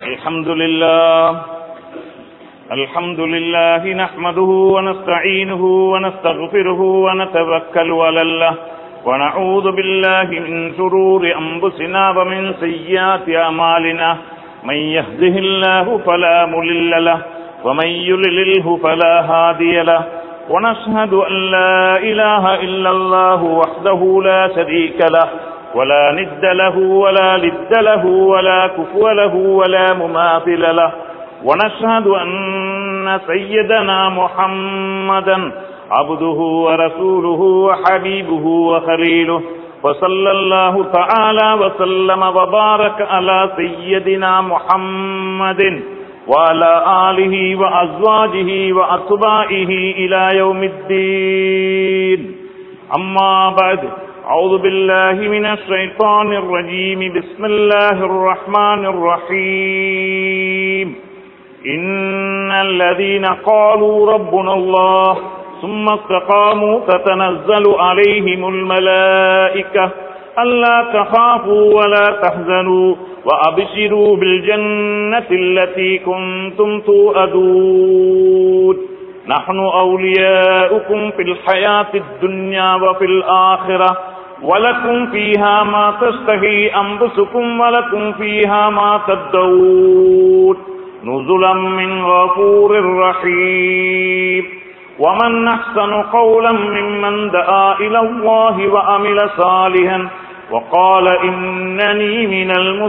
الحمد لله نحمده ونستعينه ونستغفره ونتوكل على الله ونعوذ بالله من شرور أنفسنا ومن سيئات أعمالنا من يهده الله فلا مضل له ومن يضلله فلا هادي له ونشهد أن لا إله إلا الله وحده لا شريك له ولا ند له ولا لد له ولا كفو له ولا مماثل له ونشهد أن سيدنا محمدا عبده ورسوله وحبيبه وخليله وصلى الله تعالى وسلم وبارك على سيدنا محمد وعلى آله وأزواجه وأتباعه إلى يوم الدين. أما بعد، أعوذ بالله من الشيطان الرجيم. بسم الله الرحمن الرحيم. إن الذين قالوا ربنا الله ثم استقاموا تتنزل عليهم الملائكة ألا تخافوا ولا تحزنوا وأبشروا بالجنة التي كنتم توعدون نحن أولياؤكم في الحياة الدنيا وفي الآخرة ولكم فيها ما تشتهي أنفسكم ولكم فيها ما تدعون نزلا من غفور رحيم. ومن أحسن قولا ممن دعا إلى الله وعمل صالحا وقال إنني من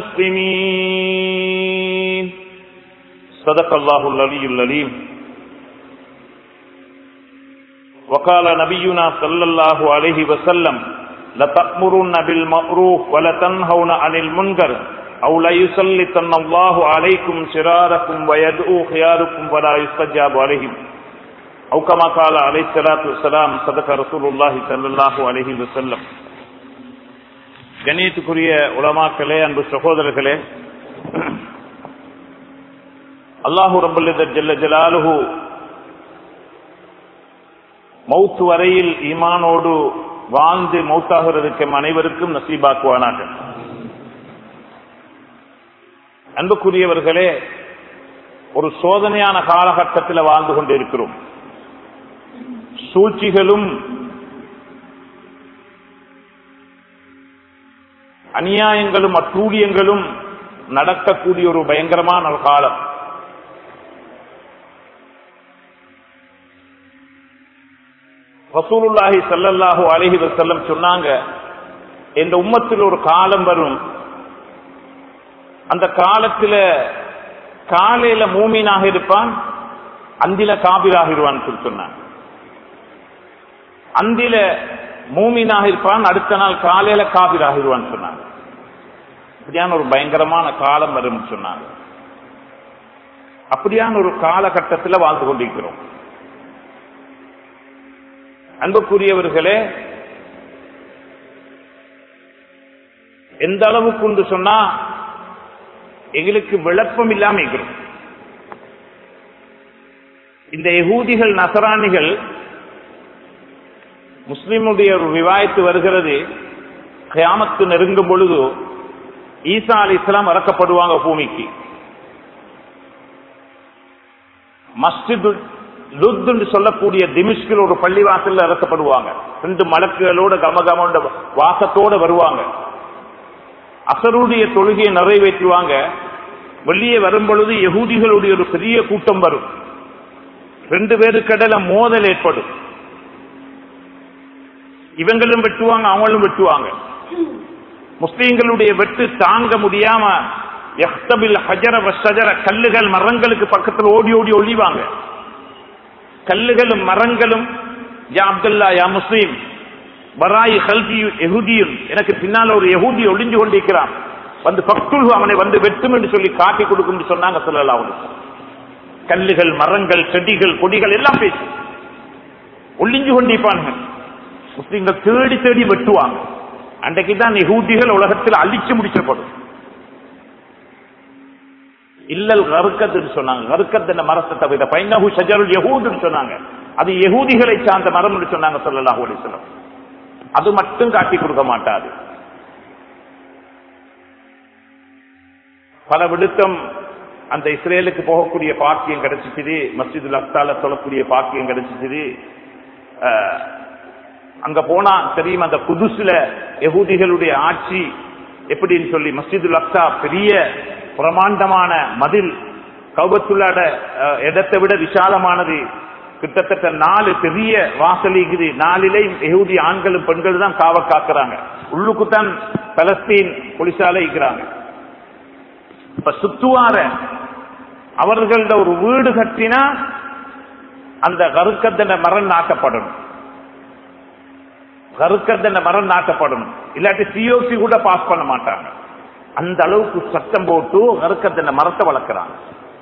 المسلمين. صدق الله العلي العليم. وقال نبينا صلى الله عليه وسلم لتأمرن بالمعروف ولتنهون عن المنكر أو ليسلطن الله عليكم شراركم ويدعو خياركم ولا يستجاب عليهم أو كما قال عليه الصلاة والسلام. صدق رسول الله صلى الله عليه وسلم. கண்ணியத்துக்குரிய உலமாக்களே, அன்பு சகோதரர்களே, அல்லாஹு ரப்பல் இஸ்ஸத் ஜல்ல ஜலாலுஹு மௌத் வரையில் ஈமானோடு வாழ்ந்து மௌத்தாகிறதுக்கு அனைவருக்கும் நசீபாக்குவானாக. அன்புக்குரியவர்களே, ஒரு சோதனையான காலகட்டத்தில் வாழ்ந்து கொண்டிருக்கிறோம். சூழ்ச்சிகளும் அநியாயங்களும் அட்டூழியங்களும் நடக்கக்கூடிய ஒரு பயங்கரமான ஒரு காலம். ரசூலுல்லாஹி ஸல்லல்லாஹு அலைஹி வஸல்லம் சொன்னாங்க, இந்த உம்மத்தில் ஒரு காலம் வரும், அந்த காலத்தில் காலையில மூமினாக இருப்பான், அந்தில காபிராகிடுவான்னு சொல்லி சொன்னாங்க. அந்தில மூமினாக இருப்பான், அடுத்த நாள் காலையில காபிராகிடுவான்னு சொன்னாங்க. அப்படியான ஒரு பயங்கரமான காலம் வரும் சொன்னாங்க. அப்படியான ஒரு காலகட்டத்தில் வாழ்ந்து கொண்டிருக்கிறோம். அன்புக்குரியவர்களே, எந்த அளவுக்கு சொன்னா எங்களுக்கு விளப்பம் இல்லாம இருக்கிறோம். இந்த யகூதிகள் நசராணிகள், முஸ்லிமுடைய ஒரு ரிவாயத்து வருகிறது, கியாமத்து நெருங்கும் பொழுது ஈசா அலைஹிஸ்ஸலாம் இறக்கப்படுவாங்க பூமிக்கு. மஸ்ஜித் லுத் என்று சொல்லக்கூடிய திமிஷ்கில் ஒரு பள்ளிவாசல் இறக்கப்படுவாங்க. 2 மலக்குகளோட கமகமோட வாசத்தோட வருவாங்க. அசருடைய தொழுகையை நிறைவேற்றுவாங்க. வெளியே வரும் பொழுது யகூதிகளுடைய ஒரு பெரிய கூட்டம் வரும். 2 பேருக்கிடையில மோதல் ஏற்படும். இவங்களும் வெட்டுவாங்க, அவங்களும் வெட்டுவாங்க. முஸ்லீம்களுடைய வெட்டு தாங்க முடியாம யஹ்தபில் ஹஜர வஷஜர, கல்லுகள் மரங்களுக்கு பக்கத்தில் ஓடி ஓடி ஒளிவாங்க. கல்லுகளும் மரங்களும், யா அப்துல்லா யா முஸ்லீம் வராய் கல்வி யஹூதியும், எனக்கு பின்னால ஒரு யஹூதி ஒளிஞ்சு கொண்டிருக்கிறான், வந்து பக்துல் அவனை வந்து வெட்டும் என்று சொல்லி காட்டி கொடுக்கும் சொன்னாங்க ஸல்லல்லாஹு அலைஹி வஸல்லம். கல்லுகள் மரங்கள் செடிகள் கொடிகள் எல்லாம் பேசி ஒளிஞ்சு கொண்டிருப்பாங்க. முஸ்லீம்கள் தேடி தேடி வெட்டுவாங்க. அன்றைக்கு தான் யஹூதிகள் உலகத்தில் அழிச்சு முடிச்சப்படும். இல்லல் கர்கத் சொன்னாங்க. கர்கத் என்ற மரத்தை தவிர பைனஹு ஷஜருல் யஹூத் சொன்னாங்க. அது யஹூதிகளை சார்ந்த மரம் என்று சொன்னாங்க ஸல்லல்லாஹு அலைஹி வஸல்லம். அது மட்டும் காட்டி கொடுக்க மாட்டாது. பல விடுத்தம் அந்த இஸ்ரேலுக்கு போகக்கூடிய பாக்கியம் கிடைச்சிச்சு, மஸ்ஜிதுல் அக்ஸால சொல்லக்கூடிய பாக்கியம் கிடைச்சிச்சு. அங்க போனா தெரியும் அந்த குதுஸ்ல யஹூதிகளுடைய ஆட்சி எப்படின்னு சொல்லி. மஸ்ஜிதுல் அக்ஸா பெரிய பிரமாண்டமான மதில், கௌபத்துல்லாட இடத்தை விட விசாலமானது. கிட்டத்தட்ட 4 பெரிய வாசல் இருக்குது. 4லையும் யஹூதி ஆண்களும் பெண்களும் தான் காவ காக்குறாங்க. உள்ளுக்குத்தான் பலஸ்தீன் போலீசால இருக்கிறாங்க. இப்ப சுத்துவார அவர்கள ஒரு வீடு கட்டினா அந்த கருக்கத்தன மரம் நாட்டப்படணும், கருக்கத்தன மரம் நாட்டப்படணும். இல்லாட்டி சிஓசி கூட பாஸ் பண்ண மாட்டாங்க. அந்த அளவுக்கு சட்டம் போட்டு கருக்கத்தன மரத்தை வளர்க்கிறாங்க.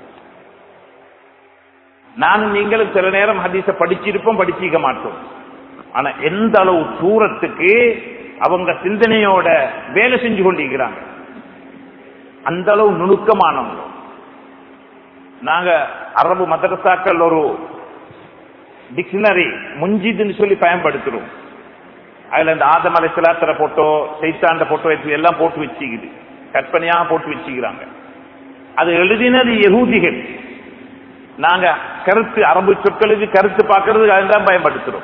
நானும் நீங்களும் சில நேரம் ஹதீஸ படிச்சிருப்போம், படிச்சிக்க மாட்டோம். ஆனா எந்த அளவு தூரத்துக்கு அவங்க சிந்தனையோட வேலை செஞ்சு கொண்டிருக்கிறாங்க, அந்த அளவு நுணுக்கமானவங்க. நாங்க அரபு மதரசாக்கள் ஒரு டிக்ஷனரி முஞ்சிதுன்னு சொல்லி பயன்படுத்துறோம். அதுல இந்த ஆதம் அலைஹிஸ்ஸலாத்தோட போட்டோ, சைத்தாண்ட போட்டோ எல்லாம் போட்டு வச்சுக்குது, கற்பனையாக போட்டு வச்சுக்கிறாங்க. அது எழுதினது யஹூதிகள். நாங்க கருத்து, அரபு சொற்களுக்கு கருத்து பார்க்கறதுக்கு அதுதான் பயன்படுத்துறோம்.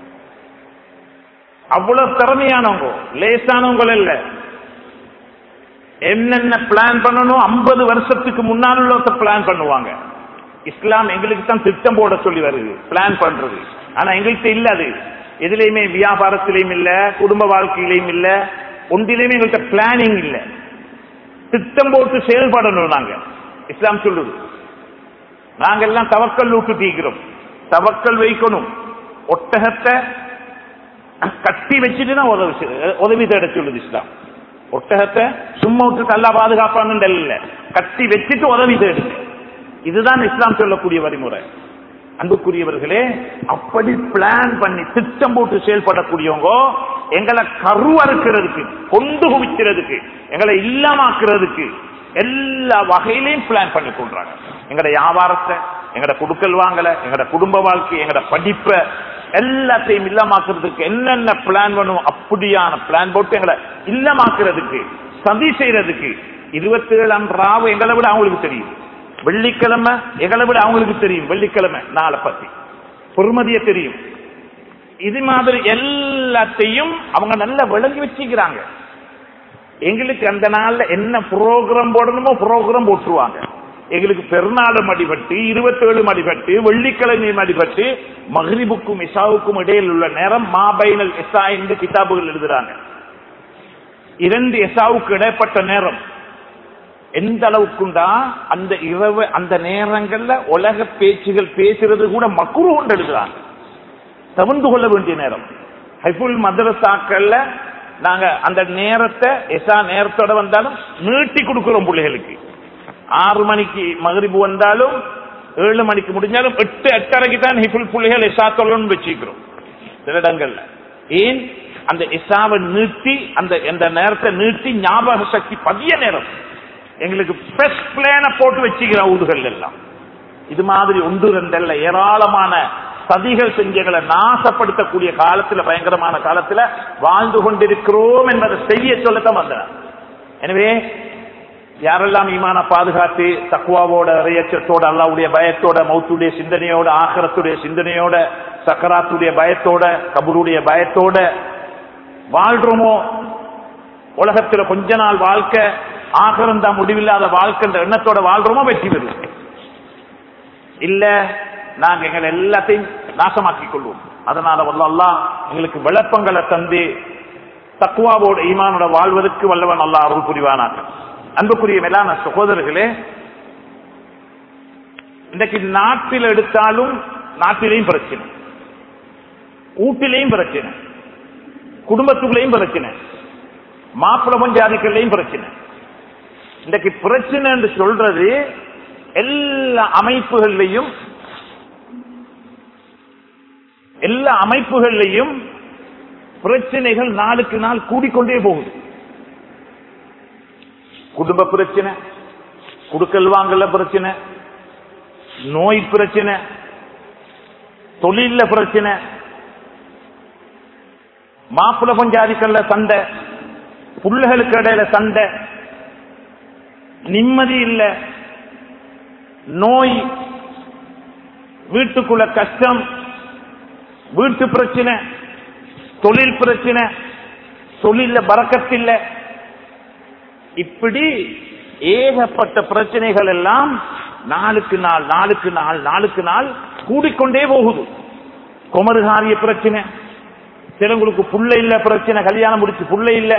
அவ்வளவு திறமையானவங்க, லேசானவங்க இல்ல. என்னென்ன பிளான் பண்ணணும் 50 வருஷத்துக்கு முன்னால் உள்ள பிளான் பண்ணுவாங்க. இஸ்லாம் எங்களுக்கு தான் திட்டம் போட சொல்லி வருது, பிளான் பண்றது. ஆனா எங்களுக்கு இல்ல. அது எதுலையுமே, வியாபாரத்திலையும் இல்ல, குடும்ப வாழ்க்கையிலையும் இல்ல, ஒன்றிலையுமே எங்கள்கிட்ட பிளானிங் இல்ல. திட்டம் போட்டு செயல்படணும். நாங்க இஸ்லாம் சொல்லுது. நாங்க எல்லாம் தவக்கல் ஊட்டுக்கிறோம். தவக்கல் வைக்கணும். ஒட்டகத்தை கட்டி வச்சுட்டு உதவி தேட சொல்லுது இஸ்லாம். ஒட்டகத்தை சும்மா விட்டு நல்லா பாதுகாப்பான்னு இல்ல, கட்டி வச்சுட்டு உதவி தேடு. இதுதான் இஸ்லாம் சொல்லக்கூடிய வழிமுறை. அன்புக்குரியவர்களே, அப்படி பிளான் பண்ணி திட்டம் போட்டு செயல்படக்கூடியவங்க எங்களை கருவறுக்கிறதுக்கு, கொண்டு குவிக்கிறதுக்கு, எங்களை இல்லாமாக்குறதுக்கு எல்லா வகையிலையும் பிளான் பண்ணி கொள்றாங்க. எங்கட வியாபாரத்தை, எங்கட குடுக்கல் வாங்கல, எங்கட குடும்ப வாழ்க்கை, எங்கட படிப்பை எல்லாத்தையும் இல்லமாக்குறதுக்கு என்னென்ன பிளான் பண்ணுவோம் அப்படியான பிளான் போட்டு எங்களை இல்லமாக்குறதுக்கு, சதி செய்யறதுக்கு. 27ஆம் ராவு எங்களை விட அவங்களுக்கு தெரியும். வெள்ளிக்கிழமை எங்களை விட அவங்களுக்கு தெரியும். வெள்ளிக்கிழமை நாளை பத்தி பொறுமதிய தெரியும். இது மாதிரி எல்லாத்தையும் அவங்க நல்லா விளங்கி வச்சுக்கிறாங்க. எங்களுக்கு அந்த நாள்ல என்ன புரோகிராம் போடணுமோ புரோகிராம் போட்டுருவாங்க. எங்களுக்கு பெருநாள் மடிபட்டு, 27 மடிபட்டு, வெள்ளிக்கிழமை மடிபட்டு, மக்ரிபுக்கும் இஷாவுக்கும் இடையில் உள்ள நேரம் மாபைனல் இஷா என்று கிதாபுகள் எழுதுறாங்க. 2 இஷாவுக்கு இடைப்பட்ட நேரம் எந்த அளவுக்குண்டா அந்த இரவு, அந்த நேரங்கள்ல உலக பேச்சுகள் பேசுறது கூட மக்ரூஹ் என்று எழுதுறாங்க. தவிர்த்து கொள்ள வேண்டிய நேரம். ஹைஃபுல் மதரசாக்கள்ல நாங்க அந்த நேரத்தை எசா நேரத்தோட வந்தாலும் நீட்டி கொடுக்கிறோம் பிள்ளைகளுக்கு. 6 மணிக்கு மகரிபு வந்தாலும் 7 மணிக்கு முடிஞ்சாலும் 8:30க்கு தான் ஹிஃபுல் பிள்ளைகள் எசா தொல்லன்னு வச்சுக்கிறோம் சில இடங்கள்ல. ஏன் அந்த எசாவை நீட்டி, அந்த நேரத்தை நீட்டி ஞாபக சக்தி பதிய நேரம் எங்களுக்கு பெஸ்ட் பிளான போட்டு வச்சுக்கிற ஊர்கள் எல்லாம். இது மாதிரி 1-2 ஏராளமான சதிகள் செஞ்சங்களை நாசப்படுத்தக்கூடிய காலத்துல, பயங்கரமான காலத்துல வாழ்ந்து கொண்டிருக்கிறோம் என்பதை செய்ய சொல்லத்தான் வந்தார். எனவே யாரெல்லாம் ஈமான பாதுகாத்து தக்வாவோட, இறையச்சத்தோட, அல்லாஹ்வுடைய பயத்தோட, மௌத்துடைய சிந்தனையோட, ஆகிரத்துடைய சிந்தனையோட, சக்கராத்துடைய பயத்தோட, கபருடைய பயத்தோட வாழ்றோமோ, உலகத்துல கொஞ்ச நாள் வாழ்க்கை, ஆகிரம் தான் முடிவில்லாத வாழ்க்கை என்ற எண்ணத்தோட வாழ்றோமோ வெற்றி பெறும். இல்ல நாங்க எங்களை எல்லாத்தையும் நாசமாக்கிக் கொள்வோம். அதனால அல்லாஹ் எங்களுக்கு விளப்பங்களை தந்து தக்வாவோட ஈமானோட வாழ்வதற்கு வல்லவன் அல்லாஹ் அருள் புரிவானாக. அன்புக்குரிய மேலான சகோதரர்களே, இன்றைக்கு நாட்டில் எடுத்தாலும் நாட்டிலையும் பிரச்சனை, வீட்டிலையும் பிரச்சனை, குடும்பத்துக்குள்ளேயும் பிரச்சனை, மாப்பிள பஞ்சாதிகள்லையும் பிரச்சனை. இன்றைக்கு பிரச்சனை என்று சொல்றது எல்லா அமைப்புகள்லையும் பிரச்சனைகள் நாளுக்கு நாள் கூடிக்கொண்டே போகுது. குடும்ப பிரச்சனை, குடுக்கல் வாங்கல பிரச்சனை, நோய் பிரச்சனை, தொழில பிரச்சனை, மாப்பிள பஞ்சாதிக்கல்ல சண்டை, பிள்ளைகளுக்கு இடையில சண்டை, நிம்மதி இல்ல, நோய், வீட்டுக்குள்ள கஷ்டம், வீட்டு பிரச்சனை, தொழில் பிரச்சனை, தொழில பறக்கத்தில்லை, இப்படி ஏகப்பட்ட பிரச்சனைகள் எல்லாம் நாளுக்கு நாள் நாளுக்கு நாள் நாளுக்கு நாள் கூடிக்கொண்டே போகுது. குமருகாரிய பிரச்சனை, சிலங்களுக்கு புள்ள இல்ல பிரச்சனை, கல்யாணம் முடிச்சு புள்ள இல்ல,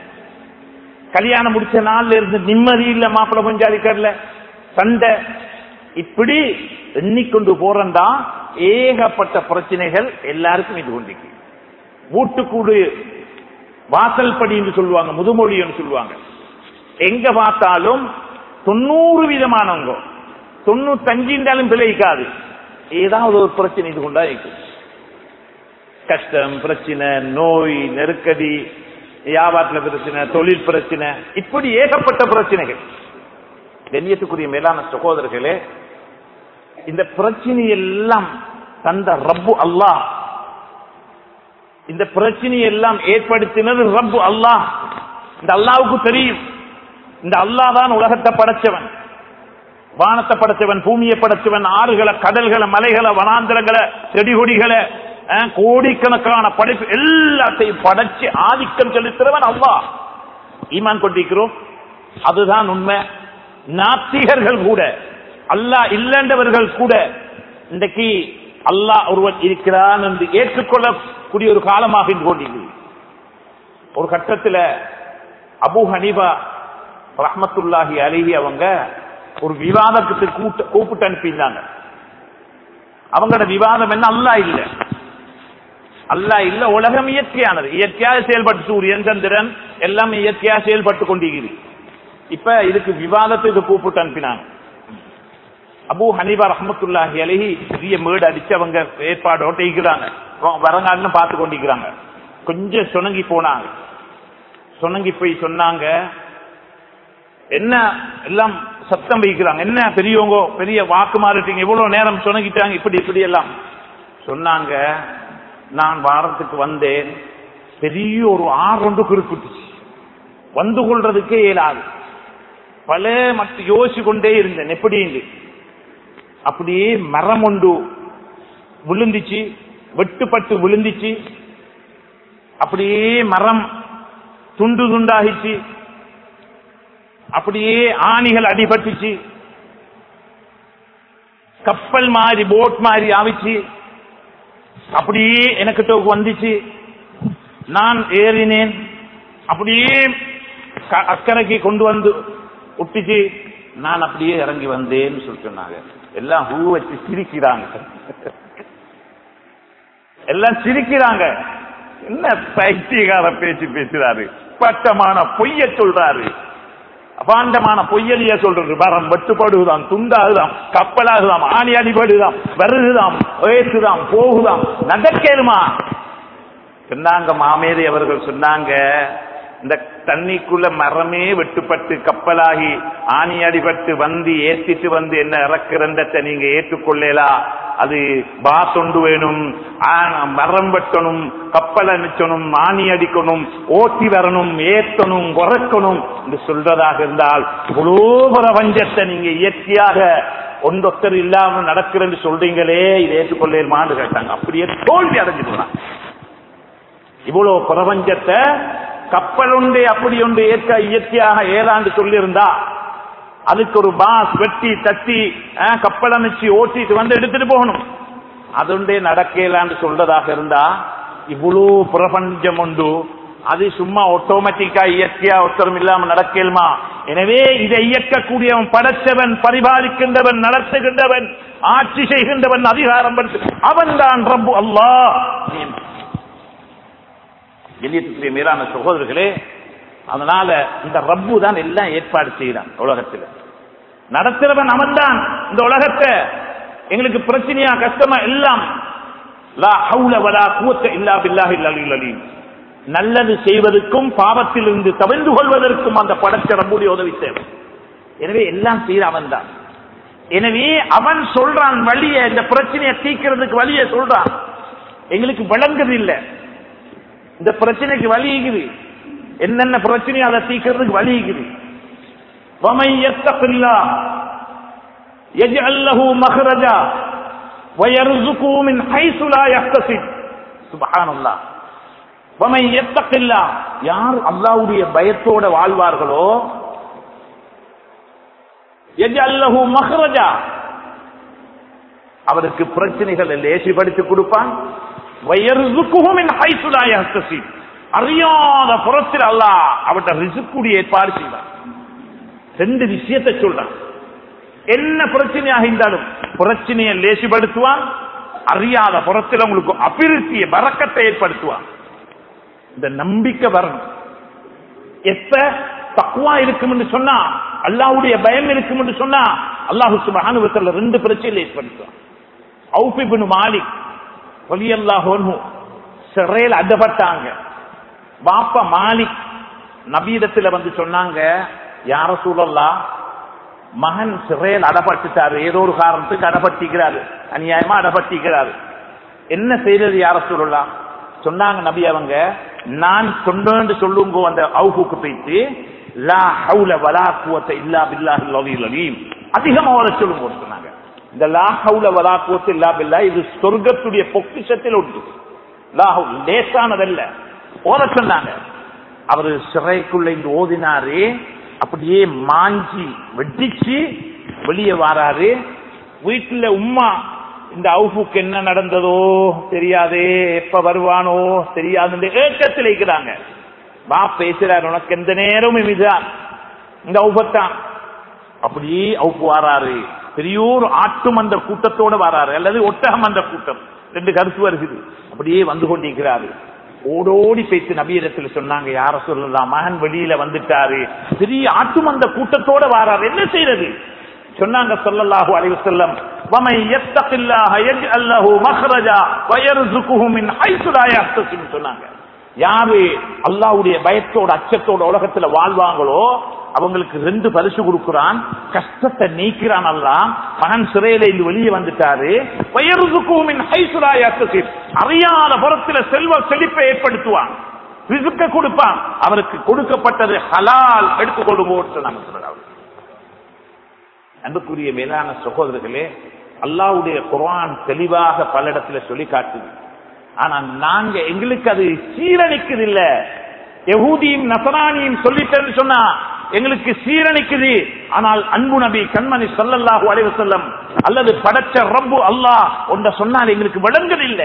கல்யாணம் முடிச்ச நாள்ல இருந்து நிம்மதி இல்ல, மாப்பிள்ள பஞ்சாதிக்கர்ல சண்டை, இப்படி எண்ணிக்கொண்டு போறா ஏகப்பட்ட பிரச்சனைகள் எல்லாருக்கும் இது கொண்டிருக்கு. வீட்டுக்கூடு வாசல் படி என்று சொல்லுவாங்க, முதுமொழி என்று சொல்லுவாங்க. எங்க பார்த்தாலும் 90 விதமானவங்க, 95 பிழைக்காது, ஏதாவது ஒரு பிரச்சனை இது கொண்டா இருக்கு. கஷ்டம், பிரச்சனை, நோய், நெருக்கடி, வியாபாரத்தில் பிரச்சனை, தொழில் பிரச்சனை, இப்படி ஏகப்பட்ட பிரச்சனைகள். கண்ணியத்துக்குரிய மேலான சகோதரர்களே, இந்த பிரச்சனை எல்லாம் தந்த ரப்பு அல்லாஹ், இந்த பிரச்சனை எல்லாம் ஏற்படுத்தினது ரப்பு அல்லாஹ். இந்த அல்லாஹ்வுக்கு தெரியும், இந்த அல்லாஹ் தான் உலகத்தை படைச்சவன், வானத்தை படைச்சவன், பூமியை படைச்சவன், ஆறுகளை, கடல்களை, மலைகளை, வனாந்திரங்களை, செடி கொடிகளை, கோடிக்கணக்கான படைப்பு எல்லாத்தையும் படைச்சு ஆதிக்கம் செலுத்துறவன் அல்லாஹ். ஈமான் கொண்டிருக்கிறோம், அதுதான் உண்மை. நாத்திகர்கள் கூட, அல்லாஹ் இல்லைன்றவர்கள் கூட இன்றைக்கு அல்லாஹ் ஒருவன் இருக்கிறான் என்று ஏற்றுக்கொள்ளக்கூடிய ஒரு காலமாக இருந்து கொண்டிருக்கிறது. ஒரு கட்டத்தில் அபூ ஹனீஃபா ரஹ்மத்துல்லாஹி அலைஹி அவங்க ஒரு விவாதத்துக்கு கூப்பிட்டு அனுப்பினாங்க. அவங்களோட விவாதம் என்ன? அல்லாஹ் இல்ல, அல்லாஹ் இல்ல, உலகம் இயற்கையானது, இயற்கையாக செயல்பட்டு, சூரியன் சந்திரன் எல்லாம் இயற்கையாக செயல்பட்டு கொண்டிருக்கிறது. இப்ப இதுக்கு விவாதத்துக்கு கூப்பிட்டு அனுப்பினாங்க. அபூ ஹனீஃபா ரஹ்மத்துல்லாஹி அலைஹி பெரிய மேடு அடிச்சு அவங்க ஏற்பாடோட இருக்கிறாங்க, வரங்காடுன்னு பார்த்து கொண்டிருக்கிறாங்க. கொஞ்சம் சுணங்கி போனாங்க. சுணங்கி போய் சொன்னாங்க, என்ன எல்லாம் சத்தம் வைக்கிறாங்க, என்ன பெரியவங்க பெரிய வாக்கு மாறிட்டீங்க, இவ்வளவு நேரம் சுணங்கிட்டாங்க, இப்படி இப்படி எல்லாம் சொன்னாங்க. நான் வாரத்துக்கு வந்தேன், பெரிய ஒரு ஆறு ஒன்று குறிப்பிட்டுச்சு, வந்து கொள்றதுக்கே இயலாது. பல மட்டும் யோசிச்சு கொண்டே இருந்தேன், எப்படி அப்படியே மரம் ஒன்று விழுந்துச்சு, வெட்டுப்பட்டு விழுந்துச்சு, அப்படியே மரம் துண்டு துண்டாகிச்சு, அப்படியே ஆணிகள் அடிபட்டுச்சு, கப்பல் மாதிரி போட் மாதிரி ஆவிச்சு, அப்படியே எனக்கிட்ட வந்துச்சு. நான் ஏறினேன், அப்படியே அக்கறைக்கு கொண்டு வந்து விட்டுச்சு. நான் அப்படியே இறங்கி வந்தேன்னு சொல்லி சொன்னாங்க. எல்லாம் பூ வச்சு சிரிக்கிறாங்க, எல்லாம் சிரிக்கிறாங்க. என்ன பைத்தியகார பேச்சு பேசுறாரு, பட்டமான பொய்ய சொல்றாரு, அபாண்டமான பொய்யலிய சொல்றது. மரம் வெட்டுப்படுதாம், துண்டாகுதாம், கப்பலாகுதாம், ஆணி அடிபடுதாம், வருகுதாம், ஏற்றுதாம், போகுதாம், நடக்கேருமா சொன்னாங்க. மாமேதை அவர்கள் சொன்னாங்க, இந்த தண்ணிக்குள்ள மரமே வெட்டுப்பட்டு கப்பலாகி ஆணி அடிபட்டு வந்து ஏற்றிட்டு வந்து என்ன இறக்குறத நீங்க ஏற்றுக்கொள்ளலா? அது பாஸ் ஒன்று வேணும், மரம் வெட்டணும், கப்பல் அனுச்சணும், ஆணி அடிக்கணும், ஓட்டி வரணும், ஏற்றணும், குறைக்கணும் என்று சொல்றதாக இருந்தால் இவ்வளோ பிரபஞ்சத்தை நீங்க இயற்கையாக ஒன்றொத்தர் இல்லாம நடக்கிறன்னு சொல்றீங்களே, இதை ஏற்றுக்கொள்ளேமான்னு கேட்டாங்க. அப்படியே தோல்வி அடைஞ்சு போனாங்க. இவ்வளவு பிரபஞ்சத்தை கப்பல் ஒன்றே அப்படி ஒன்று ஏற்க இயற்கையாக ஏழாண்டு சொல்லியிருந்தா அதுக்கு ஒரு பாஸ் வெட்டி தட்டி கப்பல் அமைச்சு ஓட்டிட்டு வந்து எடுத்துட்டு போகணும். அதுண்டே நடக்கலான்னு சொல்றதாக இருந்தா இவ்வளவு பிரபஞ்சம் உண்டு, அது சும்மா ஆட்டோமேட்டிக்கா இயற்கையா ஒத்தரம் இல்லாம நடக்கலுமா? எனவே இதை இயக்கக்கூடியவன், படைத்தவன், பரிபாலிக்கின்றவன், நடத்துகின்றவன், ஆட்சி செய்கின்றவன், அதிகாரம் படுத்து அவன் தான் ரப்பு அல்லாஹ். எல்லியத்துக்குரிய மேலான சகோதரர்களே, அதனால இந்த ரப்பு தான் எல்லாம் ஏற்பாடு செய்கிறான். உலகத்தில் நடத்துறவன் அவன் தான். இந்த உலகத்தை எங்களுக்கு பிரச்சனையா கஷ்டமா எல்லாம் லா ஹவுல வலா குவத்த இல்லா பில்லாஹில் அலில் அலீம், நல்லது செய்வதற்கும் பாவத்தில் இருந்து தவிர்த்து கொள்வதற்கும் அந்த படைச்ச ரப்புடைய உதவி தேவை. எனவே எல்லாம் செய்த அவன் தான். எனவே அவன் சொல்றான் வழியை, இந்த பிரச்சனையை தீர்க்கிறதுக்கு வழியை சொல்றான். எங்களுக்கு விளங்குது இல்லை, இந்த பிரச்சனைக்கு வழி இருக்குது, என்னென்ன பிரச்சனை அதை தீர்க்கிறதுக்கு வழி இருக்குது. யஜ்அல் லஹு மக்ரஜா வயர்ஸுகு மின் ஹைஸு லா யஹ்தஸிப். சுப்ஹானல்லாஹ். வமன் யத்தகில்லாஹ், யார் அல்லாஹ்வுடைய பயத்தோட வாழ்வார்களோ, யஜ்அல் லஹு மக்ரஜா, அவருக்கு பிரச்சனைகளை லேசிப்படுத்தி கொடுப்பான். வயர்ஸுகு மின் ஹைஸு லா யஹ்தஸிப், அறியாத புறத்தில் அல்லாஹ் அவட்ட ரிஸ்குடைய ஏற்பாடு செய்வான். ரெண்டு விஷயத்தை சொல்றான். என்ன பிரச்சனையாக இருந்தாலும் பிரச்சனையை லேசிப்படுத்துவான், அறியாத புறத்தில் உங்களுக்கு அபிவிருத்தியை பரக்கத்தை ஏற்படுத்துவான். இந்த நம்பிக்கை வரணும். எப்ப தக்வா இருக்கும் என்று சொன்னா, அல்லாஹ்வுடைய பயம் இருக்கும் என்று சொன்னா, அல்லாஹ் சுப்ஹானஹு வ தஆலா ரெண்டு பிரச்சனையை ஏற்படுத்துவான். ஔஃப் இப்னு மாலிக் ரலியல்லாஹு அன்ஹு சிறையில் அடப்பட்டாங்க. பாப்பா மாலிக் நபியிடத்துல வந்து சொன்னாங்க, யா ரசூலல்லாஹ், மகன் சிறையில் அடப்பட்டுட்டாரு, ஏதோ ஒரு காரணத்துக்கு அடப்பட்டிக்கிறாரு, அநியாயமா அடப்பட்டிக்கிறாரு, என்ன செய்யறது யா ரசூலல்லாஹ்? சொன்னாங்க நபி அவங்க, நான் சொன்னேன்னு சொல்லுங்க அந்த அவுஃபுக்கு போயிட்டு, லா ஹவுல வலா குவத்த இல்லா பில்லாஹில் அலியில் அலீம், அதிகமா வர சொல்லுங்க சொன்னாங்க. இந்த லா ஹவுல வலா குவத்த இல்லா பில்லாஹ் இது சொர்க்கத்துடைய பொக்கிஷத்தில் உண்டு, லா ஹவுல் லேசானதல்ல, ஓத சொன்னாங்க. அவரு சிறைக்குள்ள இங்க ஓதினாரு, அப்படியே மாஞ்சி வெட்டிச்சு வெளியே வாராரு. வீட்டுல உம்மா இந்த அவுஃபுக்கு என்ன நடந்ததோ தெரியாதே, எப்ப வருவானோ தெரியாது ஏக்கத்தில் இருக்கிறாங்க. வா பேசுறாரு, உனக்கு எந்த நேரமும் இதுதான் இந்த அவுஃபத்தான். அப்படியே அவுஃபு வாராரு, பெரியோர் ஆட்டு மந்த கூட்டத்தோட வராரு, அல்லது ஒட்டகம் அந்த கூட்டம், ரெண்டு கருத்து வருகிறது. அப்படியே வந்து கொண்டிருக்கிறாரு. ஓடோடி பேசி நபியிடத்தில் சொன்னாங்க, யார சொல்லலாம், மகன் வெளியில வந்துட்டாரு, பெரிய ஆட்டுமந்த கூட்டத்தோட வாராரு, என்ன செய்யறது? சொன்னாங்க ஸல்லல்லாஹு அலைஹி வஸல்லம், வமன் யத்தகில்லாஹ யஜ்அல் லஹு மக்ரஜா வயர்ஸுகுஹு மின் ஹைஸு லா யஹ்தஸிப் சொன்னாங்க. யாரு அல்லாஹ்வுடைய பயத்தோட அச்சத்தோட உலகத்துல வாழ்வாங்களோ அவங்களுக்கு ரெண்டு பரிசு கொடுக்கிறான், கஷ்டத்தை நீக்கிறான் அல்லாஹ். மகன் சிறையில இருந்து வெளியே வந்துட்டாரு, வயர்ஸுகுஹு மின் ஹைஸு லா யஹ்தஸிப், அறியாத புறத்துல செல்வ செழிப்பை ஏற்படுத்துவான், ரிஸ்க கொடுப்பான், அவருக்கு கொடுக்கப்பட்டது ஹலால் எடுத்துக்கொள்ளுங்க சொன்னாங்க. அன்புக்குரிய மேலான சகோதரர்களே, அல்லாஹ்வுடைய குர்ஆன் தெளிவாக பல இடத்துல சொல்லி காட்டுது. ஆனா நாங்க எங்களுக்கு அது சீரணிக்குது இல்ல. யஹூதியும் நஸரானியும் சொல்லிட்டேன்னு சொன்னா எங்களுக்கு சீரணிக்குது. ஆனால் அன்பு நபி கண்மணி ஸல்லல்லாஹு அலைஹி வஸல்லம் அல்லது படைச்ச ரப்பு அல்லாஹ் ஒன்றை சொன்னால் எங்களுக்கு விளங்குதில்லை,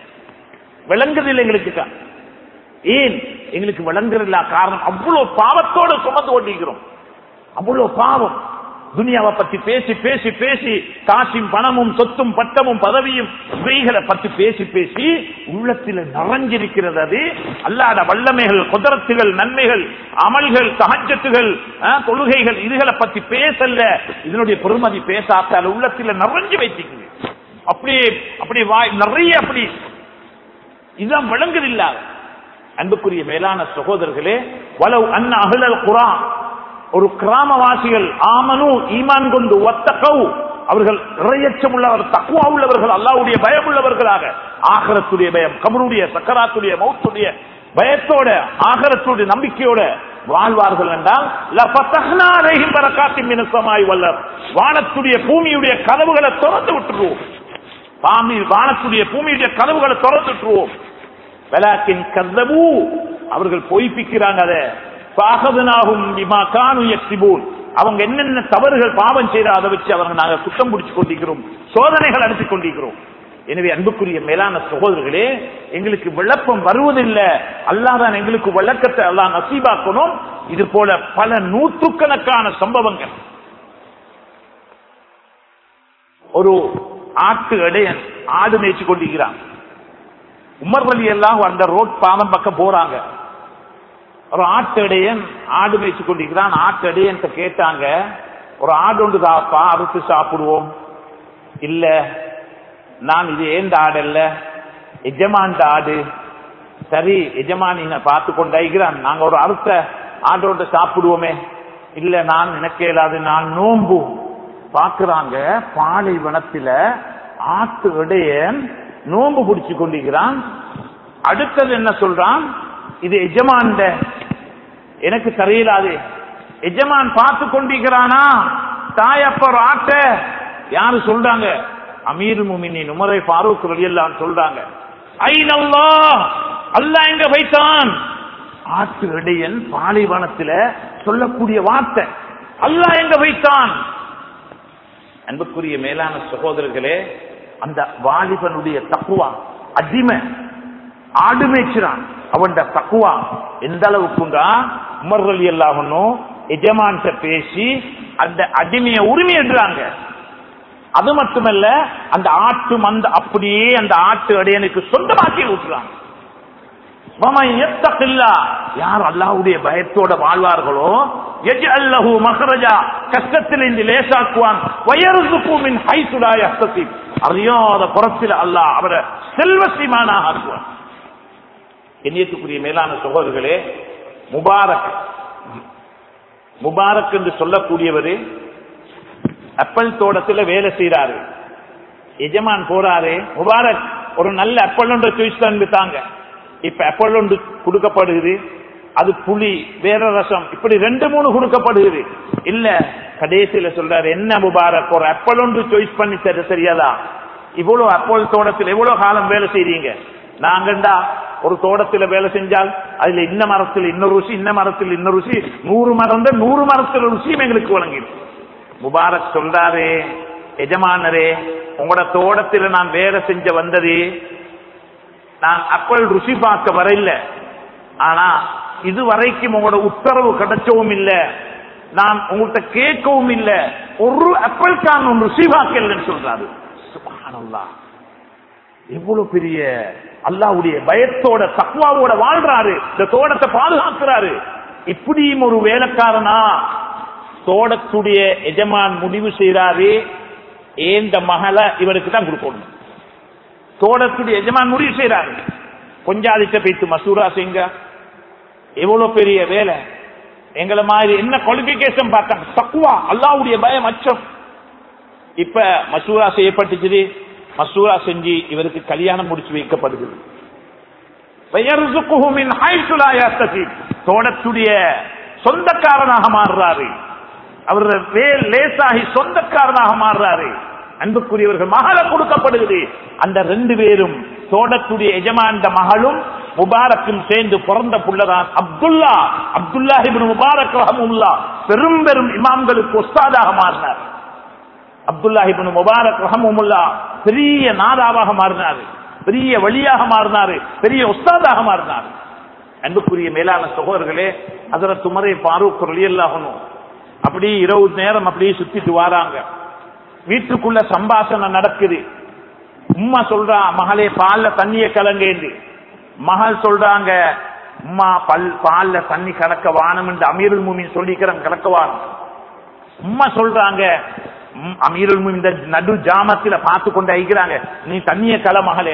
எங்களுக்கு. ஏன் எங்களுக்கு விளங்குறதில்ல? காரணம், அவ்வளவு பாவத்தோடு சுமந்து கொண்டிருக்கிறோம், அவ்வளவு பாவம். துனியாவை பத்தி பேசி பேசி பேசி, காசும் பணமும் சொத்தும் பட்டமும் பதவியும் இவைகளை பத்தி பேசி பேசி உள்ளத்தில் நிறைஞ்சிருக்கிறது. அது அல்லாஹ்வுடைய வல்லமைகள், குதரத்துகள், நன்மைகள், அமல்கள், தஹஜ்ஜத்துகள், தொழுகைகள், இதுகளை பத்தி பேசல. இதனுடைய பெருமதி பேசாத்தால் உள்ளத்தில் நிறைஞ்சு வைத்திருக்குது. அப்படியே அப்படியே வாய் நிறைய அப்படி இதுதான் விளங்குதில்ல. அன்புக்குரிய மேலான சகோதரர்களே, வலவ் அன்ன அஹ்லல் குர்ஆன், ஒரு கிராமவாசிகள் ஆமனு ஈமான் கொண்டு வத்தகவு, அவர்கள் இறையச்சம் உள்ளவர், தக்வா உள்ளவர்கள், அல்லாஹ்வுடைய பயம் உள்ளவர்களாக, ஆகிரத்துடைய பயம், கபருடைய சக்கராத்துடைய மௌத்துடைய பயத்தோட, ஆகிரத்துடைய நம்பிக்கையோட வாழ்வார்கள் என்றால் லஃபதஹ்னா அலைஹிம் பரகாத்தின் மினஸ் ஸமாஇ வல் அர்த், வானத்துடைய பூமியுடைய கதவுகளை திறந்து விட்டுருவோம், வானத்துடைய பூமியுடைய கதவுகளை திறந்து விட்டுருவோம். வலாக்கின் கذبு, அவர்கள் பொய்ப்பிக்கிறாங்க. அதை ஃபஅഖذனாஹும் பிமா கானூ யக்ஸிபூன், அவங்க என்னென்ன தவறுகள் பாவம் செய்யற அதை வச்சு அவங்க நாங்க குற்றம் பிடிச்சு கொண்டிருக்கிறோம், சோதனைகள் அனுப்பி கொண்டிருக்கிறோம். எனவே அன்புக்குரிய மேலான சகோதரர்களே, எங்களுக்கு விளப்பம் வருவதில்லை. அல்லாஹ் தான் எங்களுக்கு விளக்கத்தை அல்லாஹ் நசீபாக்கணும். இது போல பல நூற்றுக்கணக்கான சம்பவங்கள். ஒரு ஆட்டு இடையன் ஆடு மேய்ச்சி கொண்டிருக்கிறான். உமர் ரலியல்லாஹு அந்த ரோட் பாலம் பக்கம் போறாங்க. ஒரு ஆட்டு இடையன் ஆடு மேய்ச்சி கொண்டிருக்கிறான். ஆட்டு இடையன் கேட்டாங்க, ஒரு ஆடு ஒன்று தாப்பா, அறுத்து சாப்பிடுவோம். இல்ல, நான் இது ஏந்த ஆடு அல்ல, எஜமான் ஆடு. சரி, எஜமான் பார்த்து கொண்டாய்கிறான், நாங்க ஒரு அறுத்த ஆடோட சாப்பிடுவோமே. இல்ல, நான் நினைக்க இயலாது, நான் நோம்பு. பாக்குறாங்க, பாலைவனத்தில ஆட்டு இடையன் நோம்பு பிடிச்சு கொண்டிருக்கிறான். அடுத்தது என்ன சொல்றான், இது எஜமான், எனக்கு தெரியலாது. எஜமான் பார்த்து கொண்டிருக்கிறானா, தாயப்ப ஒரு ஆட்ட யாரு சொல்றாங்க? அமீருல் முஃமினீன் உமர் ஃபாரூக் ரலியல்லாஹு அன்ஹு சொல்றாங்க, ஐனல்லாஹ், அல்லாஹ் எங்க வைத்தான்? ஆட்டு இடையன் பாலைவனத்தில் சொல்லக்கூடிய வார்த்தை, அல்லாஹ் எங்க வைத்தான்? அன்புக்குரிய மேலான சகோதரர்களே, அந்த வாலிபனுடைய தக்குவா, அடிமை ஆடு மேய்க்கிறான், அவன் தக்குவா எந்த அளவுக்குண்டா உமர் ரலியல்லாஹு அன்ஹு எஜமான்ட்ட பேசி அந்த அடிமையை உரிமை எடுறாங்க. அது மட்டுமல்ல, அந்த ஆட்டு மந்த அப்படியே அந்த ஆட்டு அடையனுக்கு சொந்தமாக்கி விட்டுறாங்க. யார் அல்லாஹ்வுடைய பயத்தோட வாழ்வார்களோ யஜ்அல் லஹு மக்ரஜா, கஷ்டத்தில் இருந்து லேசாக்குவான், வயர்ஸுகு மின் ஹைஸு லா யஹ்தஸிப், அறியாத புறத்தில் அல்லாஹ் அவரை செல்வசீமானாக ஆக்குவான். கண்ணியத்துக்குரிய மேலான சகோதரர்களே, முபாரக் என்று சொல்லக்கூடியவர் அப்பல் தோட்டத்தில் வேலை செய்யறாரு. எஜமான் போறாரு, முபாரக் ஒரு நல்ல அப்பல் ஒன்று சாய்ஸ் பண்ணிட்டாங்க. இப்ப அப்பல் ஒன்று கொடுக்கப்படுகிறது, அது புளி வேற ரசம் இப்படி 2-3 கொடுக்கப்படுகிறது. இல்ல கடைசியில சொல்றாரு, என்ன முபாரக் ஒரு அப்பல் ஒன்று சாய்ஸ் பண்ணி தர சரியாதா? இவ்வளவு அப்பல் தோட்டத்தில் எவ்வளவு காலம் வேலை செய்றீங்க? நாங்கண்டா ஒரு தோட்டத்துல வேலை செஞ்சால் அதுல இன்ன மரத்தில் இன்னொரு ருசி, இன்ன மரத்தில் இன்னொரு ருசி, 100 மரம் 100 மரத்தில் ருசியும் எங்களுக்கு வழங்கிடும். முபாரக் சொல்றாரு, எஜமானரே, உங்களோட தோட்டத்தில் நான் வேலை செஞ்ச வந்தது, நான் அப்பல் ருசி பார்க்க வரையில, ஆனா இதுவரைக்கும் உங்களோட உத்தரவு கிடைச்சவும் இல்ல, நான் உங்கள்கிட்ட கேட்கவும் இல்ல, ஒரு அப்பல்கான ருசி பார்க்கலன்னு சொல்றாரு. சுப்ஹானல்லாஹ், எவ்வளவு பெரிய அல்லாஹ்வுடைய பயத்தோட தக்வாவோட வாழ்றாரு, இந்த தோட்டத்தை பாதுகாக்கிறாரு. இப்படியும் ஒரு வேலைக்காரனா தோட்டத்துடைய எஜமான் முடிவு செய்யறாரு, ஏந்த மகளை இவருக்கு தான் கொடுக்கணும். தோட்டத்துடைய எஜமான் முடிவு செய்யறாரு, கொஞ்சாதிட்ட பேத்து மசூரா செய்யுங்க, எவ்வளவு பெரிய வேலை, எங்களை மாதிரி என்ன குவாலிபிகேஷன் பார்த்தாங்க, தக்வா அல்லாஹ்வுடைய பயம் அச்சம். இப்ப மசூரா செய்யப்பட்டுச்சு, மசூரா செஞ்சு இவருக்கு கல்யாணம் முடிச்சு வைக்கப்படுகிறது. தோட்டத்துடைய சொந்தக்காரனாக மாறுறாரு, அவர் லேசாகி சொந்தக்காரனாக மாறுறாரு. அன்புக்குரியவர்கள், மகளை கொடுக்கப்படுகிறது. அந்த 2 பேரும் தோட்டத்துடைய எஜமான் மகளும் முபாரக்கும் சேர்ந்து பிறந்த புள்ளதான் அப்துல்லாஹ் இப்னு முபாரக் ரஹ்மத்துல்லாஹ் பெரும் பெரும் இமாம்களுக்கு உஸ்தாதாக மாறினார். அப்துல்லாஹ் இப்னு முபாரக் ரஹ்மத்துல்லாஹ் பெரிய நாதாவாக மாறினார், பெரிய வழியாக மாறினார், பெரிய உஸ்தாதாக மாறினார். அன்புக்குரிய மேலான சகோதரர்களே, ஹஜ்ரத் உமர் ஃபாரூக் ரலியல்லாஹு அன்ஹு அப்படி இரவு நேரம் அப்படியே சுத்திட்டு வராங்க. வீட்டுக்குள்ள சம்பாஷணை நடக்குது. உம்மா சொல்றா, மகளே பால்ல தண்ணிய கலங்கேந்து. மகள் சொல்றாங்க, உம்மா பால்ல தண்ணி கலக்க வானம் என்று அமீருல் முஃமினீன் சொல்லிக்கிறேன், கலக்க வானம். உம்மா சொல்றாங்க, அமீருல் முஃமினீன் நடு ஜாமத்தில பார்த்து கொண்டு ஐக்கிறாங்க, நீ தண்ணிய கல மகளே.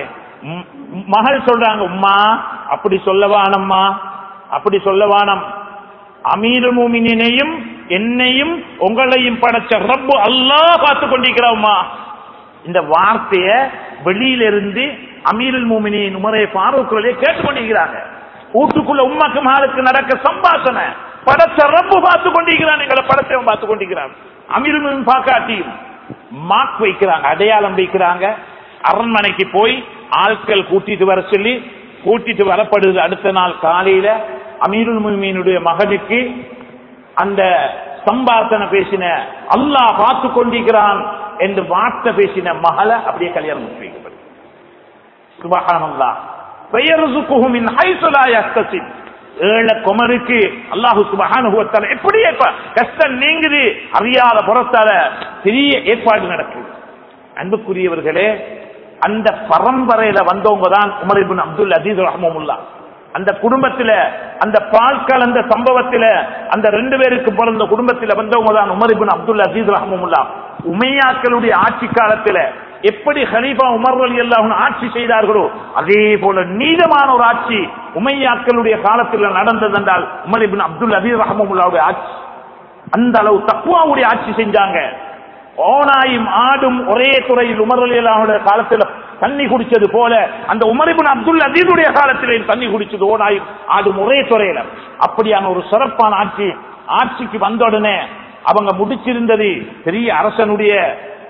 மகள் சொல்றாங்க, உம்மா அப்படி சொல்லவானம்மா, அப்படி சொல்லவானம், அமீருல் முஃமினீனையும் என்னையும் உங்களையும் படைச்ச ரப்பு அல்லாஹ் பார்த்து கொண்டிருக்கிறோம்மா. இந்த வார்த்தைய வெளியிலிருந்து அமீருல் முஃமினீன் உமர் ஃபாரூக் கேட்டுக் கொண்டிருக்கிறாங்க. வீட்டுக்குள்ள உம்மாக்கு மகளுக்கு நடக்க சம்பாஷணை, படைச்ச ரப்பு பார்த்து கொண்டிருக்கிறான், எங்களை படைச்சவன் பார்த்து கொண்டிருக்கிறான். அமீருல் முஃமினீன் பார்க்காட்டியும் மார்க் வைக்கிறாங்க, அடையாளம் வைக்கிறாங்க. அரண்மனைக்கு போய் ஆட்கள் கூட்டிட்டு வர சொல்லி கூட்டிட்டு வரப்படுது. அடுத்த நாள் காலையில அமீருல் முஃமினீனுடைய மகனுக்கு அந்த சம்பாஷணை பேசின, அல்லாஹ் பார்த்து கொண்டிருக்கிறான் என்று வார்த்தை பேசின மகளை அப்படியே கல்யாணம் வைக்கப்படுது. சுப்ஹானல்லாஹ், வயர்ஸுகுஹு மின் ஹைஸு லா யஹ்தஸிப். ஏழை குமருக்கு அல்லாஹ் சுப்ஹானஹு வ தஆலா எப்படி கஷ்டம் நீங்குது, அறியாத புறத்தால பெரிய ஏற்பாடு நடக்குது. அன்புக்குரியவர்களே, அந்த பரம்பரையில வந்தவங்க தான் உமர் இப்னு அப்துல் அசீஸ் ரஹ்மத்துல்லாஹ். அந்த குடும்பத்தில, அந்த பால் கலந்த சம்பவத்தில, அந்த 2 பேருக்கு பிறந்த குடும்பத்தில் வந்தவங்க தான் உமர் இப்னு அப்துல் அசீஸ் ரஹ்மத்துல்லாஹ். உமையாக்களுடைய ஆட்சி காலத்தில் எப்படி ஹலீஃபா உமர் ரலியல்லாஹு அன்ஹு ஆட்சி செய்தார்களோ அதே போல நீதமான ஒரு ஆட்சி உமையாக்களுடைய காலத்தில் நடந்தது என்றால் உமர் இப்னு அப்துல் அசீஸ் ரஹ்மத்துல்லாஹுடைய ஆட்சி. அந்த அளவு தக்வாவுடைய ஆட்சி செஞ்சாங்க. ஓனாயும் ஆடும் ஒரே துறையில் உமர் ரலியல்லாஹு அன்ஹு காலத்தில் தண்ணி குடிச்சது போல அந்த உமர் இப்னு அப்துல் அசீஸுடைய காலத்திலே தண்ணி குடிச்சது ஓனாயும் ஆடும் ஒரே துறையில. அப்படியான ஒரு சிறப்பான ஆட்சிக்கு வந்த உடனே அவங்க முடிச்சிருந்தது பெரிய அரசனுடைய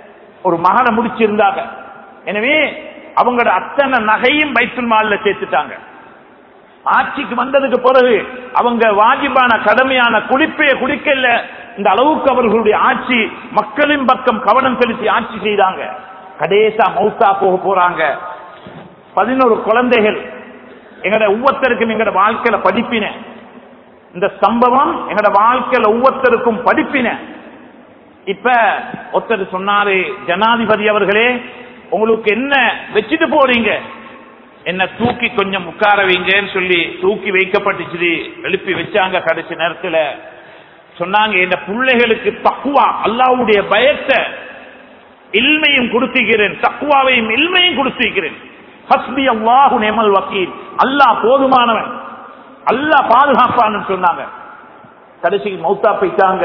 ஒரு மகனை முடிச்சிருந்தாங்க. எனவே அவங்களோட அத்தனை நகையும் பைத்துல் மால்ல சேர்த்துட்டாங்க. ஆட்சிக்கு வந்ததுக்கு பிறகு அவங்க வாஜிபான கடமையான குடிப்பைய குடிக்கல. இந்த அளவுக்கு அவர்களுடைய ஆட்சி மக்களின் பக்கம் கவனம் செலுத்தி ஆட்சி செய்தாங்க. கடைசா மௌத்தா போறாங்க. 11 குழந்தைகள். எங்கட ஒவ்வொருத்தருக்கும் எங்கட வாழ்க்கையில படிப்பின இந்த சம்பவம், எங்கட வாழ்க்கையில ஒவ்வொருத்தருக்கும் படிப்பின. இப்ப ஒருத்தர் சொன்னாரு, ஜனாதிபதி அவர்களே, உங்களுக்கு என்ன வச்சுட்டு போறீங்க? என்ன தூக்கி கொஞ்சம் உட்கார வைங்கன்னு சொல்லி தூக்கி வைக்கப்பட்டுச்சு. எழுப்பி வச்சாங்க. கடைசி நேரத்தில் சொன்னாங்க, இந்த பிள்ளைகளுக்கு தக்வா, அல்லாஹ்வுடைய பயத்தை, இல்மையும் கொடுத்திருக்கிறேன், தக்வாவையும் இல்மையும் கொடுத்திருக்கிறேன். ஹஸ்பி அல்லாஹு நிஅமல் வக்கீல், அல்லாஹ் போதுமானவன், அல்லாஹ் பாதுகாப்பான்னு சொன்னாங்க. கடைசிக்கு மௌத்தா போயிட்டாங்க.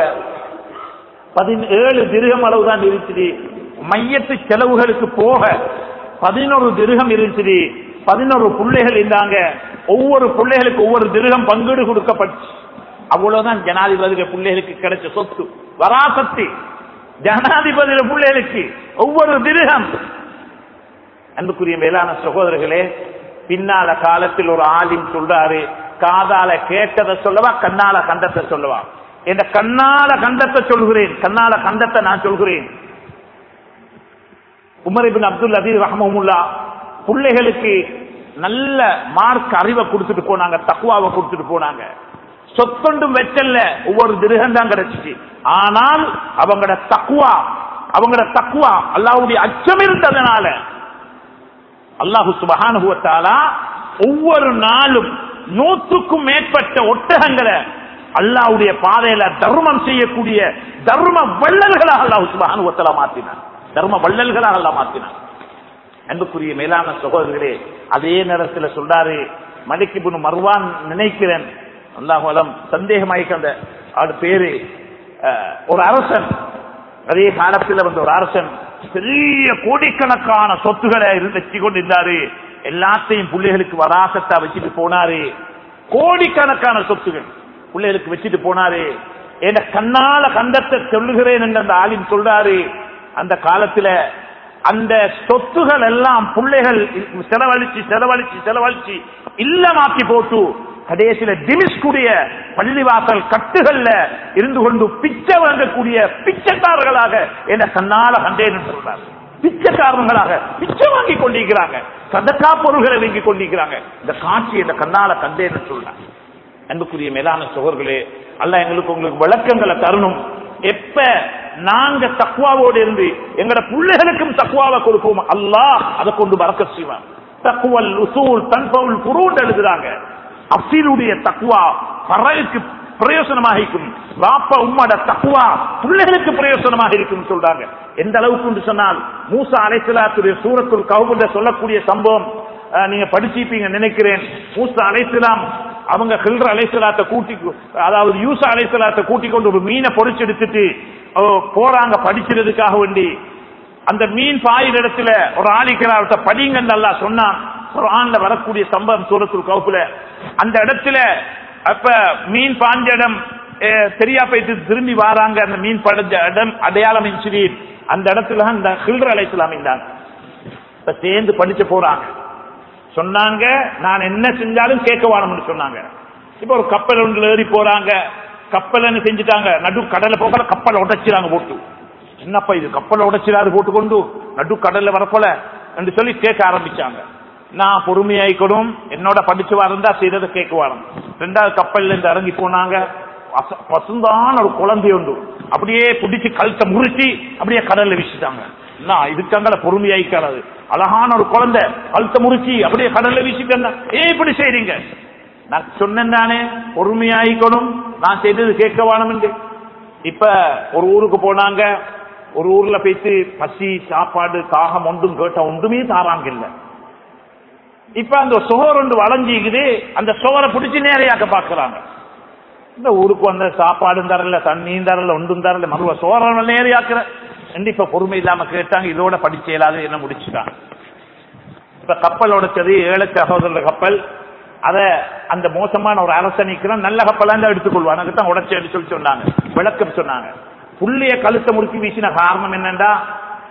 17 திர்ஹம் அளவுதான் இருந்துச்சு. மையத்து செலவுகளுக்கு போக 11 திர்ஹம் இருந்துச்சு. 11 பிள்ளைகள் இருந்தாங்க. ஒவ்வொரு பிள்ளைகளுக்கு ஒவ்வொரு திர்ஹம் பங்கீடு கொடுக்கப்பட்டு, அவ்வளவுதான் ஜனாதிபதி பிள்ளைகளுக்கு கிடைச்ச சொத்து, வராசத்து. ஜனாதிபதி பிள்ளைகளுக்கு ஒவ்வொரு திர்ஹம். அன்புக்குரிய மேலான சகோதரர்களே, பின்னால காலத்தில் ஒரு ஆலிம் சொல்றாரு, காதால கேட்டதை சொல்லவா கண்ணால கண்டத்தை சொல்லவா? என்ற கண்ணால கண்டத்தை சொல்கிறேன், கண்ணால கண்டத்தை நான் சொல்கிறேன். உமர் இப்னு அப்துல் அசீஸ் ரஹ்மஹுல்லாஹ் பிள்ளைகளுக்கு நல்ல மார்க் அறிவை கொடுத்துட்டு போனாங்க, தக்வாவை கொடுத்துட்டு போனாங்க. சொத்தொண்டும் வெச்சல்ல, ஒவ்வொரு திர்ஹம் தான் கிடைச்சிச்சு. ஆனால் அவங்களோட தக்வா அல்லாஹ்வுடைய அச்சம் இருந்ததனால அல்லாஹ் சுப்ஹானஹு வ தஆலா ஒவ்வொரு நாளும் 100க்கும் மேற்பட்ட ஒட்டகங்களை அல்லாஹ்வுடைய பாதையில தர்மம் செய்யக்கூடிய தர்ம வள்ளல்களாக அல்லாஹ் சுப்ஹானஹு வ தஆலா மாற்றினார். தர்ம வள்ளல்களாக அல்லாஹ் மாற்றினார். அன்புக்குரிய மேலான சகோதரர்களே, அதே நேரத்தில் சொல்றாரு, மலிக் இப்னு மர்வான் நினைக்கிறேன், அல்லாஹ் அலம் சந்தேகமாயிக்க, அந்த பேரு ஒரு அரசன், அதே காலத்தில் வந்த ஒரு அரசன் பெரிய கோடிக்கணக்கான சொத்துக்களை வச்சு கொண்டிருந்தாரு. எல்லாத்தையும் பிள்ளைகளுக்கு வராசத்தா வச்சுட்டு போனாரு. கோடிக்கணக்கான சொத்துகள் பிள்ளைகளுக்கு வச்சுட்டு போனாரு. என கண்ணால கண்டத்தை சொல்லுகிறேன் என்று அந்த ஆலிம் சொல்றாரு. அந்த காலத்துல அந்த சொத்துகள் எல்லாம் பிள்ளைகள் செலவழிச்சு இல்லமாக்கி போட்டு கடைசியில திமிஷ்குடைய பள்ளிவாசல் கட்டுகள்ல இருந்து கொண்டு பிச்சை வாங்கக்கூடிய பிச்சைக்காரர்களாக என்ன கண்ணால கண்டேன் சொல்றாங்க. பிச்சைக்காரர்களாக பிச்சை வாங்கி கொண்டிருக்கிறாங்க, சதக்கா பொருள்களை வாங்கி கொண்டிருக்கிறாங்க. இந்த காட்சி என்ன கண்ணால கண்டேன்னு சொல்றாங்க. அன்புக்குரிய மேலான சகோதரர்களே, அல்லாஹ் எங்களுக்கு உங்களுக்கு விளக்கங்களை தரணும். எப்ப நாங்க தக்வாவோடு இருந்து எங்களோட பிள்ளைகளுக்கும் தக்வாவை கொடுப்போம், அல்லாஹ் அதை கொண்டு பரக்கத் செய்வான். தக்வல் உசூல் தன்ஃபவுல் ஃபுரூத் எழுதுறாங்க. அஃஸீலுடைய தக்வா பரலுக்கு பிரயோசனமாக இருக்கும், வாப்பா உம்மோட தக்வா பிள்ளைகளுக்கு பிரயோசனமாக இருக்கும் சொல்றாங்க. எந்த அளவுக்கு சொன்னால், மூசா அலைஹிஸ்ஸலாத்துடைய சூரத்துல் கஹ்ஃப்ல சொல்லக்கூடிய சம்பவம் நீங்க படிச்சிருப்பீங்க நினைக்கிறேன். மூசா அலைஹிஸ்ஸலாம் அவங்க ஹில்ர் அலைஹிஸ்ஸலாத்தை கூட்டி, அதாவது யூசா அலைஹிஸ்ஸலாத்தை கூட்டிக் கொண்டு ஒரு மீனை பொறிச்சு எடுத்துட்டு போறாங்க படிக்கிறதுக்காக வேண்டி. அந்த மீன் பாயிற இடத்துல ஒரு ஆளிக்கிறார்கிட்ட படிங்கன்னு அல்லாஹ் சொன்னான். குர்ஆன்ல வரக்கூடிய சம்பவம் சூரத்துல் கஹ்ஃப்ல. அந்த இடத்துல அப்ப மீன் பாஞ்ச இடம் சரியா போயிட்டு திரும்பி வராங்க. அந்த மீன் படைஞ்ச இடம் அடையாளம் இன்சிரி, அந்த இடத்துல இந்த ஹில்ர் அலைஹிஸ்ஸலாம் இருந்தாங்க. இப்ப சேர்ந்து படிச்சு போறாங்க. சொன்னாங்க, நான் என்ன செஞ்சாலும் கேட்க வாணும்னு சொன்னாங்க. இப்ப ஒரு கப்பல் ஒன்றுல ஏறி போறாங்க. கப்பல் என்ன செஞ்சுட்டாங்க, நடு கடலை போகல கப்பலை உடைச்சிடாங்க போட்டு. என்னப்பா இது கப்பலை உடைச்சிடாரு போட்டுக்கொண்டு நடு கடல்ல வரப்போல என்று சொல்லி கேட்க ஆரம்பிச்சாங்க. நான் பொறுமையாயிக்கணும், என்னோட படிச்சு வரந்தா செய்ததை கேட்க வரும். 2வது கப்பல்ல இருந்து இறங்கி போனாங்க. பசுந்தான ஒரு குழந்தை உண்டு, அப்படியே பிடிச்சி கழுத்தை முறிச்சு அப்படியே கடல்ல வீசிட்டாங்க. நான் இதுக்காக பொறுமையாயிக்காது, அழகான ஒரு குழந்தை கழுத்தை முறிச்சு அப்படியே கடல்ல வீசிட்டாங்க. இப்படி செய்றீங்க? நான் சொன்னேன் தானே பொறுமையாயிக்கணும், நான் செய்தது கேட்க வேணும் என்று. இப்ப ஒரு ஊருக்கு போனாங்க. ஒரு ஊர்ல போயிட்டு பசி சாப்பாடு தாகம் ஒன்றும் கேட்ட ஒன்றுமே தாராங்க இல்ல. இப்ப அந்த சோறு ஒன்று வளைஞ்சிக்குது, அந்த சோரை பிடிச்சி நேரையாக்க பாக்குறாங்க. இந்த ஊருக்கு வந்த சாப்பாடும் தரல, தண்ணியும் தரல, ஒன்றும் தரல, மறுவ சோற நேரையாக்குற. இப்ப பொறுமை இல்லாம கேட்டாங்க. இதோட படிச்ச இயலாது என்ன முடிச்சுட்டாங்க. இப்ப கப்பல் உடைச்சது 7 சகோதரர் கப்பல். அத அந்த மோசமான ஒரு அரசன் நிற்கிறான், நல்ல கப்பலா தான் எடுத்துக்கொள்வான், அதுக்கு தான் உடைச்சு சொல்லி சொன்னாங்க. விளக்கம் சொன்னாங்க. புள்ளைய கழுத்தை முறுக்கி வீசின காரணம் என்னண்டா,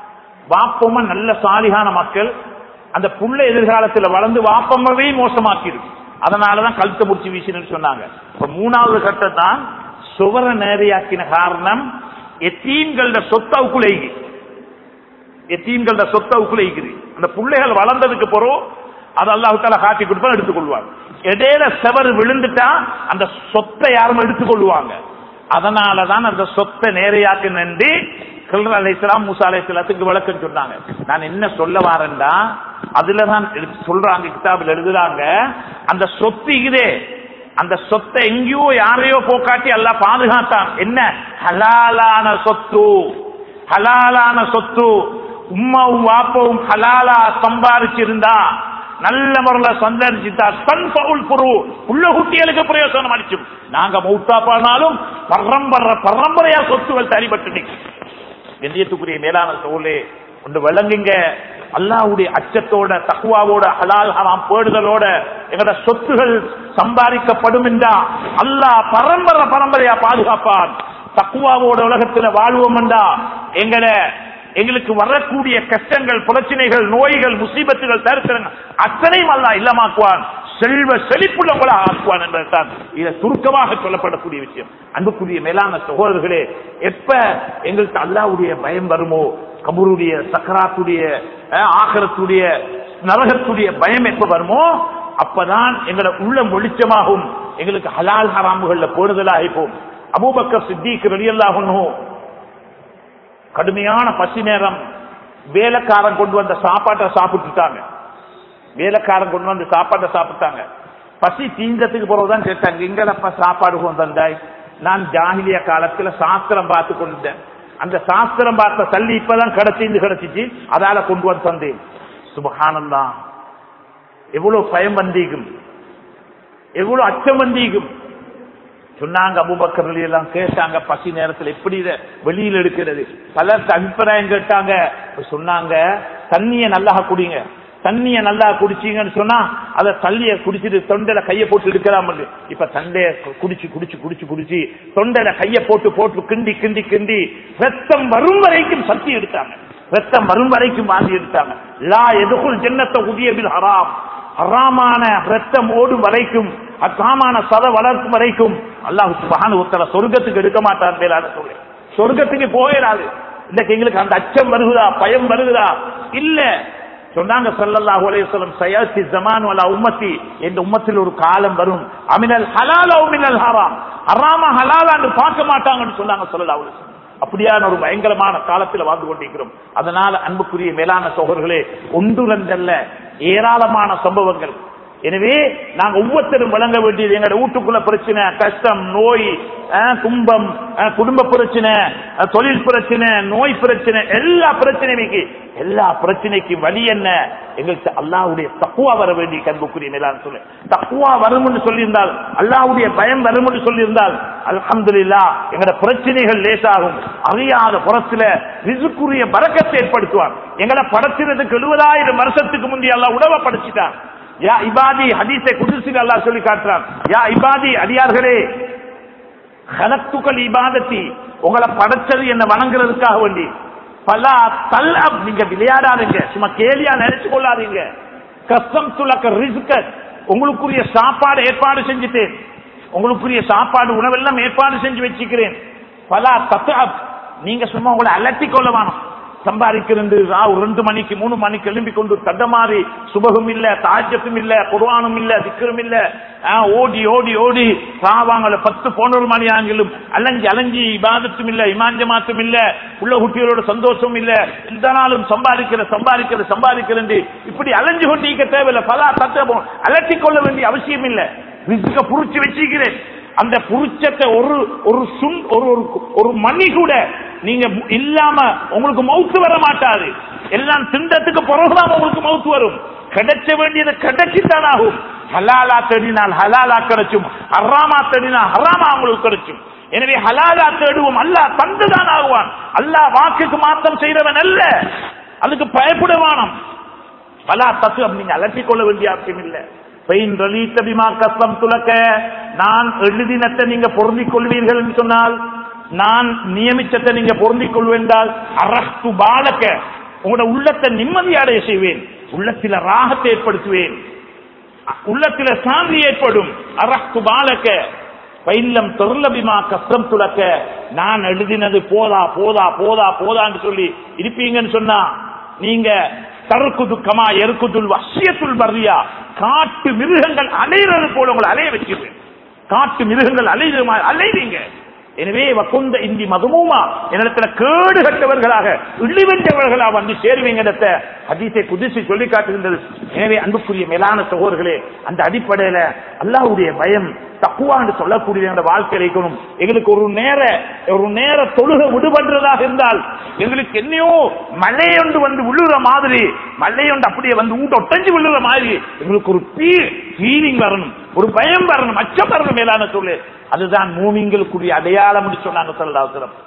வாப்பமா நல்ல சாலிகான மக்கள், அந்த புள்ள எதிர்காலத்தில் வளர்ந்து வாப்பமாவே மோசமாக்கிருக்கு. அதனாலதான் கழுத்தை முடிச்சு வீசினு சொன்னாங்க. இப்ப 3வது கட்டம் தான் சுவர நேரையாக்கின காரணம் எத்தீன்கள சொத்தவுக்குலைக்கு, எத்தீன்கள சொத்தவுக்குலைக்குது. அந்த பிள்ளைகள் வளர்ந்ததுக்கு பிறகு அது அல்லாஹ் தஆலா காட்டி கொடுப்பா எடுத்துக்கொள்வாங்க. இடையில செவர் விழுந்துட்டா அந்த சொத்தை யாரும் எடுத்துக்கொள்வாங்க. அதனாலதான் அந்த சொத்தை நேரையாக்கு நின்று கில்ர் அலைஹிஸ்ஸலாம் மூசா அலைஹிஸ்ஸலாத்துக்கு விளக்கம் சொன்னாங்க. நான் என்ன சொல்ல வாரேன்டா, அதுலதான் சொல்றாங்க, கிதாபில் எழுதுறாங்க, அந்த சொத்து இதே அந்த சொத்தை எங்கேயோ யாரையோ போக்காட்டி அல்லாஹ் பாதுகாத்தான். என்ன ஹலாலான சொத்து, ஹலாலான சொத்து. உம்மாவும் வாப்பவும் ஹலாலா சம்பாதிச்சிருந்தா, நல்ல முறையில் சந்தரிச்சுட்டா உள்ள குட்டிகளுக்கு பிரயோசனம் அடிச்சும். நாங்க மௌத்தா போனாலும் பரம்பரையா சொத்துகள் தரிபட்டு கண்ணியத்துக்குரிய மேலான சோழே ஒன்று விளங்குங்க. அல்லாஹ்வுடைய அச்சத்தோட தக்வாவோட ஹலால் ஹராம் பேடுதலோட எங்கட சொத்துகள் சம்பாதிக்கப்படும் என்றா அல்லாஹ் பரம்பரையா பாதுகாப்பான். தக்வாவோட உலகத்தில் வாழ்வோம் என்றா எங்களுக்கு வரக்கூடிய கஷ்டங்கள், பிரச்சனைகள், நோய்கள், முசீபத்துகள், தரித்திரங்கள் அத்தனையும் அல்லாஹ் இல்லமாக்குவான், செல்வ செழிப்புள்ளவங்களா ஆக்குவான் என்றதான் இதை சுருக்கமாக சொல்லப்படக்கூடிய விஷயம். அன்புக்குரிய மேலான சகோதரர்களே, எப்ப எங்களுக்கு அல்லாஹ்வுடைய பயம் வருமோ, கபருடைய, சக்கராத்துடைய, ஆகிரத்துடைய, நரகத்துடைய பயம் எப்ப வருமோ அப்பதான் எங்களை உள்ளம் வெளிச்சமாகும், எங்களுக்கு ஹலால் ஹராமுகள்ல போடுதலாகிப்போம். அபூபக்கர் சித்திக் ரலியல்லாஹு அன்ஹு கடுமையான பசி நேரம், வேலைக்காரன் கொண்டு வந்த சாப்பாட்டை சாப்பிட்டுட்டாங்க. வேலைக்காரன் கொண்டு வந்து சாப்பாட்டை சாப்பிட்டாங்க. பசி தீந்ததுக்கு பிறகுதான் கேட்டாங்க, எங்கடப்பா சாப்பாடு கொண்டு வந்தாய்? நான் ஜாஹிலிய காலத்துல சாஸ்திரம் பார்த்து கொண்டேன், அந்த சாஸ்திரம் பார்த்த தள்ளி இப்பதான் கிடைச்சிச்சு, அதால கொண்டு வந்து தந்தேன். சுப்ஹானல்லாஹ், எவ்வளவு பயம் வந்தீகும், எவ்வளவு அச்சம் வந்தீகும் சொன்னாங்க. அபூபக்கர் எல்லாம் கேட்டாங்க, பசி நேரத்தில் எப்படி வெளியில் எடுக்கிறது? பலருக்கு அபிப்பிராயம் கேட்டாங்க. சொன்னாங்க, தண்ணிய நல்லா குடிங்க, தண்ணிய நல்லா குடிச்சீங்கன்னு சொன்னா அதை தண்ணிய குடிச்சிட்டு தொண்டையில கைய போட்டு எடுக்கலாம். இப்ப தண்டைய குடிச்சு தொண்டையில கைய போட்டு கிண்டி கிண்டி கிண்டி ரத்தம் வரும் வரைக்கும் சக்தி எடுத்தாங்க, ரத்தம் வரும் வரைக்கும் வாங்கி எடுத்தாங்க. லா எதுக்குள் ஜன்னத்தை உதியபில் ஹராம், ஹராமான ரத்தம் ஓடும் வரைக்கும், அக்காமான சத வளர்க்கும் வரைக்கும் அல்லாஹ் சுப்ஹானஹு வ தஆலா சொர்க்கத்துக்கு எடுக்க மாட்டார். மேலான சொல்ல சொர்க்கத்துக்கு போயிடாது. இன்னைக்கு எங்களுக்கு அந்த அச்சம் வருகுதா, பயம் வருகுதா? இல்ல. சொன்னாங்க ஸல்லல்லாஹு அலைஹி வஸல்லம், சயத்தி ஸமான் வலா உம்மத்தி, இந்த உம்மத்தில் ஒரு காலம் வரும், அமினல் ஹலால் வ மினல் ஹராம், ஹராமா ஹலாலான்னு பார்க்க மாட்டாங்கன்னு சொன்னாங்க ஸல்லல்லாஹு அலைஹி வஸல்லம். அப்படியான ஒரு பயங்கரமான காலத்தில் வாழ்ந்து கொண்டிருக்கிறோம். அதனால அன்புக்குரிய மேலான சகோதரர்களே, ஒன்று ரெண்டல்ல, ஏராளமான சம்பவங்கள். எனவே நாங்க ஒவ்வொருத்தரும் வழங்க வேண்டியது, எங்க வீட்டுக்குள்ள பிரச்சனை, கஷ்டம், நோய், துன்பம், குடும்ப பிரச்சனை, தொழில் பிரச்சனை, நோய் பிரச்சனை, எல்லா பிரச்சனைக்கும் வழி என்ன? எங்களுக்கு அல்லாஹ்வுடைய தக்வா வர வேண்டிய அன்புக்குரிய மேலான சொல்ல, தக்வா வரும் என்று சொல்லியிருந்தால், அல்லாஹ்வுடைய பயம் வரும் என்று சொல்லியிருந்தால் அல்ஹம்துலில்லாஹ் எங்கட பிரச்சனைகள் லேசாகும். அறியாத புறத்துல ரிஸ்க்குரிய பரக்கத்தை ஏற்படுத்துவான். எங்களை படைக்கிறதுக்கு 70,000 வருஷத்துக்கு முந்தைய அல்லாஹ் உணவை படைச்சிட்டான். யா இபாதி, ஹதீஸை குதுஸில் அல்லாஹ் சொல்லி காட்டுறான், யா இபாதி, அடியார்களே, ஹலக்துகல் இபாதத்தி, உங்களை படைச்சது என்ன வணங்குறதுக்காக வேண்டி, பலா தல்அப், நீங்க விளையாடாதீங்க, சும்மா கேலியா நினைச்சு கொள்ளாதீங்க. கஸ்ஸம்து லக ரிஸ்க, உங்களுக்குரிய சாப்பாடு ஏற்பாடு செஞ்சுட்டேன், உங்களுக்குரிய சாப்பாடு உணவெல்லாம் ஏற்பாடு செஞ்சு வச்சுக்கிறேன். பலா தத்அப், நீங்க சும்மா உங்களை அலட்டிக் கொள்ள வேணும். சம்பாதிக்கிறது 2 மணிக்கு 3 மணிக்கு எழும்பி கொண்டு தடமாறி, சுபகும் இல்ல, தாஜ்ஜத்தும் இல்ல, குர்ஆனும் இல்ல, திக்ரும் இல்ல, ஓடி ஓடி ஓடி ராவாங்கல 10-11 மணி ஆங்கிலும் அலைஞ்சி இபாதத்தும் இல்ல, இமாம் ஜமாத்தும் இல்ல, உள்ள குட்டிகளோட சந்தோஷம் இல்ல, இந்த நாளும் சம்பாதிக்கிறது இப்படி அலைஞ்சு கொண்டிருக்க தேவையில்லை. பல தத்துவம் அலட்டிக் கொள்ள வேண்டிய அவசியம் இல்லை. ரிஸ்க புரிச்சு வச்சுக்கிறேன். அந்த புரிச்சத்தை ஒரு மணி கூட நீங்க இல்லாம உங்களுக்கு மவுத்து வர மாட்டாது. எல்லாம் திண்டத்துக்கு பிறகுதான் உங்களுக்கு மவுத்து வரும். கிடைச்ச வேண்டியது கிடைச்சித்தான் ஆகும். ஹலாலா தேடினால் ஹலாலா கிடைச்சும், ஹராமா தேடினால் ஹராமா உங்களுக்கு கிடைச்சும். எனவே ஹலாலா தேடுவோம், அல்லாஹ் தந்துதான் ஆகுவான். அல்லாஹ் வாக்குக்கு மாற்றம் செய்தவன் அல்ல, அதுக்கு பயப்படுவானம். பலா தத்து அப்படிங்க அலட்டிக் கொள்ள வேண்டிய அவசியம் இல்லை. நான் எழுதினத்தை நீங்க பொருந்திக் கொள்வீர்கள் என்று சொன்னால், நான் நியமிச்சத்தை நீங்க பொருந்திக் கொள்வென்றால், அரஸ்து பாலக்க, உங்களோட உள்ளத்தை நிம்மதி அடைய செய்வேன், உள்ளத்தில ராகத்தை ஏற்படுத்துவேன், உள்ளத்தில சாந்தி ஏற்படும். அரஹ்து பாலக பைல்லம் தொர்லபிமா கஸ்ரம் துலக்க, நான் எழுதினது போதா போதா போதா போதான்னு சொல்லி இருப்பீங்கன்னு சொன்னா நீங்க தருக்குது கமா எருக்குதுல் வசியத்துல் பர்ரியா, காட்டு மிருகங்கள் அலைகிறது போல உங்களை அலைய வச்சிருவேன். காட்டு மிருகங்கள் அலைவீங்க. எனவே வகுந்த இந்தி மதுமூமா என்னிடத்துல கேடு கட்டவர்களாக இழிவென்றவர்களாக வந்து சேருவீங்க. ஹதீஸை குதிசி சொல்லி காட்டுகின்றது. எனவே அன்புக்குரிய மேலான சகோதரர்களே, அந்த அடிப்படையில அல்லாஹ்வுடைய பயம் தக்குவான்னு சொல்லக்கூடிய வாழ்க்கையில் இருக்கணும். எங்களுக்கு ஒரு நேர தொழுக விடுபடுறதாக இருந்தால் எங்களுக்கு என்னையோ மழையொன்று வந்து விழுற மாதிரி, மழையொன்று அப்படியே வந்து ஒட்டஞ்சு விழுற மாதிரி எங்களுக்கு ஒரு ஃபீலிங் வரணும், ஒரு பயம் வரணும், அச்சம் வரணும். மேலான சொல்லு, அதுதான் மூமின்களுக்குரிய அடையாளம் சொன்னாங்க ஸல்லல்லாஹு அலைஹி வஸல்லம்.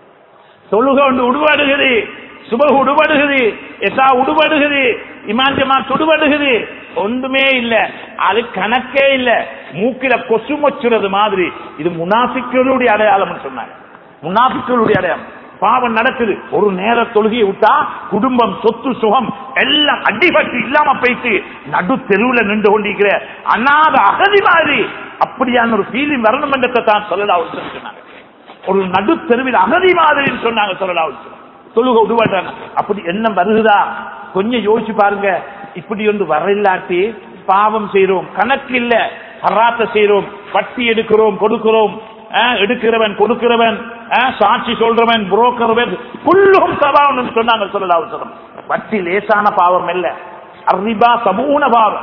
தொழுக ஒன்று உடுபடுகிறது, சுபஹ் உடுபடுகிறது, எசா உடுபடுகிறது, இமாம் ஜமாத் உடுபடுகிறது, ஒன்றுமே இல்ல, அது கணக்கே இல்ல, மூக்கில கொசு மொச்சுறது மாதிரி. இது முனாஃபிக்குகளுடைய அடையாளம் சொன்னாங்க. முனாஃபிக்குகளுடைய அடையாளம். பாவம் நடக்குது, ஒரு நேர தொழுகையை விட்டா குடும்பம் சொத்து சுகம் எல்லாம் அடிபட்டு இல்லாம போயிட்டு நடு தெருவுல நின்று கொண்டிருக்கிற அநாத அகதி மாதிரி அப்படியான ஒரு ஃபீலிங் வரணும் என்றதை தான் ஸல்லல்லாஹு அலைஹி வஸல்லம் சொன்னாங்க. ஒரு நடு தெருவில் அகதி மாதிரின்னு சொன்னாங்க ஸல்லல்லாஹு அலைஹி வஸல்லம். தொழுக விடுவாட்டாங்க. அப்படி எண்ணம் வருகுதா கொஞ்சம் யோசிச்சு பாருங்க. இப்படி ஒன்று வரலாட்டி பாவம் செய்யறோம், கணக்கு இல்ல, ஹராத்த செய்யறோம், வட்டி எடுக்கிறோம் கொடுக்கிறோம், எடுக்கிறவன் கொடுக்கிறவன், சாட்சி சொல்றவன் புரோக்கர் புல்லும் சபாவன் சொன்னாங்க ஸல்லல்லாஹு அலைஹி வஸல்லம். வட்டி லேசான பாவம் இல்ல, அர்ரிபா சமூன பாவம்.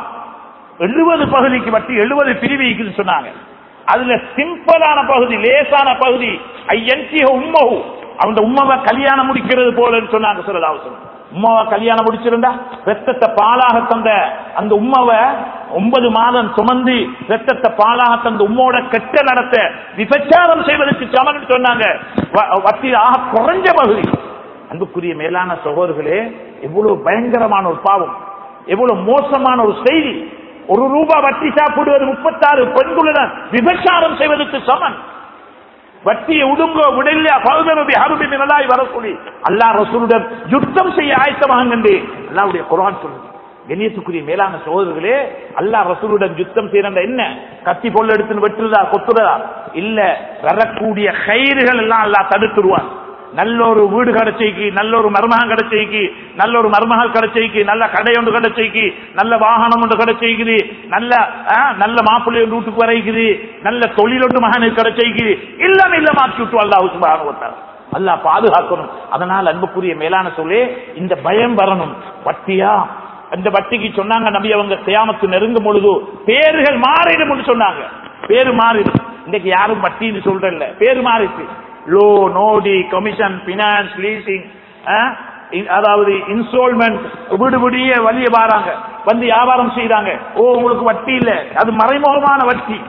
70 பகுதிக்கு வட்டி 70 பிரிவுன்னு சொன்னாங்க. அதுல சிம்பிளான பகுதி, லேசான பகுதி ஐயன்சி உம்மஹு, அவங்க உம்மாவை கல்யாணம் முடிக்கிறது போல சொன்னாங்க ஸல்லல்லாஹு அலைஹி வஸல்லம். உம்மாவை கல்யாணம் முடிச்சிருந்தா ரத்தத்தை பாலாக தந்த அந்த உம்மாவை 9 மாதம் சுமந்து ரத்தத்தை பாலாக தந்த உம்மோட கெட்ட நடத்த விபச்சாரம் செய்வதற்கு சமன் சொன்னாங்க. வட்டி ஆக குறைஞ்ச பகுதி. அன்புக்குரிய மேலான சகோதரர்களே, எவ்வளவு பயங்கரமான ஒரு பாவம், எவ்வளவு மோசமான ஒரு செய்தி. ₹1 வட்டி சாப்பிடுவது 36 பெண்களுடன் விபச்சாரம் செய்வதற்கு சமன். வட்டியை உடுங்கோ விடல பௌதரபி ஹருபி மினலாய் வரக்கூடிய அல்லாஹ் ரசூலுடன் யுத்தம் செய்ய ஆயத்தமாக என்று அல்லாஹ்வுடைய குர்ஆன் சொல்லுது. கண்ணியத்துக்குரிய மேலான சகோதரர்களே, அல்லாஹ் ரசூலுடன் யுத்தம் செய்யறத என்ன? கத்தி பொல் எடுத்து வெட்டுறதா கொத்துறதா இல்ல, வரக்கூடிய கைர்கள் எல்லாம் அல்லாஹ் தடுத்துருவான். நல்ல ஒரு வீடு கிடைச்சைக்கு, நல்ல ஒரு மருமகன் கிடைச்சைக்கு, நல்ல ஒரு மருமகள் கிடைச்சைக்கு, நல்ல கடை ஒன்று கிடைச்சைக்கு, நல்ல வாகனம் ஒன்று கிடைச்சிக்குது, நல்ல மாப்பிள்ளை ஒன்று வீட்டுக்கு வரைக்குது, நல்ல தொழில் ஒன்று மகனுக்கு கிடைச்சிக்குது, இல்லாம இல்ல மாற்றி விட்டு அல்லாஹ் சுப்ஹானஹு வ தஆலா அல்லாஹ் பாதுகாக்கணும். அதனால் அன்புக்குரிய மேலான சொல்லே இந்த பயம் வரணும். வட்டியா, அந்த வட்டிக்கு சொன்னாங்க நபி அவங்க கியாமத்து நெருங்கும் பொழுது பேர்கள் மாறிடும் சொன்னாங்க. பேரு மாறிடும். இன்னைக்கு யாரும் வட்டின்னு சொல்றல, பேரு மாறிச்சு. லோன், நோடி, கமிஷன், பினான்ஸ், லீசிங், அதாவது இன்ஸ்டால்மெண்ட், விடுபடிய வழிய வாராங்க, வந்து வியாபாரம் செய்யறாங்க. உங்களுக்கு வட்டி இல்ல, அது மறைமுகமான வட்டி.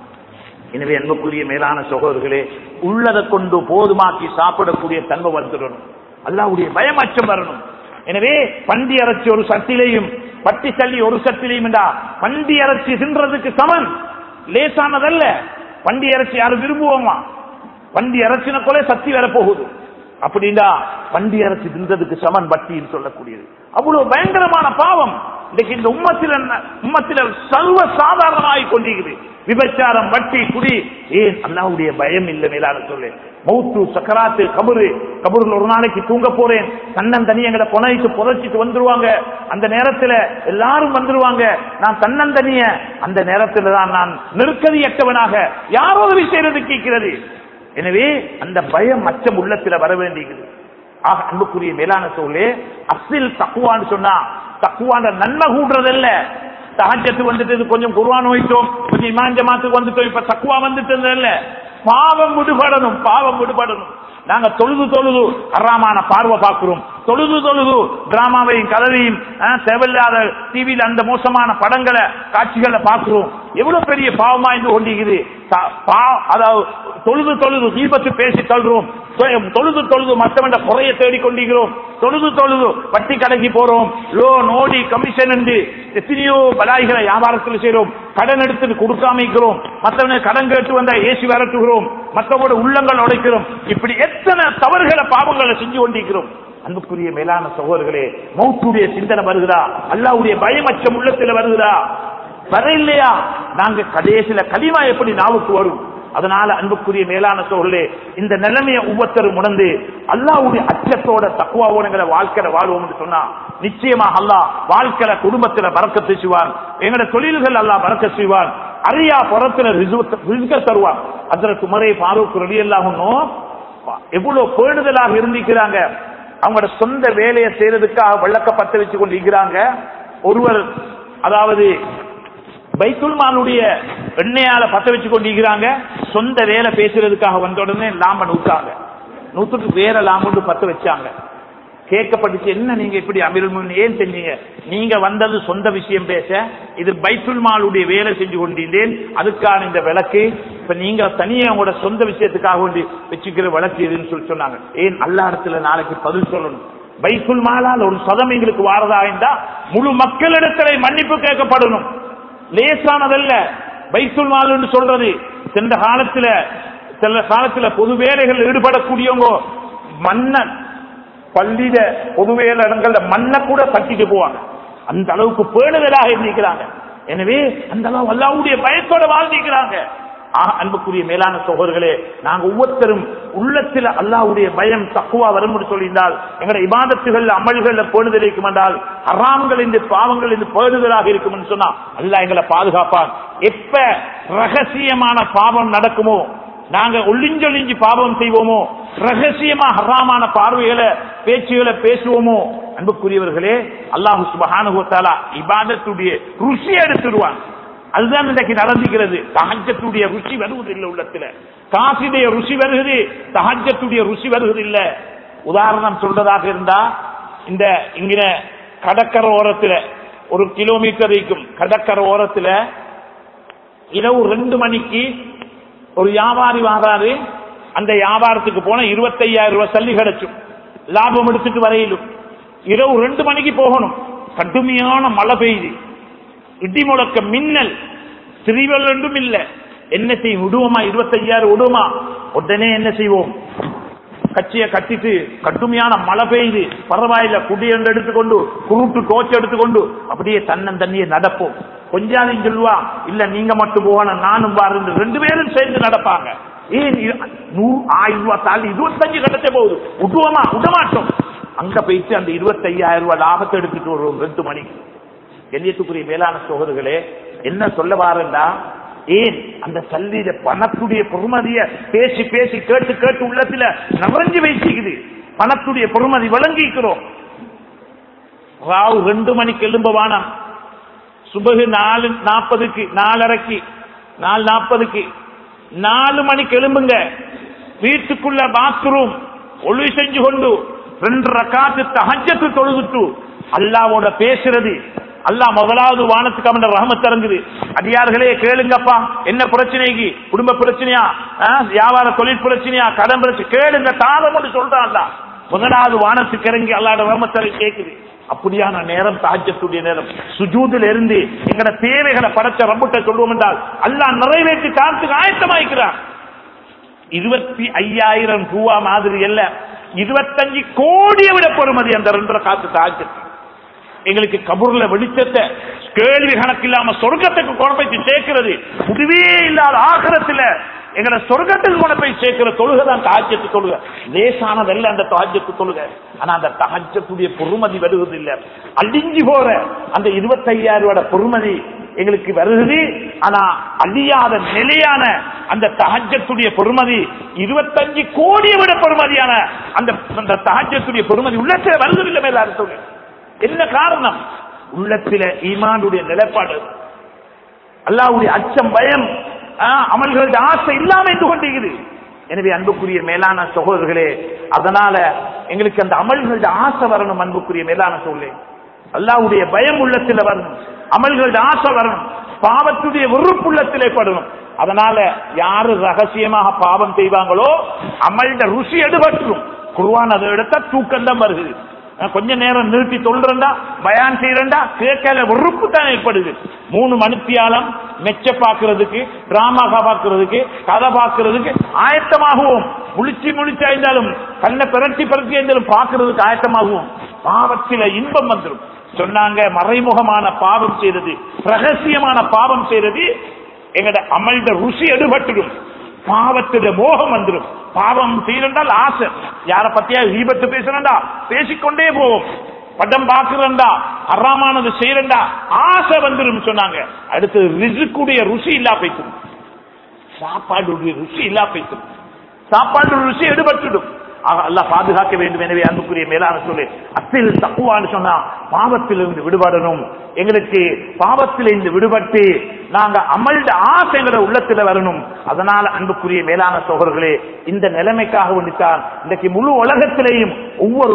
எனவே அன்புக்குரிய மேலான சகோதரர்களே, உள்ளதை கொண்டு போதுமாக்கி சாப்பிடக்கூடிய தன்மை வந்துடணும். அல்லாஹ்வுடைய பயம் அச்சம் வரணும். எனவே பண்டி இறைச்சி ஒரு சட்டிலையும் பட்டி சல்லி ஒரு சட்டிலையும் என்றா பண்டி இறைச்சி தின்றதுக்கு சமன். லேசானதல்ல. பண்டி இறைச்சி யாரும் விரும்புவோமா? பண்டி இறைச்சின கொலை சக்தி வர போகுது. அப்படின்னா பண்டி இறைச்சி தின்றதுக்கு சமன் வட்டின்னு சொல்லக்கூடியது. அவ்வளவு பயங்கரமான பாவம் இன்னைக்கு இந்த உம்மத்தில சர்வ சாதாரணமாகி கொண்டிருக்குது. விபச்சாரம், வட்டி, குடி. ஏன்? அல்லாஹ்வுடைய பயம் இல்லை. மேலான சொல்லு, மௌத்து, சக்கராத்து, கபூர்ல ஒரு நாளைக்கு தூங்க போறேன், தன்னந்தனியங்களை புனைத்து புதைச்சிட்டு வந்துருவாங்க. அந்த நேரத்துல எல்லாரும் வந்துருவாங்க, நான் தன்னந்தனிய. அந்த நேரத்துல தான் நான் நெருக்கடியற்றவனாக யாரோ உதவி செய்யறது கேட்கிறது. எனவே அந்த பயம் அச்சம் உள்ளத்துல வர வேண்டியது. ஆக அன்புக்குரிய மேலான சொல்லே, அசில் தக்குவான்னு சொன்னா தக்குவான நன்மை கூடுறதில்ல. தஹஜ்ஜத் வந்துட்டு கொஞ்சம் குர்ஆன் ஓதிட்டோம், கொஞ்சம் இமாம் ஜமாத்துக்கு வந்துட்டோம், இப்ப தக்குவா வந்துட்டு இல்ல. பாவம் விடுபடணும், பாவம் விடுபடணும். நாங்க தொழுது ஹராமான பார்வை பார்க்கிறோம், தொழுது டிராமாவையும் கதையும் தேவையில்லாத டிவியில அந்த மோசமான படங்களை காட்சிகளை பார்க்கிறோம். எவ்வளவு பெரிய பாவமா இருந்து கொண்டிருக்குது. அதாவது தொழுது தீபத்து பேசி தள்ளுறோம், தொழுது மற்றவண்ட குறைய தேடிக்கொண்டிருக்கிறோம், தொழுது வட்டி கடைக்கு போறோம், லோன், ஓடி, கமிஷன் என்று எத்தனையோ பலாய்களை வியாபாரத்தில் செய்யறோம். கடன் எடுத்து கொடுக்காம இருக்கிறோம், மற்றவனை கடன் கேட்டு வந்த ஏசி விரட்டுகிறோம், மற்றவோட உள்ளங்கள் உடைக்கிறோம். இப்படி எத்தனை தவறுகளை பாவங்களை செஞ்சு கொண்டிருக்கிறோம். அன்புக்குரிய மேலான சகோதரர்களே, மௌத்துடைய சிந்தனை வருகிறா? அல்லாஹ்வுடைய பயமச்சம் உள்ளத்தில் வருகிறா? வர இல்லையா? நாங்க கடைசியில கலிமா எப்படி நாவுக்கு வரும்? அதனால அன்புக்குரிய மேலான சகோதரர்களே, இந்த நிலைமையை ஒவ்வொருத்தரும் உணர்ந்து அல்லாஹ்வுடைய அச்சத்தோட தக்வாவோட வாழ்க்கையில வாழ்வோம் என்று சொன்னா நிச்சயமாக அல்லாஹ் வாழ்க்கையில குடும்பத்துல பரக்கத்து செய்வான், எங்கட தொழில்கள் அல்லாஹ் பரக்கத் செய்வான், அறியா புறத்துல ரிஸ்க தருவான். ஹஜ்ரத் உமர் ஃபாரூக் ரலியல்லாஹு அன்ஹு எவ்வளவு பேணுதலாக இருந்திருக்கிறாங்க. அவங்களோட சொந்த வேலையை செய்யறதுக்காக விளக்கப்பட்டு வச்சு கொண்டு இருக்கிறாங்க. ஒருவர் அதாவது பைத்துல் மாலுடைய எண்ணெயால பத்த வச்சு கொண்டிருக்கிறாங்க. சொந்த வேலை பேசுறதுக்காக வந்த உடனே லாம்ப நூத்தாங்க. நூத்துக்கு வேற லாம்பு பத்த வச்சாங்க. கேட்கப்பட்டுச்சு, என்ன நீங்க இப்படி அமீருல் முஃமினீன் ஏன் செஞ்சீங்க? நீங்க வந்தது சொந்த விஷயம் பேச, இது பைத்துல் மாலுடைய வேலை செஞ்சு கொண்டிருந்தேன், அதுக்கான இந்த விளக்கு. இப்ப நீங்க தனியா உங்களோட சொந்த விஷயத்துக்காக வேண்டி வச்சுக்கிற விளக்கு எதுன்னு சொல்லி சொன்னாங்க. ஏன் அல்லாஹ் இடத்துல நாளைக்கு பதில் சொல்லணும். பைத்துல் மாலால் ஒரு சதம் எங்களுக்கு வாரதா இருந்தா முழு மக்களிடத்திலே மன்னிப்பு கேட்கப்படணும். லேசானதல்ல பைத்துல் மால் சொல்றது. சென்ற காலத்துல பொது வேலைகள் ஈடுபடக்கூடியவங்க மன்னன் பள்ளியில பொது வேலை இடங்கள்ல மண்ணை கூட தட்டிட்டு போவாங்க. அந்த அளவுக்கு பேணுதலாக இருந்திருக்கிறாங்க. எனவே அந்த அளவு அல்லாஹ்வுடைய பயத்தோட வாழ்ந்திருக்கிறாங்க. அன்புக்குரிய மேலான சகோதரர்களே, நாங்க ஒவ்வொருத்தரும் உள்ளத்தில் அல்லாஹ்வுடைய பயம் தக்குவா வரும் என்று சொல்லியிருந்தால் எங்களுடைய இபாதத்துகள் அமல்கள் பேணுதல் இருக்கும் என்றால் ஹராம்கள் இந்த பாவங்கள் இந்த பேணுதலாக இருக்கும் என்று சொன்னா அல்லாஹ் எங்களை பாதுகாப்பான். எப்ப ரகசியமான பாவம் நடக்குமோ, நாங்க ஒளிஞ்சொளிஞ்சு பாவம் செய்வோமோ, ரகசியமா ஹராமான பார்வைகளை பேச்சுகளை பேசுவோமோ, அன்புக்குரியவர்களே அல்லாஹ் சுப்ஹானஹு வ தஆலா இபாதத்துடைய ருசி எடுத்துடுவான். அதுதான் இன்றைக்கு நடந்துகிறது. தஹஜ்ஜத்துடைய ருசி வருவதில்லை உள்ளத்துல. காசிடைய ருசி வருகிறது, தஹஜ்ஜத்துடைய ருசி வருவதில்ல. உதாரணம் சொல்றதாக இருந்தா, இந்த இங்க கடற்கரை ஓரத்துல 1 கிலோமீட்டர் இருக்கும் கடற்கரை ஓரத்துல இரவு 2 மணிக்கு ஒரு வியாபாரி வாராரு. அந்த வியாபாரத்துக்கு போன 25,000 ரூபாய் சல்லி கிடைச்சும், லாபம் எடுத்துட்டு வரையிலும். இரவு 2 மணிக்கு போகணும். கடுமையான மழை பெய்யுது, இடி முழக்க, மின்னல், சிறிவல் ஒன்றும் இல்ல. என்ன செய்யும்? விடுவோமா? 25,000 விடுவோமா? உடனே என்ன செய்வோம்? கட்சியை கட்டிட்டு கடுமையான மழை பெய்யுது, பரவாயில்ல, குடியொன்று எடுத்துக்கொண்டு குருட்டு கோச்சு எடுத்துக்கொண்டு அப்படியே தன்னியை நடப்போம். கொஞ்சம் சொல்லுவா, இல்ல நீங்க மட்டும் போகணும் நானும் பாரு, 2 பேரும் சேர்ந்து நடப்பாங்க. ஏன் 100,000 ரூபாய் தாண்டி 25 கட்டச்ச போகுது, விட்டுவோமா? விடமாட்டோம். அங்க போயிட்டு அந்த 25,000 ரூபாய் லாபத்தை எடுத்துட்டு வருவோம் 2 மணிக்கு. கண்ணியத்துக்குரிய மேலான சகோதரர்களே, என்ன சொல்ல வாரண்டா, ஏன் அந்த சல்லியில பணத்துடைய பொறுமதிய பேசி பேசி கேட்டு கேட்டு உள்ளத்துல நவரஞ்சு வைச்சிக்குது. பணத்துடைய பொறுமதி விளங்கிக்கிறோம். 2 மணிக்கு எழும்பவான சுபகு 4:40 4:30 4:40 4 மணிக்கு எழும்புங்க. வீட்டுக்குள்ள பாத்ரூம் ஒளி செஞ்சு கொண்டு 2 ரக்காத்து தஹஜ்ஜத் தொழுதுட்டு அல்லாஹ்வோட பேசுறது. அல்லாஹ் முதலாவது வானத்துக்கு அவன் ரஹமத் இறங்குது. அடியார்களே கேளுங்கப்பா, என்ன பிரச்சனைக்கு? குடும்ப பிரச்சனையா, வியாபார தொழில் பிரச்சனையா, கடன் பிரச்சனை, கேளுங்க தாளம் சொல்றான். அல்லாஹ் முதலாவது வானத்துக்கு இறங்கி அல்லாஹ்வோட ரஹமத் கேட்குது. அப்படியான நேரம் தஹஜ்ஜத்துடைய நேரம். சுஜூதில் இருந்து எங்கட தேவைகளை படைச்ச ரப்பிட்ட சொல்லுவோம் என்றால் அல்லாஹ் நிறைவேற்றி காலத்துக்கு ஆயத்தமாய்க்கிறான். 25,000 ரூபாய் மாதிரி அல்ல, 25 கோடியை விட பெறுமதி அந்த 2 ரக்காத்து தஹஜ்ஜத். எங்களுக்கு கபூர்ல வெளிச்சத்தை கேள்வி கணக்கு இல்லாம சொர்க்கத்துக்கு கொண்டு போய் சேர்க்கிறது. முடிவே இல்லாத ஆகிரத்துல எங்களை சொர்க்கத்துக்கு கொண்டு போய் சேர்க்கிற தொழுகை தான் தஹஜ்ஜத் தொழுகை. லேசானதல்ல அந்த தஹஜ்ஜத் தொழுகை. ஆனா அந்த தஹஜ்ஜத்துடைய பொறுமதி வருவது இல்லை. அழிஞ்சு போற அந்த 25,000 ரூபாய் பொறுமதி எங்களுக்கு வருகிறது. ஆனா அழியாத நிலையான அந்த தஹஜ்ஜத்துடைய பொறுமதி 25 கோடியை விட பொறுமதியான அந்த தஹஜ்ஜத்துடைய பொறுமதி உள்ளத்துல வருவதில்லை. மேல சொல்ல என்ன காரணம்? உள்ளத்தில ஈமானுடைய நிலைப்பாடு, அல்லாஹ்வுடைய அச்சம், பயம், அமல்களுடைய ஆசை இல்லாம இருந்து கொண்டிருக்குது. எனவே அன்புக்குரிய மேலான சகோதரர்களே, அதனால எங்களுக்கு அந்த அமல்களுடைய ஆசை வரணும். அன்புக்குரிய மேலான சகோதரர்களே, அல்லாஹ்வுடைய பயம் உள்ளத்தில் வரணும், அமல்களுடைய ஆசை வரணும், பாவத்துடைய வெறுப்பு உள்ளத்தில் ஏற்படணும். அதனால யாரு ரகசியமாக பாவம் செய்வாங்களோ அமல்ட ருசி எடுபற்றும். குர்ஆன் அதை எடுத்த தூக்கம் தான் வருகிறது. கொஞ்ச நேரம் நிறுத்தி சொல்றா பயான் செய்யறா கேட்கல வெறுப்பு தான் ஏற்படுது. 3 மணித்தியாலம் மெச்ச பாக்குறதுக்கு, டிராமா பாக்குறதுக்கு, கதை பாக்குறதுக்கு ஆயத்தமாகுவோம். முழிச்சு ஆயிருந்தாலும் கண்ணை பிரட்டி இருந்தாலும் பாக்குறதுக்கு ஆயத்தமாகுவோம். பாவத்தில இன்பம் வந்துடும். சொன்னாங்க மறைமுகமான பாவம் செய்யறது, ரகசியமான பாவம் செய்யறது எங்கட அமல்ட ருசி எடுபட்டுடும். பாவத்திட மோகம் வந்துடும். பாவம் செய்யறால் ஆசை, யார பத்தியா ஈபத்து பேசுறா பேசிக்கொண்டே போவோம். படம் பாக்குறா, அறாமானது செய்யறா ஆசை வந்துடும் சொன்னாங்க. அடுத்து ரிசுக்குடைய ருசி இல்லா போய்க்கும், சாப்பாடு ருசி இல்லா போய்க்கும், சாப்பாடு ருசி எடுபட்டுடும். அல்லாஹ் பாதுகாக்க வேண்டும். எனவே அன்புக்குரிய மேலான சொல்லு அத்தில் தக்குவான்னு சொன்னா பாவத்திலிருந்து விடுபடணும். எங்களுக்கு பாவத்திலிருந்து விடுபட்டு நாங்க அமல்ட ஆசைங்கிற உள்ளத்துல வரணும். அதனால அன்புக்குரிய மேலான சகோதரர்களே, இந்த நிலைமைக்காக வேண்டித்தான் இன்றைக்கு முழு உலகத்திலேயும் ஒவ்வொரு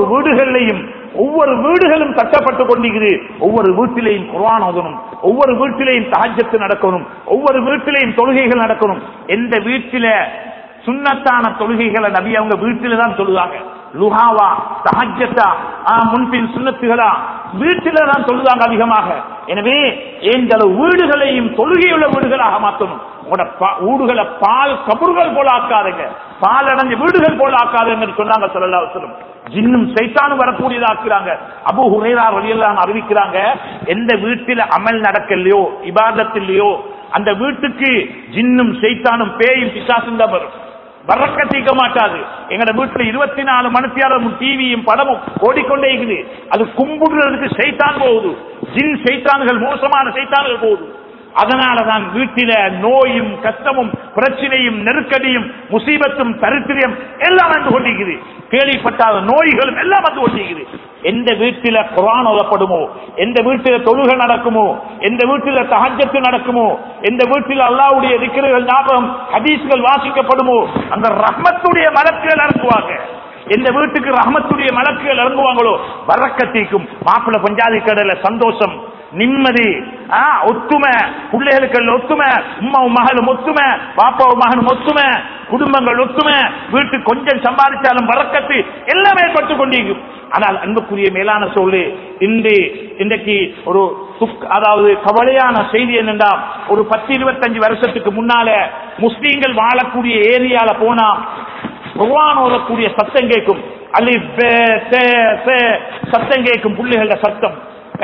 வீடுகளும் கட்டப்பட்டு கொண்டிருக்கிறது. ஒவ்வொரு வீட்டிலேயும் குர்ஆன் ஓதணும், ஒவ்வொரு வீட்டிலேயும் தஹஜ்ஜத் நடக்கணும், ஒவ்வொரு வீட்டிலேயும் தொழுகைகள் நடக்கணும். எந்த வீட்டில சுன்னத்தான தொழுகைகளை நபி அவங்க வீட்டில தான் தொழுதாங்க. லுஹாவா, தஹஜ்ஜத்தா, முன்பின் சுன்னத்துகளா வீட்டில தான் தொழுதாங்க அதிகமாக. எனவே எந்த வீடுகளையும் தொழுகையுள்ள வீடுகளாக மாற்றணும். வீடுகளை பால் கபர்கள் போல ஆக்காதுங்க, பால் அடைஞ்ச வீடுகள் போல ஆக்காதுங்க சொன்னாங்க ஸல்லல்லாஹு அலைஹி வஸல்லம். ஜின்னும் சைத்தானும் வரக்கூடியதா ஆக்குறாங்க. அபூ ஹுரைரா ரலியல்லாஹு அன்ஹு அறிவிக்கிறாங்க, எந்த வீட்டில அமல் நடக்கலையோ, இபாதத் இல்லையோ, அந்த வீட்டுக்கு ஜின்னும் சைத்தானும் பேயும் பிசாசும் தான் வரும். வரக்கத்திக்க மாட்டாது. எங்கட வீட்டுல 24 மணித்தியாலும் டிவியும் படமும் ஓடிக்கொண்டே இருக்குது. அது கும்பிடுறதுக்கு சைத்தான் போகுது, ஜின் சைத்தான்கள், மோசமான சைத்தான்கள் போகுது. அதனாலதான் வீட்டில நோயும் கஷ்டமும் பிரச்சனையும் நெருக்கடியும் முசீபத்தும் தரித்திரியம் எல்லாம் வந்து கொண்டிருக்குது. கேள்விப்பட்டாத நோய்களும் எல்லாம் வந்து கொண்டிருக்குது. எந்த வீட்டில குர்ஆன் ஓதப்படுமோ, எந்த வீட்டில தொழுகை நடக்குமோ, எந்த வீட்டில தஹஜ்ஜத் நடக்குமோ, எந்த வீட்டில் அல்லாஹ்வுடைய திக்ருகள் ஞாபகம் ஹதீஸ்கள் வாசிக்கப்படுமோ, அந்த ரஹ்மத்துடைய மலக்குகள் இறங்குவாங்க. எந்த வீட்டுக்கு ரஹ்மத்துடைய மலக்குகள் இறங்குவாங்களோ பரக்கத்திக்கும். மாப்பிள்ளை பஞ்சாதி கடல சந்தோஷம், நிம்மதி, ஒத்துமை, பிள்ளைகளுக்கு ஒத்துமை, உம்மாவும் மகளும் ஒத்துமை, பாப்பாவும் மகனும் ஒத்துமை, குடும்பங்கள் ஒத்துமை, வீட்டு கொஞ்சம் சம்பாதிச்சாலும் வரக்கத்து எல்லாம் ஏற்பட்டுக் கொண்டிருக்கும். ஆனால் அன்புக்குரிய மேலான சொல்லு, இன்றைக்கு ஒரு அதாவது கவலையான செய்தி என்னென்றா, ஒரு 10-25 வருஷத்துக்கு முன்னால முஸ்லீம்கள் வாழக்கூடிய ஏரியால போனா குர்ஆன் ஓதக்கூடிய சத்தம் கேட்கும், அலிஃப் பே தே சே சத்தம் கேட்கும், பிள்ளைகள சத்தம்,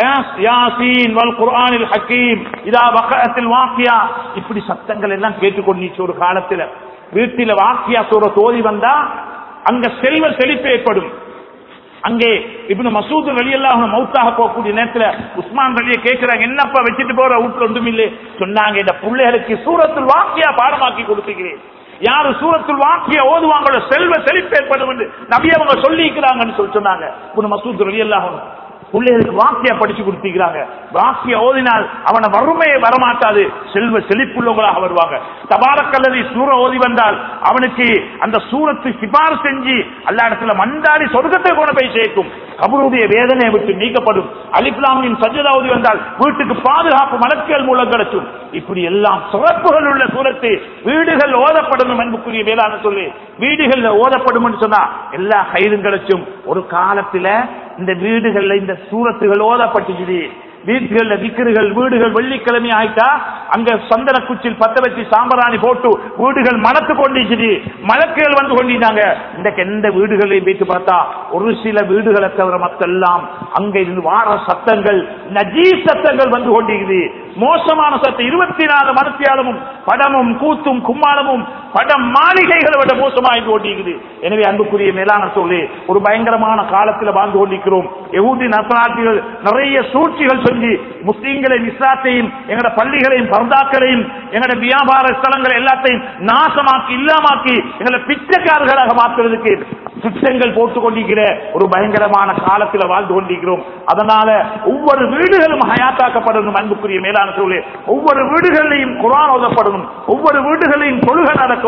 யாசீன் வல் குர்ஆனில் ஹக்கீம் இதா வகஅத்தில் வாக்கியா, இப்படி சத்தங்கள் எல்லாம் கேட்டுக்கொண்டிருச்சு. ஒரு காலத்துல வீட்டில வாக்கியா சூரத் ஓதி வந்தா அங்க செல்வ செழிப்பு ஏற்படும். அங்கே இப்னு மசூத் ரலியல்லாஹு அன்ஹு மௌத்தாக போகக்கூடிய நேரத்துல உஸ்மான் ரலியை கேட்கிறாங்க, என்னப்பா வச்சுட்டு போற வீட்டுல ஒன்றும் இல்லை. சொன்னாங்க, இந்த பிள்ளைகளுக்கு சூரத்துல் வாக்கியா பாடமாக்கி கொடுத்துக்கிறேன். யாரு சூரத்துல் வாக்கியா ஓதுவாங்களோ செல்வ செழிப்பு ஏற்படும் என்று நபி அவங்க சொல்லி இருக்கிறாங்கன்னு சொன்னாங்க. இப்னு மசூத் ரலியல்லாஹு அன்ஹு பிள்ளைகளுக்கு வாக்கியா படிச்சு கொடுத்திருக்கிறாங்க. வாக்கியா ஓதினால் அவன வறுமையை வரமாட்டாது, செல்வ செழிப்புள்ளவங்களாக வருவாங்க. தபாரக்கல்லதி சூர ஓதி வந்தால் அவனுக்கு அந்த சூரத்து சிபார் செஞ்சு அல்லா இடத்துல மண்டாடி சொர்க்கத்தை கொண்டு போய் சேர்க்கும். கபருடைய வேதனையை விட்டு நீக்கப்படும். அலிஃப் லாம் மீம் சஜ்தா ஓதி வந்தால் வீட்டுக்கு பாதுகாப்பு மலக்குகள் மூலம் கிடைக்கும். இப்படி எல்லாம் சிறப்புகள் உள்ள சூரத்து வீடுகள் ஓதப்படணும். அன்புக்குரிய வேளாண் சொல்லி வீடுகள் ஓதப்படும் என்று சொன்னா எல்லா கயிறும் கிடைச்சும். ஒரு காலத்துல இந்த வீடுகள்ல இந்த சூரத்துகள் ஓதப்பட்டுச்சு. வீடுகள்ல திக்ருகள், வீடுகள் வெள்ளிக்கிழமை ஆயிட்டா அங்க சந்தன குச்சில் பத்த வச்சு சாம்பராணி போட்டு வீடுகள் மணத்து கொண்டிருச்சு. மலக்குகள் வந்து கொண்டிருந்தாங்க. இன்றைக்கு எந்த வீடுகளையும் வைத்து பார்த்தா ஒரு சில வீடுகளை தவிர மத்தெல்லாம் அங்க இருந்து வார சத்தங்கள், நஜீஸ் சத்தங்கள் வந்து கொண்டிருக்குது. மோசமான சத்தம். 24 மணித்தியாலமும் படமும் கூத்தும் கும்மாளமும் படம் மாளிகைகளை விட மோசமாக கொண்டிருக்குது. எனவே அன்புக்குரிய மேலான சொல்லி ஒரு பயங்கரமான காலத்தில் வாழ்ந்து கொண்டிருக்கிறோம். யஹூதி நஸ்ரானிகள் நிறைய சூழ்ச்சிகள் செஞ்சு முஸ்லிம்களையும் இஸ்லாத்தையும் எங்கட பள்ளிகளையும் பர்தாக்களையும் எங்கட வியாபார ஸ்தலங்களை எல்லாத்தையும் நாசமாக்கி இல்லாமாக்கி எங்களை பிச்சைக்காரர்களாக மாற்றுவதற்கு திட்டங்கள் போட்டுக் கொண்டிருக்கிற ஒரு பயங்கரமான காலத்தில் வாழ்ந்து கொண்டிருக்கிறோம். அதனால ஒவ்வொரு வீடுகளும் ஹயாத்தாக்கப்படணும். அன்புக்குரிய மேலான சொல்லி ஒவ்வொரு வீடுகளிலையும் குர்ஆன் ஓதப்படணும். ஒவ்வொரு வீடுகளிலையும் தொழுகை நடக்கணும்.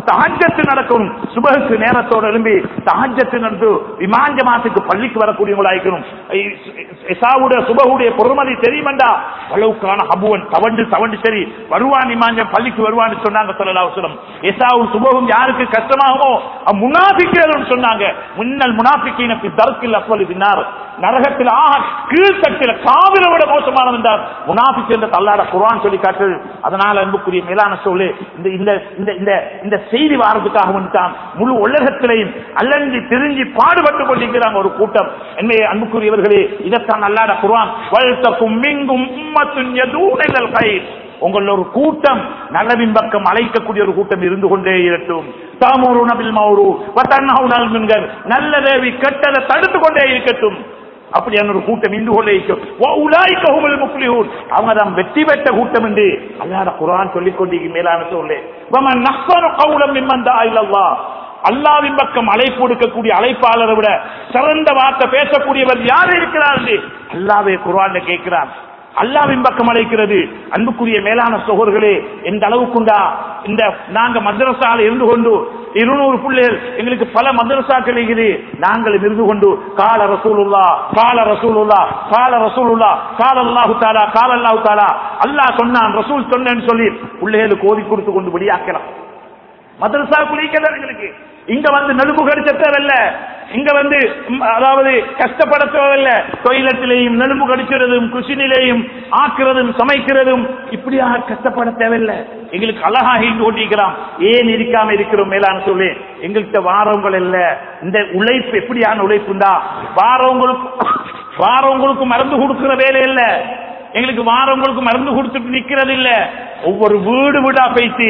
தஹஜ்ஜத் நடக்கணும். சுபஹுக்கு நேரத்தோட எழும்பி தஹஜ்ஜத் நடந்து இமாம் ஜமாத்துக்கு பள்ளிக்கு வரக்கூடியவங்களா இருக்கணும். இசாவுடைய சுபஹுடைய பொறுமதி தெரியுமண்டா அளவுக்கான ஹபுவன் தவண்டு சரி வருவான் இமாம் பள்ளிக்கு வருவான்னு சொன்னாங்க ஸல்லல்லாஹு அலைஹி வஸல்லம். இசாவும் சுபஹும் யாருக்கு கஷ்டமாகுமோ முனாஃபிக்குகள் சொன்னாங்க. முன்னல் முனாஃபிகீன ஃபி தர்கில் அஸ்வலி பின்னார், நரகத்தில் கீழ்த்தட்டில காவிரை விட மோசமானது என்றார் முனாஃபிக் என்று அல்லாஹ் குர்ஆன் சொல்லி காட்டுது. அதனால அன்புக்குரிய மேலான சொல்லு இந்த செய்தி வாரத்துக்காக வந்துட்டான் முழு உலகத்திலையும் அல்லஞ்சி திரிஞ்சி பாடுபட்டுக் கொண்டிருக்கிறாங்க ஒரு கூட்டம். எனவே அன்புக்குரியவர்களே இதைத்தான் அல்லாஹ் குர்ஆன் வல்தகும் மின்கும் உம்மத்துன் யதூன இலல் கைர், உங்கள் ஒரு கூட்டம் நல்லவின் பக்கம் அழைக்கக்கூடிய ஒரு கூட்டம் இருந்து கொண்டே இருக்கட்டும். தஅமுருன பில் மஅரூஃப் வ தன்ஹவுன அனில் முன்கர், நல்லதை கெட்டதை தடுத்து கொண்டே இருக்கட்டும். அப்படியான ஒரு கூட்டம் இந்து கொண்டே இருக்கும். உலாயிக ஹுமுல் முஃப்லிஹூன், அவங்க தான் வெற்றி பெற்ற கூட்டம் என்று அல்லாஹ் குர்ஆன் சொல்லிக் கொண்டிருக்கும். மேலான சொல்லே வமன் நஹ்ஸனு கௌலம் மிம்மன் தஆ இலல்லாஹ், அல்லாஹ்வின் பக்கம் அழைப்பு கொடுக்கக்கூடிய அழைப்பாளரை விட சிறந்த வார்த்தை பேசக்கூடியவர் யார் இருக்கிறார் என்று அல்லாஹ்வே குர்ஆன்ல கேட்கிறார். அல்லாஹ்வின் பக்கம் அழைக்கிறது. அன்புக்குரிய மேலான சகோதரர்களே, எந்த அளவுக்குண்டா இந்த நாங்க மதரசால இருந்து கொண்டு 200 பிள்ளைகள் எங்களுக்கு பல மதரசாக்கள் இருக்குது. நாங்கள் இருந்து கொண்டு கால ரசூலுல்லாஹ் கால ரசூலுல்லாஹ் கால ரசூலுல்லாஹ் கால அல்லாஹு தஆலா கால அல்லாஹு தஆலா, அல்லாஹ் சொன்னான் ரசூல் சொன்னேன்னு சொல்லி பிள்ளைகளுக்கு ஓதி கொடுத்து கொண்டு வெளியாக்கலாம். மதரசா குளிக்கல எங்களுக்கு இங்க வந்து நெலும்பு கடிச்ச தேவையில்ல, இங்க வந்து அதாவது கஷ்டப்பட தேவையில்ல. டொய்லெட்டிலையும் நெலும்பு கடிக்கிறதும் குஷினிலையும் ஆக்குறதும் சமைக்கிறதும் இப்படியாக கஷ்டப்பட தேவையில்லை. எங்களுக்கு அழகாக இங்கு ஓட்டிக்கலாம். ஏன் இருக்காம இருக்கிறோம் மேலான சொல்லி எங்கள்கிட்ட வாரவங்கள் இல்ல. இந்த உழைப்பு எப்படியான உழைப்புண்டா வாரவங்களுக்கு மருந்து கொடுக்கிற வேலை இல்ல, எங்களுக்கு வாரவங்களுக்கு மருந்து கொடுத்துட்டு நிக்கிறது இல்ல. ஒவ்வொரு வீடு வீடா போயிட்டு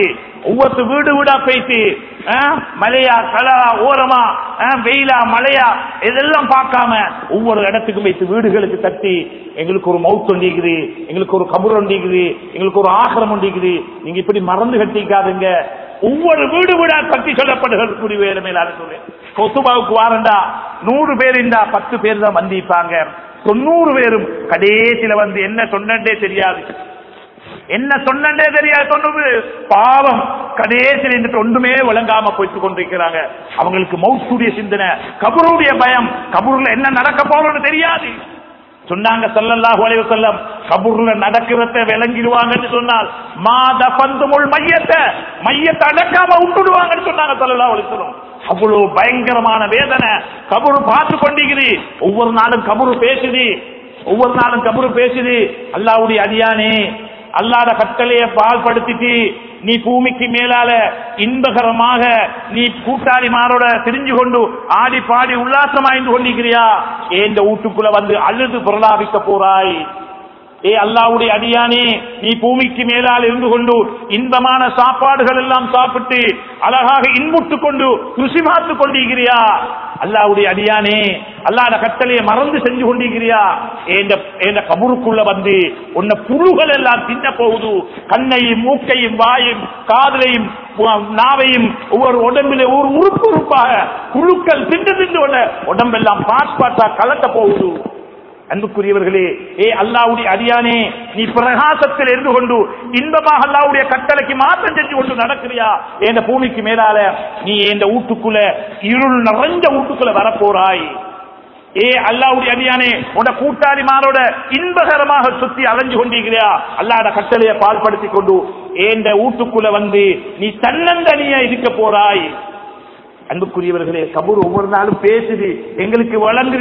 மலையா கலரா ஓரமா வெயிலா மலையா இதெல்லாம் பார்க்காம ஒவ்வொரு இடத்துக்கும் வைத்து வீடுகளுக்கு தட்டி எங்களுக்கு ஒரு மவுத் ஒண்டிக்குது, எங்களுக்கு ஒரு கபர் ஒண்டிக்குது, எங்களுக்கு ஒரு ஆசிரம் ஒண்டிக்குது, நீங்க இப்படி மறந்து கட்டிக்காதுங்க. ஒவ்வொரு வீடு வீடா தட்டி சொல்லப்படுகிற வேலை மேலான சொல்லு. கொசுபாவுக்கு வாரண்டா 100 பேர் இருந்தா 10 பேர் தான் வந்திருப்பாங்க. 90 பேரும் கடைசியில வந்து என்ன சொன்னே தெரியாது, என்ன சொன்னே தெரியாது. சொன்னது பாவம் கடைசியில் இருந்துட்டு ஒன்றுமே விளங்காம போய்த்து கொண்டிருக்கிறாங்க. அவங்களுக்கு மௌத்துடைய சிந்தனை, கபருடைய பயம், கபூர்ல என்ன நடக்க போறோம்னு தெரியாது. சொன்னாங்க ஸல்லல்லாஹு அலைஹி வஸல்லம், கபூர்ல நடக்கிறத விளங்கிடுவாங்கன்னு சொன்னால் மாதபந்துமுல் மையத்தை அடக்காம விட்டுடுவாங்கன்னு சொன்னாங்க ஸல்லல்லாஹு அலைஹி வஸல்லம். அவ்வளவு பயங்கரமான வேதனை கபூர் பார்த்து கொண்டிருக்குது. ஒவ்வொரு நாளும் கபூர் பேசுது. அல்லாஹ்வுடைய அடியானே, அல்லாஹ்வுடைய கட்டளையை பால்படுத்திட்டு நீ பூமிக்கு மேலால இன்பகரமாக நீ கூட்டாளிமாரோட திரிஞ்சு கொண்டு ஆடி பாடி உல்லாசமாய்ந்து கொண்டிருக்கிறியா? இந்த வீட்டுக்குள்ள வந்து அழுது பிரலாபிக்க போறாய். ஏ அல்லாஹ்வுடைய அடியானே, நீ பூமிக்கு மேலால் இருந்து கொண்டு இன்பமான சாப்பாடுகள் எல்லாம் சாப்பிட்டு அழகாக இன்புட்டு கொண்டு ருசி பார்த்து கொண்டிருக்கிறியா? அல்லாஹ்வுடைய அடியானே, அல்லாஹ்வுடைய கட்டளையை மறந்து செஞ்சு கொண்டிருக்கிறியா? இந்த கபருக்குள்ள வந்து உன்னை புழுகள் எல்லாம் தின்ன போகுது. கண்ணையும் மூக்கையும் வாயும் காதலையும் நாவையும் ஒவ்வொரு உடம்பிலே ஒரு உறுப்பாக புழுக்கள் திண்டு உடம்பெல்லாம் பாட்டா கலட்ட போகுது. அன்புக்குரியவர்களே, அல்லாஹ்வுடைய அடியானே, நீ பிரகாசத்தில் இருந்து கொண்டு இன்பமாக அல்லாஹ்வுடைய கட்டளைக்கு மாற்றம் செஞ்சு கொண்டு நடக்கிறியா? இந்த பூமிக்கு மேலால நீ இந்த வீட்டுக்குள்ள இருள் நிறைஞ்ச வீட்டுக்குள்ள வரப்போறாய். அல்லாஹ்வுடைய அடியானே, உன்னை கூட்டாளிமாரோட இன்பகரமாக சுத்தி அலைஞ்சு கொண்டிருக்கிறியா? அல்லாஹ்வுடைய கட்டளையை பால்படுத்தி கொண்டு இந்த வீட்டுக்குள்ள வந்து நீ தன்னந்தனியா இருக்க போறாய். அன்புக்குரியவர்களே, கபூர் ஒவ்வொரு நாளும் பேசுது, எங்களுக்கு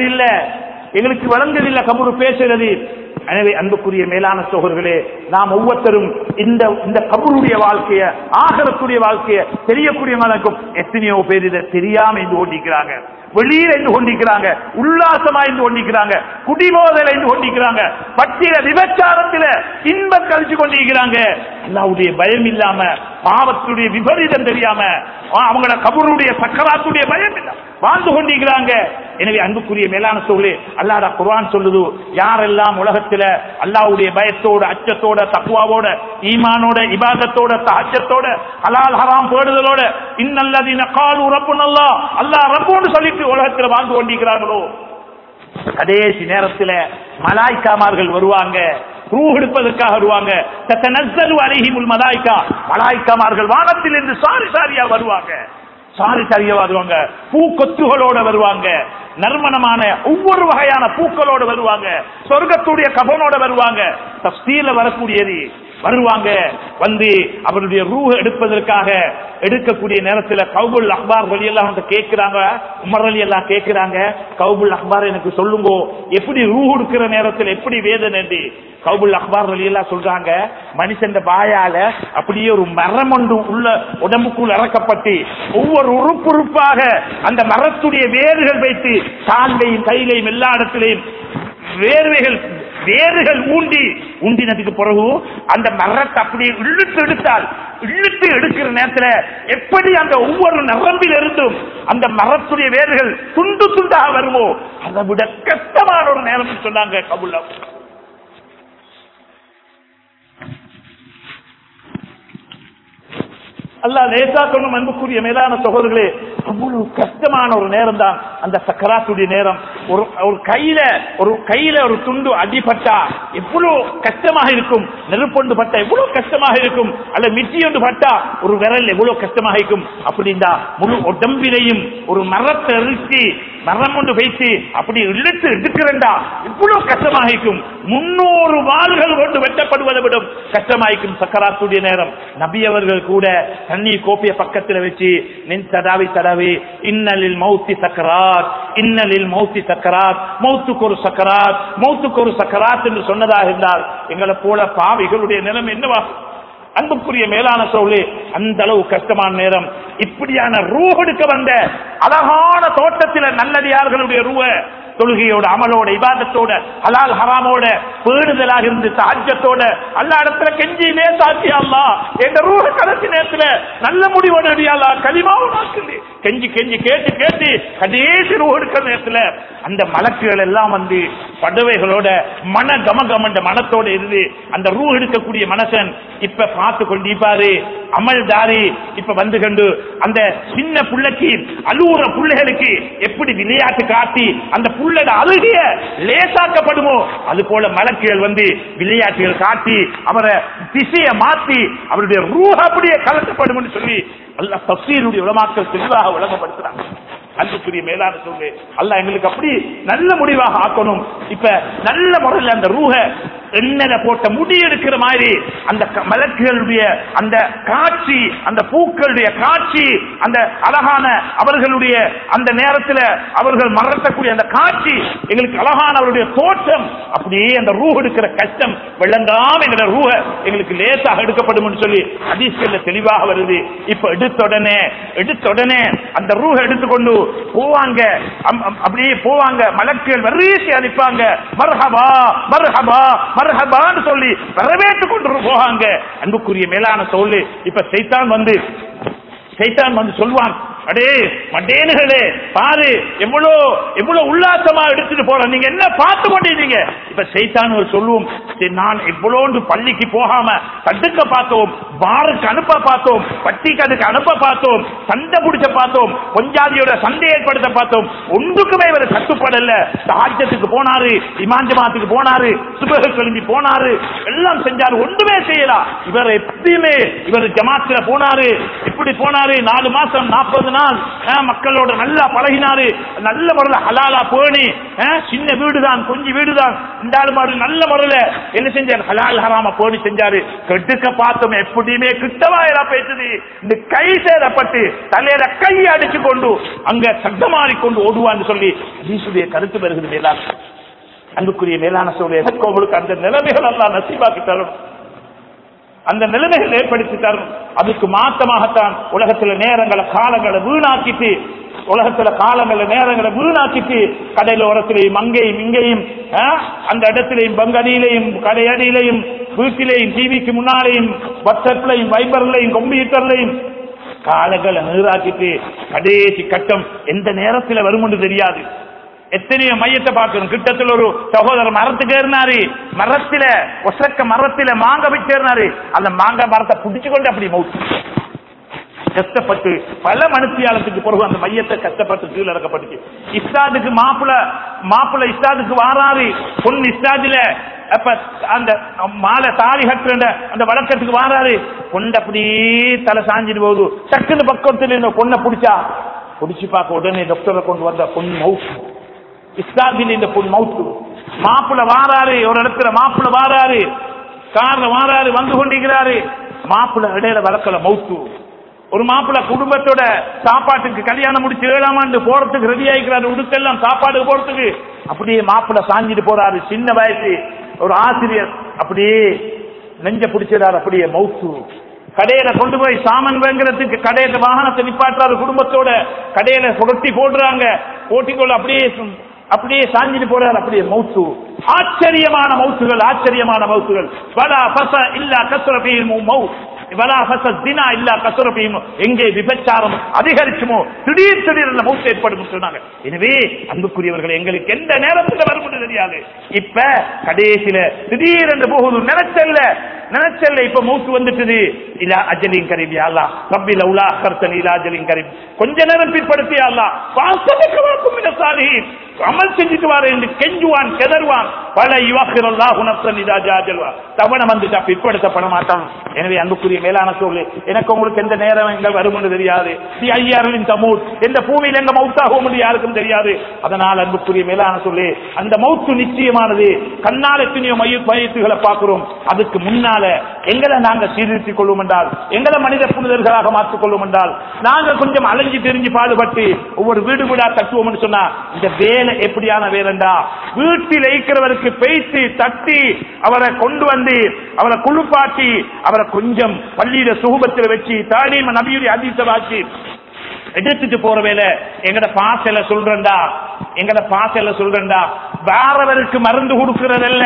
வழங்குதில்லை கபூர் பேசுகிறது. எனவே அன்புக்குரிய மேலான சகோதரர்களே, நாம் ஒவ்வொருத்தரும் இந்த கபூருடைய வாழ்க்கைய ஆகரக்கூடிய வாழ்க்கைய தெரியக்கூடிய மனக்கும் எத்தனையோ பேர் இதை தெரியாம இருந்து கொண்டிருக்கிறாங்க, வெளியில இருந்து கொண்டிருக்கிறாங்க, உல்லாசமா இருந்து கொண்டிருக்கிறாங்க, குடிபோதையில இருந்து கொண்டிருக்கிறாங்க, பட்டியல விபச்சாரத்தில இன்பம் கழிச்சு கொண்டிருக்கிறாங்க. அல்லாஹ்வுடைய பயம் இல்லாம, பாவத்துடைய விபரீதம் தெரியாம, அவங்கள கபூருடைய சக்கராத்துடைய பயம் இல்லாம வாழ்ந்து கொண்டிருக்கிறாங்க. எனவே அன்புக்குரிய மேலான சோழே, அல்லாஹ் குர்ஆன் சொல்லுது, யாரெல்லாம் உலகத்துல அல்லாஹ்வுடைய பயத்தோட அச்சத்தோட தக்வாவோட ஈமானோட இபாதத்தோட தஹஜ்ஜத்தோட ஹலால் ஹராம் பேணுதலோட இன்னல்லதீன காலு ரப்புனல்லாஹ், அல்லாஹ் ரப்புன்னு சொல்லிட்டு உலகத்துல வாழ்ந்து கொண்டிருக்கிறார்களோ, கடைசி நேரத்துல மலாய்க்காமார்கள் வருவாங்க. ரூஹ் எடுப்பதற்காக வருவாங்க. தத்தனஸ்ஸலு அலைஹிமுல் மலாயிகா, மலாயிகாமார்கள் வானத்தில் இருந்து சாரி சாரியா வருவாங்க. சாரி சாரியா வருவாங்க. பூக்கொத்துகளோட வருவாங்க. நறுமணமான ஒவ்வொரு வகையான பூக்களோடு வருவாங்க. சொர்க்கத்துடைய கபனோட வருவாங்க. தஃசீர்ல வரக்கூடியது வருவாங்க. வந்து அவருடைய ரூஹ் எடுப்பதற்காக எடுக்கக்கூடிய நேரத்தில் கௌபுல் அஹ்பார் ரலியல்லாஹு அன்ஹு கேட்கிறாங்க. உமர் ரலியல்லாஹு கேட்கிறாங்க, கௌபுல் அஹ்பார் எனக்கு சொல்லுங்க, எப்படி ரூஹ் எடுக்கிற நேரத்தில் எப்படி வேதனை என்று. கௌபுல் அஹ்பார் ரலியல்லாஹு சொல்றாங்க, மனுஷன் வாயால அப்படியே ஒரு மரம் ஒன்று உள்ள உடம்புக்குள் இறக்கப்பட்டு ஒவ்வொரு உறுப்புறுப்பாக அந்த மரத்துடைய வேர்கள் வைத்து காலையும் கையிலையும் எல்லா இடத்திலையும் வேர்கள் ஊண்டினதுக்கு பிறகு அந்த மரத்தை அப்படியே இழுத்து எடுக்கிற நேரத்தில் எப்படி அந்த ஒவ்வொரு நரம்பில் இருந்தும் அந்த மரத்துடைய வேர்கள் துண்டு துண்டாக வருமோ அதை விட கஷ்டமான ஒரு நேரம் சொன்னாங்க கபுல்லா. அல்லாஹ் லேசாக்கணும். அன்புக்குரிய மேலான சகோதரர்களே, அவ்வளவு கஷ்டமான ஒரு நேரம் தான் அந்த சக்கராத்துடைய நேரம். ஒரு கையில ஒரு துண்டு அடிபட்டா எவ்வளவு கஷ்டமாக இருக்கும். நெருப்பொண்டு பட்டா எவ்வளவு கஷ்டமாக இருக்கும். அல்ல மிட்டி ஒன்று பட்டா ஒரு விரல் எவ்வளவு கஷ்டமாக இருக்கும். அப்படின்னா முழு உடம்பிலையும் ஒரு மரத்தை இறுக்கி மரம் ஒன்று வைத்து அப்படி இழுத்து எடுக்கிறண்டா இவ்வளவு கஷ்டமாக இருக்கும். 300 வாள்கள் கொண்டு வெட்டப்படுவதை விட கஷ்டமாயிருக்கும் சக்கராத்துடைய நேரம். நபி அவர்கள் கூட தண்ணீர் கோப்பிய பக்கத்தில் வச்சு நின் தடாவி இன்னலில் மௌத்தி சக்கராத், இன்னலில் மௌத்தி சக்கராத், மௌத்துக்கு ஒரு சக்கராத், மௌத்துக்கு ஒரு சக்கராத் என்று சொன்னதாக இருந்தால் எங்களை போல பாவிகளுடைய நிலைமை என்னவா? அன்புக்குரிய மேலான சோழே, அந்த அளவு கஷ்டமான நேரம். இப்படியான ரூஹ் எடுக்க வந்த அழகான தோட்டத்தில் நல்லடியார்களுடைய ரூஹ தொழுகையோட அமலோட இபாதத்தோட ஹலால் ஹராமோட பேணுதலாக இருந்து தஹஜ்ஜத்தோட அல்லாஹ் இடத்துல கெஞ்சிலே சாட்சி அல்லாஹ் என்ற ரூஹ கடைசி நேரத்துல நல்ல முடிவோட அல்லாஹ் கலிமாவும் ஆக்குது. கெஞ்சி கெஞ்சி கேட்டு கேட்டு கடைசி ரூஹ் எடுக்கிற நேரத்துல அந்த மலக்குகள் எல்லாம் வந்து படவைகளோட மன கமகமண்ட மனத்தோட இருந்து அந்த ரூஹ் எடுக்கக்கூடிய மனசன் இப்ப பார்த்து கொண்டிருப்பாரு. அமல்தாரி இப்ப வந்து கண்டு அந்த சின்ன புள்ளைக்கு அழுவுற புள்ளைகளுக்கு எப்படி விளையாட்டு காட்டி அந்த புள்ளட அழுகிய லேசாக்கப்படுமோ அது போல மலக்குகள் வந்து விளையாட்டுகள் காட்டி அவரை திசையை மாற்றி அவருடைய ரூஹ் அப்படியே கலட்டப்படும் சொல்லி அல்லாஹ் தஃசீருடைய உலமாக்கள் தெளிவாக விளங்கப்படுத்துறாங்க. அன்புக்குரிய மேலான சொல்லு அல்லாஹ் எங்களுக்கு அப்படி நல்ல முடிவாக ஆக்கணும். இப்ப நல்ல முறையில் அந்த ரூஹ எண்ணெயில போட்ட முடி எடுக்கிற மாதிரி அந்த மலக்குகளுடைய அந்த காட்சி, அந்த பூக்களுடைய காட்சி, அந்த அழகான அவர்களுடைய அந்த நேரத்தில் அவர்கள் மறக்கக்கூடிய அந்த காட்சி எங்களுக்கு அழகான அவருடைய தோற்றம் அப்படியே அந்த ரூஹ் எடுக்கிற கஷ்டம் வெள்ளந்தாம எங்களோட ரூஹ எங்களுக்கு லேசாக எடுக்கப்படும் சொல்லி ஹதீஸ்கள்ல தெளிவாக வருது. இப்ப எடுத்த உடனே அந்த ரூஹ எடுத்துக்கொண்டு போவாங்க. அப்படியே போவாங்க. மலக்குகள் வரிசை அளிப்பாங்க. மர்ஹபா மர்ஹபா மர்ஹபான்னு சொல்லி வரவேற்று கொண்டு போவாங்க. அன்புக்குரிய மேலான சொல்லு இப்ப சைத்தான் வந்து சொல்வான், அடே மடேனுகளே பாரு எவ்வளவு உல்லாசமா எடுத்துட்டு போற, நீங்க என்ன பார்த்து கொண்டீங்க. இப்ப சைத்தான் சொல்லுவோம், நான் எவ்வளவு பள்ளிக்கு போகாம தடுக்க பார்த்தோம், பாருக்கு அனுப்ப பார்த்தோம், பட்டிக்கு அதுக்கு அனுப்ப பார்த்தோம், சண்டை பிடிச்ச பார்த்தோம், கொஞ்சாதியோட சண்டை ஏற்படுத்த பார்த்தோம், ஒன்றுக்குமே இவர் கட்டுப்படல. தஹஜ்ஜத்துக்கு போனாரு, இமாம் ஜமாத்துக்கு போனாரு, சுபஹ் கிளம்பி போனாரு, எல்லாம் செஞ்சாரு, ஒன்றுமே செய்யலாம். இவர் எப்பயுமே இவர் ஜமாத்துல போனாரு, இப்படி போனாரு, 4 மாசம் 40 நாள் மக்களோட நல்லா பழகினாரு, நல்ல முறையில் ஹலாலா போனி, சின்ன வீடுதான் கொஞ்சம் வீடுதான் நல்ல முறையில் என்ன செஞ்சாரு, ஹலால் ஹராம போனி செஞ்சாரு. கெடுக்க பார்த்தோம், எப்படியுமே கிட்டவா எல்லாம் பேசுது. இந்த கை சேதப்பட்டு தலையில கையை அடிச்சு கொண்டு அங்க சத்தமாறி கொண்டு ஓடுவான்னு சொல்லி ஹதீஸுடைய கருத்து வருகிறது. மேலான அன்புக்குரிய மேலான சொல்ல கோவிலுக்கு அந்த நிலைமைகள் எல்லாம் நசீபாக்கி தரும், அந்த நிலைமைகள் ஏற்படுத்தி தரும். அதுக்கு மாற்றமாகத்தான் உலகத்துல நேரங்களை காலங்களை வீணாக்கிட்டு கடையில ஓரத்திலையும் அங்கேயும் இங்கேயும் அந்த இடத்திலையும் பங்கடியிலையும் கடையடியிலையும் வீட்டிலையும் டிவிக்கு முன்னாலேயும் வாட்ஸ்அப்லையும் வைபர்லையும் கம்ப்யூட்டர்லையும் காலங்களை நீராக்கிட்டு கடைசி கட்டம் எந்த நேரத்தில் வரும் என்று தெரியாது. எத்தனையோ மையத்தை பார்க்கணும். கிட்டத்தில் ஒரு சகோதரர் மரத்துக்கு ஏறினாரு, மரத்தில மாங்க வச்சு ஏறினாரு, அந்த மாங்காய் மரத்தை பிடிச்சு கொண்டு அப்படி மௌத்து கஷ்டப்பட்டு பல மனுஷியாலத்துக்கு பிறகு அந்த மையத்தை கஷ்டப்பட்டு கீழே இறக்கப்பட்டுச்சு. இஸ்தாதுக்கு மாப்பிள்ள இஸ்தாதுக்கு வாராரு, பொண்ணு இஸ்தாதுல அப்ப அந்த மாலை தாலி கட்டுற அந்த வழக்கத்துக்கு வாராரு, பொண்ணு அப்படியே தலை சாஞ்சிட்டு போகுது. டக்குன்னு பக்கத்துல இந்த பொண்ணை பிடிச்சு பார்க்க உடனே டாக்டரை கொண்டு வந்த பொண்ணு மவுத்து, இஸ்லாத்தில் இந்த பொண்ணு மவுத்து. மாப்பிள்ள வாராரு, ஒரு இடத்துல மாப்பிள்ள வாராரு, கார்ல வாராரு, வந்து கொண்டிருக்கிறாரு. மாப்பிள்ள இடையில வளர்க்கல மவுத்து. ஒரு மாப்பிள்ள குடும்பத்தோட சாப்பாட்டுக்கு கல்யாணம் முடிச்சு 7ஆம் ஆண்டு போறதுக்கு ரெடி ஆகிக்கிறாரு, உடுக்கெல்லாம் சாப்பாடு போறதுக்கு. அப்படியே மாப்பிள்ள சாஞ்சிட்டு போறாரு. சின்ன வயசு ஒரு ஆசிரியர் அப்படியே நெஞ்ச பிடிச்சிடாரு, அப்படியே மவுத்து. கடையில கொண்டு போய் சாமான் வாங்குறதுக்கு கடையில வாகனத்தை நிப்பாட்டுறாரு, குடும்பத்தோட கடையில புரட்டி போடுறாங்க, போட்டிக்கொள்ள அப்படியே சாஞ்சிட்டு போறாரு, அப்படியே மவுத்து. ஆச்சரியமான மவுத்துகள், ஆச்சரியமான மவுத்துகள். வலா ஃபஸ இல்லா கஸ்ர ஃபீஹில் மவுத், வலா ஃபஸ தினா இல்லா கஸ்ர ஃபீஹில், எங்கே விபச்சாரம் அதிகரிச்சுமோ திடீர் மவுத் ஏற்படும் சொன்னாங்க. எனவே அன்புக்குரியவர்கள், எங்களுக்கு எந்த நேரத்தில் வரும்னு தெரியாது. இப்ப கடைசியில திடீர் என்று போகுது, நினைச்சல்ல இப்ப மவுத்து வந்துட்டது. இலா அஜலின் கரீம் யா அல்லாஹ், ரப்பி லௌலா அக்கர்தனி இலா அஜலின் கரீம், கொஞ்ச நேரம் பிற்படுத்தி யா அல்லாஹ் வாஸதகவாக்கும் மின சாலிஹீன், அமல் செஞ்சுட்டு வாரு என்று கெஞ்சுவான், கெதறுவான். பல யுவஹிரல்லாஹு நஃப்ஸன் இதா ஜா அஜலுஹா, தவணை வந்துட்டா பிற்படுத்தப்பட மாட்டான். எனவே அன்புக்குரிய மேலான சோழே, எனக்கு உங்களுக்கு எந்த நேரம் எங்க வரும்னு தெரியாது. தி ஐயாரின் தமூத், எந்த பூமியில் எங்க மவுத்தாகும் யாருக்கும் தெரியாது. அதனால் அன்புக்குரிய மேலான சோழே, அந்த மவுத்து நிச்சயமானது. கண்ணால் எத்தனையோ மையத்துகளை பார்க்கிறோம். அதுக்கு முன்னால எங்களை நாங்க சீர்திருத்திக் கொள்ளும் என்றால், எங்களை மனித புனிதர்களாக மாற்றிக் கொள்ளும் என்றால், நாங்க கொஞ்சம் அலைஞ்சு தெரிஞ்சு பாடுபட்டு ஒவ்வொரு வீடு வீடா தட்டுவோம் சொன்னா, இந்த வேலை எப்படியான வேலைண்டா, வீட்டில் இருக்கிறவருக்கு பேசி தட்டி அவரை கொண்டு வந்து அவரை குளிப்பாட்டி அவரை கொஞ்சம் பள்ளியில சுகபத்தில் வச்சு தாலீம் நபியுடைய ஹதீஸை வாசி எடுத்துட்டு போற வேலை. எங்கட பாசையில சொல்றேன்டா, வேறவருக்கு மருந்து கொடுக்கிறதல்ல.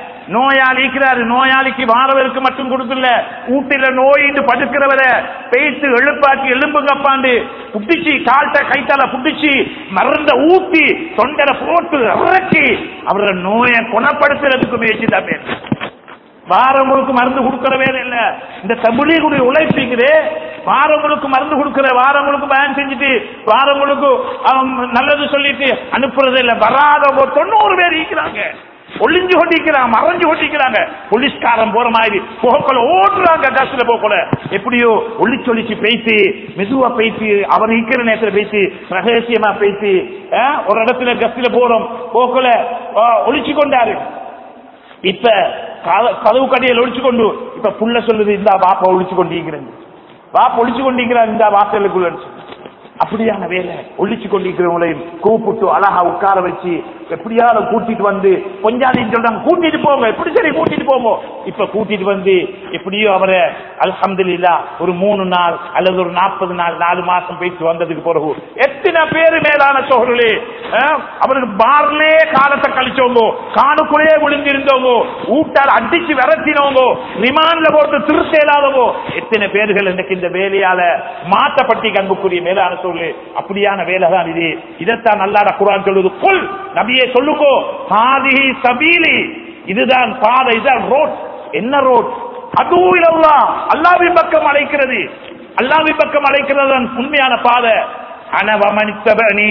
நோயாளிக்கு வாரவருக்கு மட்டும் கொடுக்கல, வீட்டில நோயின்னு படுக்கிறவரை பேச்சு எழுப்பாட்டி எலும்புங்கப்பாண்டு புட்டிச்சு, கால்ட்ட கைத்தால புட்டிச்சு மருந்த ஊத்தி தொண்டரை போட்டு இறக்கி அவரோட நோயை குணப்படுத்துறதுக்கு முயற்சி தான் பேர். வாரங்களுக்கு மருந்து கொடுக்கிற வேலை இல்ல. இந்த தபுலீகுடைய உழைப்புங்கிறே, வாரங்களுக்கு மருந்து கொடுக்கிற, வாரங்களுக்கு பயன் செஞ்சுட்டு வாரங்களுக்கு நல்லது சொல்லிட்டு அனுப்புறது இல்ல. வராதவங்க 90 பேர் இருக்கிறாங்க, ஒளிஞ்சு கொண்டிருக்கிறாங்க, மறைஞ்சு கொண்டிருக்கிறாங்க. போலீஸ்காரன் போற மாதிரி போக்கல ஓடுறாங்க, டஸ்ல போக்கல எப்படியோ ஒளிச்சொலிச்சு பேசி, மெதுவா பேசி, அவர் இருக்கிற நேரத்தில் பேசி, ரகசியமா பேசி, ஒரு இடத்துல கஸ்ல போறோம் போக்கல ஒளிச்சு கொண்டாரு. இப்ப கதவு கடையில் ஒழிச்சு கொண்டு இப்ப புள்ள சொல்லுது, இந்த பாப்பா ஒழிச்சு கொண்டிருக்கிறேன், பாப்பா ஒழிச்சு கொண்டிருக்கிறார், இந்த வாசலுக்குள்ள அப்படியான வேலை. ஒழிச்சு கொண்டிருக்கிறவங்களையும் கூப்பிட்டு அழகா உட்கார வச்சு எப்படியாவது கூட்டிட்டு வந்து கொஞ்சாதின்னு சொல்றாங்க, கூட்டிட்டு போங்க, எப்படி சரி கூட்டிட்டு போங்க. இப்ப கூட்டிட்டு வந்து எப்படியோ அவரை அல்ஹம்துலில்லாஹ் ஒரு 3 நாள் அல்லது ஒரு 40 நாள் 4 மாசம் போயிட்டு வந்ததுக்கு பிறகு எத்தனை பேரு மேலான சோழர்களே, அவருக்கு பார்லே காலத்தை கழிச்சவங்க, காணுக்குள்ளே விழுந்திருந்தவங்க, ஊட்டால் அடிச்சு விரட்டினவங்க, ரிமாண்ட்ல போட்டு திருத்த இல்லாதவங்க எத்தனை பேர்கள் எனக்கு இந்த வேலையால மாற்றப்பட்டி அன்புக்குரிய மேலான சொல்லு. அப்படியான வேலை தான் இது. இதைத்தான் அல்லாஹ் குர்ஆன் சொல்லுது, குல் நபியே சொல்லுங்கோ, ஹாதிஹி சபீலி, இதுதான் பாதை, இதுதான் ரோட். என்ன ரோட்? அது இலல்லாஹ், அல்லாஹ்வின் பக்கம் அழைக்கிறது, அல்லாஹ்வின் பக்கம் அழைக்கிறது உண்மையான பாதை. அனவமனித்தபனி,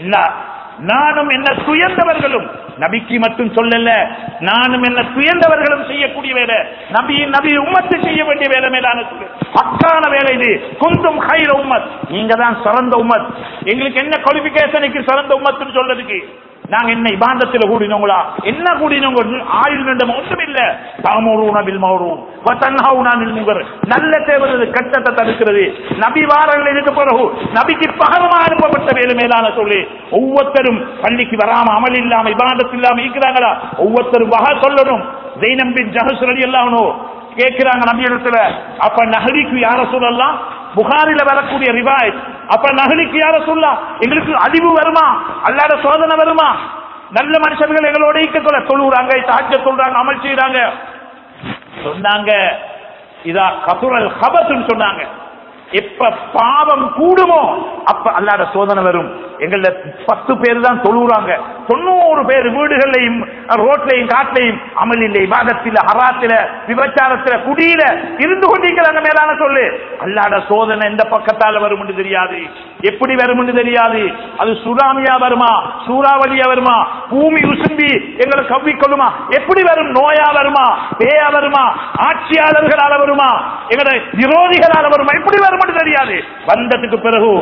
நானும் என்ன சுயந்தவர்களும், நபிக்கு மட்டும் சொல்லல, நானும் என்ன சுயந்தவர்களும் செய்யக்கூடிய வேலை, நபி உம்மத்து செய்ய வேண்டிய வேலை, மேலான பக்கான வேலை இது. குந்தும் ஹைர உம்மத், நீங்க தான் சிறந்த உம்மத். எங்களுக்கு என்ன குவாலிபிகேஷனுக்கு சிறந்த உம்மத்துன்னு சொல்றதுக்கு? நாங்க என்ன இபாதத்துல கூடினவங்களா? என்ன கூடினவங்க? ஆயுள் கண்டம் ஒன்றும் இல்ல. தஅமுருன பில் மஅரூஃப் வ தன்ஹவுன அனில் முன்கர், நல்ல தேவரது கட்டத்தை தடுக்கிறது. நபி வாரங்கள் இதுக்கு பிறகு நபிக்கு பகரமா அனுப்பப்பட்ட வேலை, மேலான சொல்லி. ஒவ்வொருத்தரும் பள்ளிக்கு வராம அமல் இல்லாம இபாதத் இல்லாம இருக்கிறாங்களா? ஒவ்வொருத்தரும் வகை சொல்லணும். ஸைனப் பின் ஜஹஷ் ரலியல்லாஹு அன்ஹு கேட்கிறாங்க நபி இடத்துல, அப்ப நஹரிக்கு யா ரசூலல்லாஹ், புகாரில வரக்கூடிய ரிவாயத், அப்ப நஹரிக்கு யா ரசூலல்லாஹ், எங்களுக்கு அழிவு வருமா, அல்லாஹ்வுடைய சோதனை வருமா? நல்ல மனுஷர்கள் எங்களோட ஈக்கத்துல சொல்லுறாங்க, தஹஜ்ஜத் சொல்றாங்க, அமல் செய்றாங்க. சொன்னாங்க இதா கசுரல் கபத்னு சொன்னாங்க, எப்ப பாவம் கூடுமோ அப்ப அல்லாஹ்வுடைய சோதனை வரும். எங்கள 10 பேர் தான் தொழுறாங்க, 90 பேர் வீடுகளையும் ரோட்லையும் காட்டிலையும் அமலில்லை, இபாதத்தில, ஹராத்தில, விபச்சாரத்தில, குடியில இருந்து கொண்டிருக்கிறாங்க. மேலான சொல்லு, அல்லாஹ்ட சோதனை எந்த பக்கத்தால வரும் என்று தெரியாது, எப்படி வரும் என்று தெரியாது. அது சுனாமியா வருமா, சூறாவளியா வருமா, பூமி உசும்பி எங்களை கவ்விக்கொள்ளுமா, எப்படி வரும், நோயா வருமா, பேயா வருமா, ஆட்சியாளர்களால வருமா, எங்களை விரோதிகளால வருமா, எப்படி வரும் என்று தெரியாது. வந்ததுக்கு பிறகு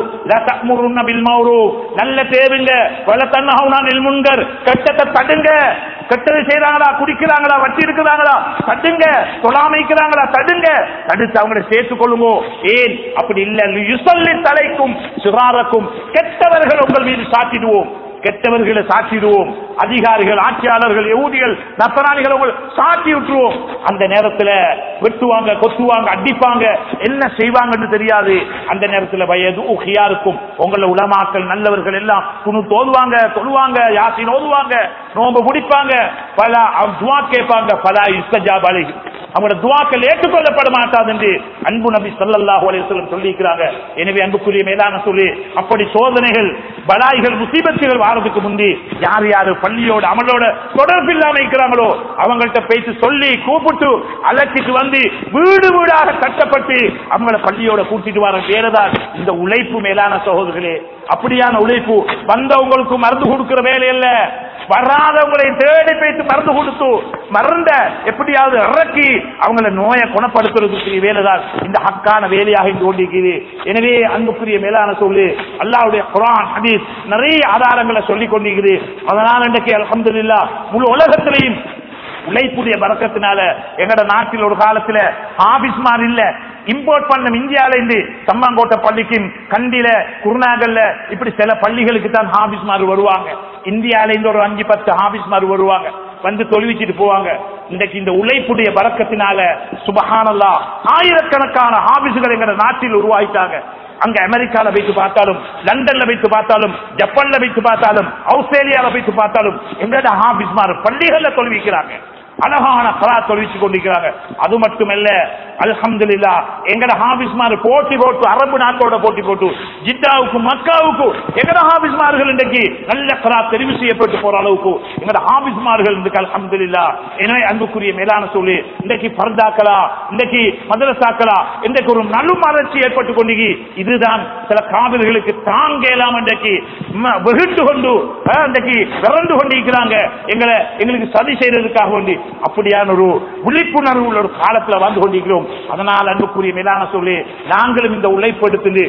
நல்ல தேவுங்க, வல தன்னஹவுனா அனில் முன்கர், கெட்டதை தடுங்க. கெட்டது செய்றாங்களா, குடிக்கிறாங்களா, வட்டி இருக்கிறாங்களா தடுங்க, தொழாமைக்கிறாங்களா தடுங்க, தடுத்து அவங்களை சேர்த்துக் கொள்ளுங்க. ஏன் அப்படி இல்ல, யுஸல்லி தலைக்கும் சிராரக்கும், கெட்டவர்கள் உங்கள் மீது சாத்திடுவோம், கெட்டவர்களை சாட்சிடுவோம், அதிகாரிகள், ஆட்சியாளர்கள், யகூதிகள், நசராணிகள் சாட்சி விட்டுருவோம். அந்த நேரத்தில் வெட்டுவாங்க, கொத்துவாங்க, அடிப்பாங்க, என்ன செய்வாங்கன்னு தெரியாது. அந்த நேரத்தில் வயது உகியாருக்கும், உங்கள உலமாக்கள் நல்லவர்கள் எல்லாம் குனு தோதுவாங்க, தொழுவாங்க, யாசின் ஓதுவாங்க, நோம்பு முடிப்பாங்க, பல துஆ கேட்பாங்க, பல இஸ்தஜாப் அலைஹி, அவங்களோட துஆக்கள் ஏற்றுக்கொள்ளப்பட மாட்டாது என்று அன்பு நபி ஸல்லல்லாஹு அலைஹி வஸல்லம் சொல்லியிருக்கிறாங்க. எனவே அன்புக்குரிய மேலான சொல்லி, அப்படி சோதனைகள், பலாய்கள், முசீபத்துகள் வாரத்துக்கு முந்தி யார் யாரு பள்ளியோட அமலோட தொடர்பு இல்லாம இருக்கிறாங்களோ அவங்கள்ட்ட பேசி சொல்லி கூப்பிட்டு அழைச்சிட்டு வந்து வீடு வீடாக கட்டப்பட்டு அவங்கள பள்ளியோட கூட்டிட்டு வர வேறதான் இந்த உழைப்பு. மேலான சகோதரர்களே, அப்படியான உழைப்பு வந்தவங்களுக்கு மருந்து கொடுக்கிற வேலை இல்ல, வராதவங்களை தேடி பேசி மருந்து கொடுத்து மருந்த எப்படியாவது இறக்கி அவங்களை நோயை குணப்படுத்துறதுக்கு வேலைதான் இந்த ஹக்கான வேலையாக இங்கு கொண்டிருக்கிறது. எனவே அன்புக்குரிய மேலான சொல்லு, அல்லாஹ்வுடைய குர்ஆன், ஹதீஸ் நிறைய ஆதாரங்களை சொல்லிக் கொண்டிருக்கிறது. அதனால இன்றைக்கு அல்ஹம்துலில்லாஹ் முழு உலகத்திலையும் உழைப்புடைய பரக்கத்தினால எங்கட நாட்டில் ஒரு காலத்துல ஹாபிஸ்மார் இல்ல, இம்போர்ட் பண்ண இந்தியால இருந்து சம்மாங்கோட்டை பள்ளிக்கும், கண்டில, குருநாகல்ல, இப்படி சில பள்ளிகளுக்கு தான் ஹாபிஸ்மார் வருவாங்க. இந்தியால இருந்து ஒரு 5-10 ஹாபிஸ்மார் வருவாங்க, வந்து தொழுவிச்சிட்டு போவாங்க. இன்றைக்கு இந்த உழைப்புடைய பரக்கத்தினால சுபஹானல்லாஹ் ஆயிரக்கணக்கான ஹாபிஸ்கள் எங்கட நாட்டில் உருவாயிட்டாங்க. அங்க அமெரிக்கால வைத்து பார்த்தாலும், லண்டன்ல வைத்து பார்த்தாலும், ஜப்பான்ல வைத்து பார்த்தாலும், ஆஸ்திரேலியால வைத்து பார்த்தாலும் எங்கட ஹாபிஸ்மார் பள்ளிகள்ல தொழுவிக்கிறாங்க, அழகான கராத் தொழுவிச்சு கொண்டிருக்கிறாங்க. அது மட்டுமல்ல, அல்ஹம்துலில்லாஹ் எங்கட ஹாபிஸ்மார் போட்டி போட்டு, அரபு நாட்டோட போட்டி போட்டு, ஜித்தாவுக்கு மக்காவுக்கு எங்கட ஹாபிஸ்மார்கள் இன்றைக்கு நல்ல கராத் தெரிவு செய்யப்பட்டு போற அளவுக்கு எங்கட ஹாபிஸ்மார்கள் இன்றைக்கு அல்ஹம்துலில்லாஹ். எனவே அன்புக்குரிய மேலான சொல்லி, இன்றைக்கு பர்தாக்களா, இன்றைக்கு மதரசாக்களா, இன்றைக்கு ஒரு நலுமலர்ச்சி ஏற்பட்டு கொண்டு இதுதான் சில காவிர்களுக்கு தாங்க இல்லாம இன்றைக்கு வெகுட்டு கொண்டு இன்றைக்கு விரண்டு கொண்டிருக்கிறாங்க, எங்களுக்கு சதி செய்யறதுக்காக வேண்டி. அப்படியான ஒரு விழிப்புணர்வு உள்ள ஒரு காலத்தில் வாழ்ந்து கொண்டிருக்கிறோம். அதனால் அன்புக்குரிய மேலான சொல்லி, நாங்களும் இந்த உழைப்படுத்தி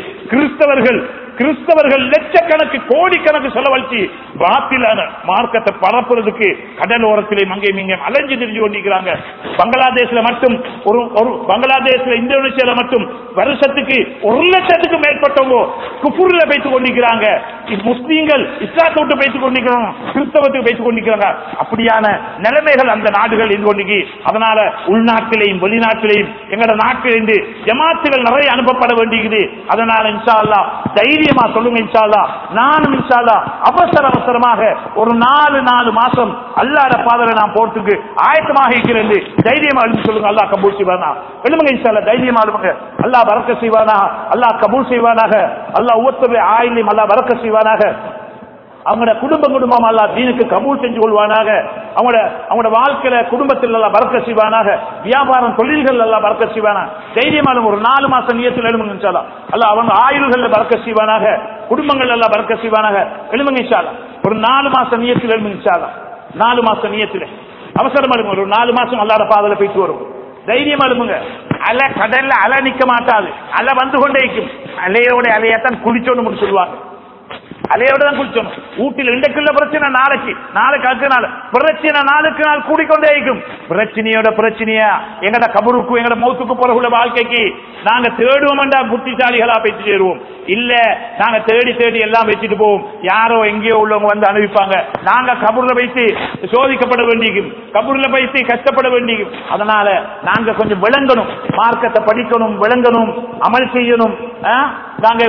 கிறிஸ்தவர்கள் லட்சக்கணக்கு, கோடிக்கணக்கு செலவழிச்சு பாத்திலான மார்க்கத்தை பரப்புறதுக்கு கடலோரத்திலே அங்கேயும் இங்கே அலைஞ்சு திரிஞ்சு கொண்டிருக்கிறாங்க. பங்களாதேஷ்ல மட்டும் பங்களாதேஷ்ல, இந்தோனேஷியால மட்டும் வருஷத்துக்கு 1 லட்சத்துக்கு மேற்பட்டவங்க குஃபுர்ல பேசிக் கொண்டிருக்கிறாங்க. முஸ்லீம்கள் இஸ்லாத்தை விட்டு பேசிக் கொண்டிருக்கிறாங்க, கிறிஸ்தவத்துக்கு பேசிக் கொண்டிருக்கிறாங்க. அப்படியான நிலைமைகள் அந்த நாடுகள் இருந்து கொண்டிருக்கு. அதனால உள்நாட்டிலையும் வெளிநாட்டிலையும் எங்களோட நாட்டிலிருந்து ஜமாத்துகள் நிறைய அனுப்பப்பட வேண்டியது. அதனால இன்ஷா அல்லாஹ் தைரியமா சொல்லுங்க, இன்ஷா அல்லாஹ் நானும் இன்ஷா அல்லாஹ் அவசரமாக ஒரு 4 மாசம் அல்லாஹ்வுடைய பாதையில நான் போறதுக்கு ஆயத்தமாக இருக்கிறேன். தைரியமா எழுந்து சொல்லுங்க, அல்லாஹ் கபூல் செய்வானா. எழுதுங்க இன்ஷா அல்லாஹ், தைரியமா எழுதுங்க. அல்லாஹ் பரக்கத் செய்வானா, அல்லாஹ் கபூல் செய்வானாக, அல்லாஹ் ஒவ்வொருத்தருடைய ஆயுளையும் அல்லாஹ் பரக்கத் செய்வானாக. அவங்களோட குடும்பம் அல்லாஹ் தீனுக்கு கபூல் செஞ்சு கொள்வானாக. அவங்களோட வாழ்க்கையில குடும்பத்தில் எல்லாம் பரக்கத் செய்வானாக. வியாபாரம் தொழில்கள் எல்லாம் பரக்கத் செய்வானா. தைரியமான ஒரு 4 மாசம் நியத்தில் எழுதுங்க இன்ஷா அல்லாஹ். அல்லாஹ் அவங்க ஆயுள்கள்ல பரக்கத் செய்வானாக, குடும்பங்கள் எல்லாம் பரக்கத் செய்வானாக. எழுதுங்க இன்ஷா அல்லாஹ். ஒரு 4 மாசம் நியத்தில் எழுதுங்க இன்ஷா அல்லாஹ். 4 மாசம் நியத்தில் அவசரமா எழுதுங்க. ஒரு 4 மாசம் அல்லாஹ்வுடைய பாதையில போயிட்டு வரும். தைரியமா எழுதுங்க. அலை கடல்ல அலை நிக்க மாட்டாது, அலை வந்து கொண்டே இருக்கும். அலையோட அலையத்தான் குளிச்சோன்னு சொல்லுவாங்க. அலையோட தான் குளிச்சோம். ஊட்டில் இன்றைக்குள்ள பிரச்சனை நாளைக்கு அடுத்த நாள் பிரச்சனை நாளுக்கு நாள் கூடிக்கொண்டே இருக்கும். பிரச்சனையா எங்கட கபருக்கு, எங்கட மௌத்துக்கு போறகுள்ள வாழ்க்கைக்கு நாங்க தேடுவோம்டா புத்திசாலிகளா பேசி சேருவோம். இல்ல நாங்க தேடி எல்லாம் வச்சுட்டு போவோம். யாரோ எங்கேயோ உள்ளவங்க வந்து அனுப்பிப்பாங்க. நாங்க கபூர்ல வைத்து சோதிக்கப்பட வேண்டியிருக்கும், கபூர்ல வைத்து கஷ்டப்பட வேண்டியிருக்கும். அதனால நாங்க கொஞ்சம் விளங்கணும், மார்க்கத்தை படிக்கணும், விளங்கணும், அமல் செய்யணும். நாங்க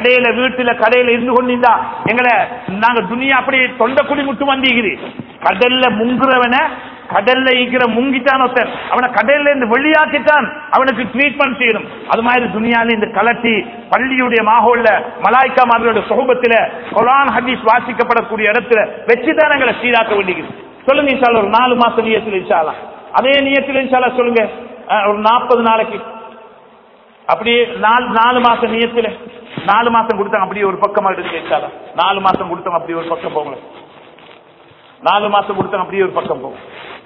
கடையில இருந்து கொண்டிருந்தா எங்களை நாங்க துணியா அப்படி தொண்டை குடி முட்டு வந்திருக்குது. கடல்ல முங்குறவன கடல்ல ஈக்கிற முங்கிட்டான் ஒருத்தன், அவனை கடல்ல இருந்து வெளியாக்கிட்டான், அவனுக்கு ட்ரீட்மெண்ட் செய்யணும். அது மாதிரி துனியால இந்த கலட்டி பள்ளியுடைய மாஹோல்ல மலாய்க்கா மார்களுடைய சுஹபத்தில குர்ஆன் ஹதீஸ் வாசிக்கப்படக்கூடிய இடத்துல வச்சுதான் எங்களை சீராக்க வேண்டியது. சொல்லுங்க இன்ஷா அல்லாஹ் ஒரு 4 மாசம் நியத்தில் இன்ஷா அல்லாஹ், அதே நியத்தில் இன்ஷா அல்லாஹ் சொல்லுங்க ஒரு 40 நாளைக்கு அப்படியே 4 மாசம் நியத்தில் 4 மாசம் கொடுத்தாங்க அப்படியே ஒரு பக்கமா எடுத்து இன்ஷா அல்லாஹ். 4 மாசம் கொடுத்தாங்க அப்படியே ஒரு பக்கம் போங்க, 4 மாசம் கொடுத்தாங்க அப்படியே ஒரு பக்கம் போங்க.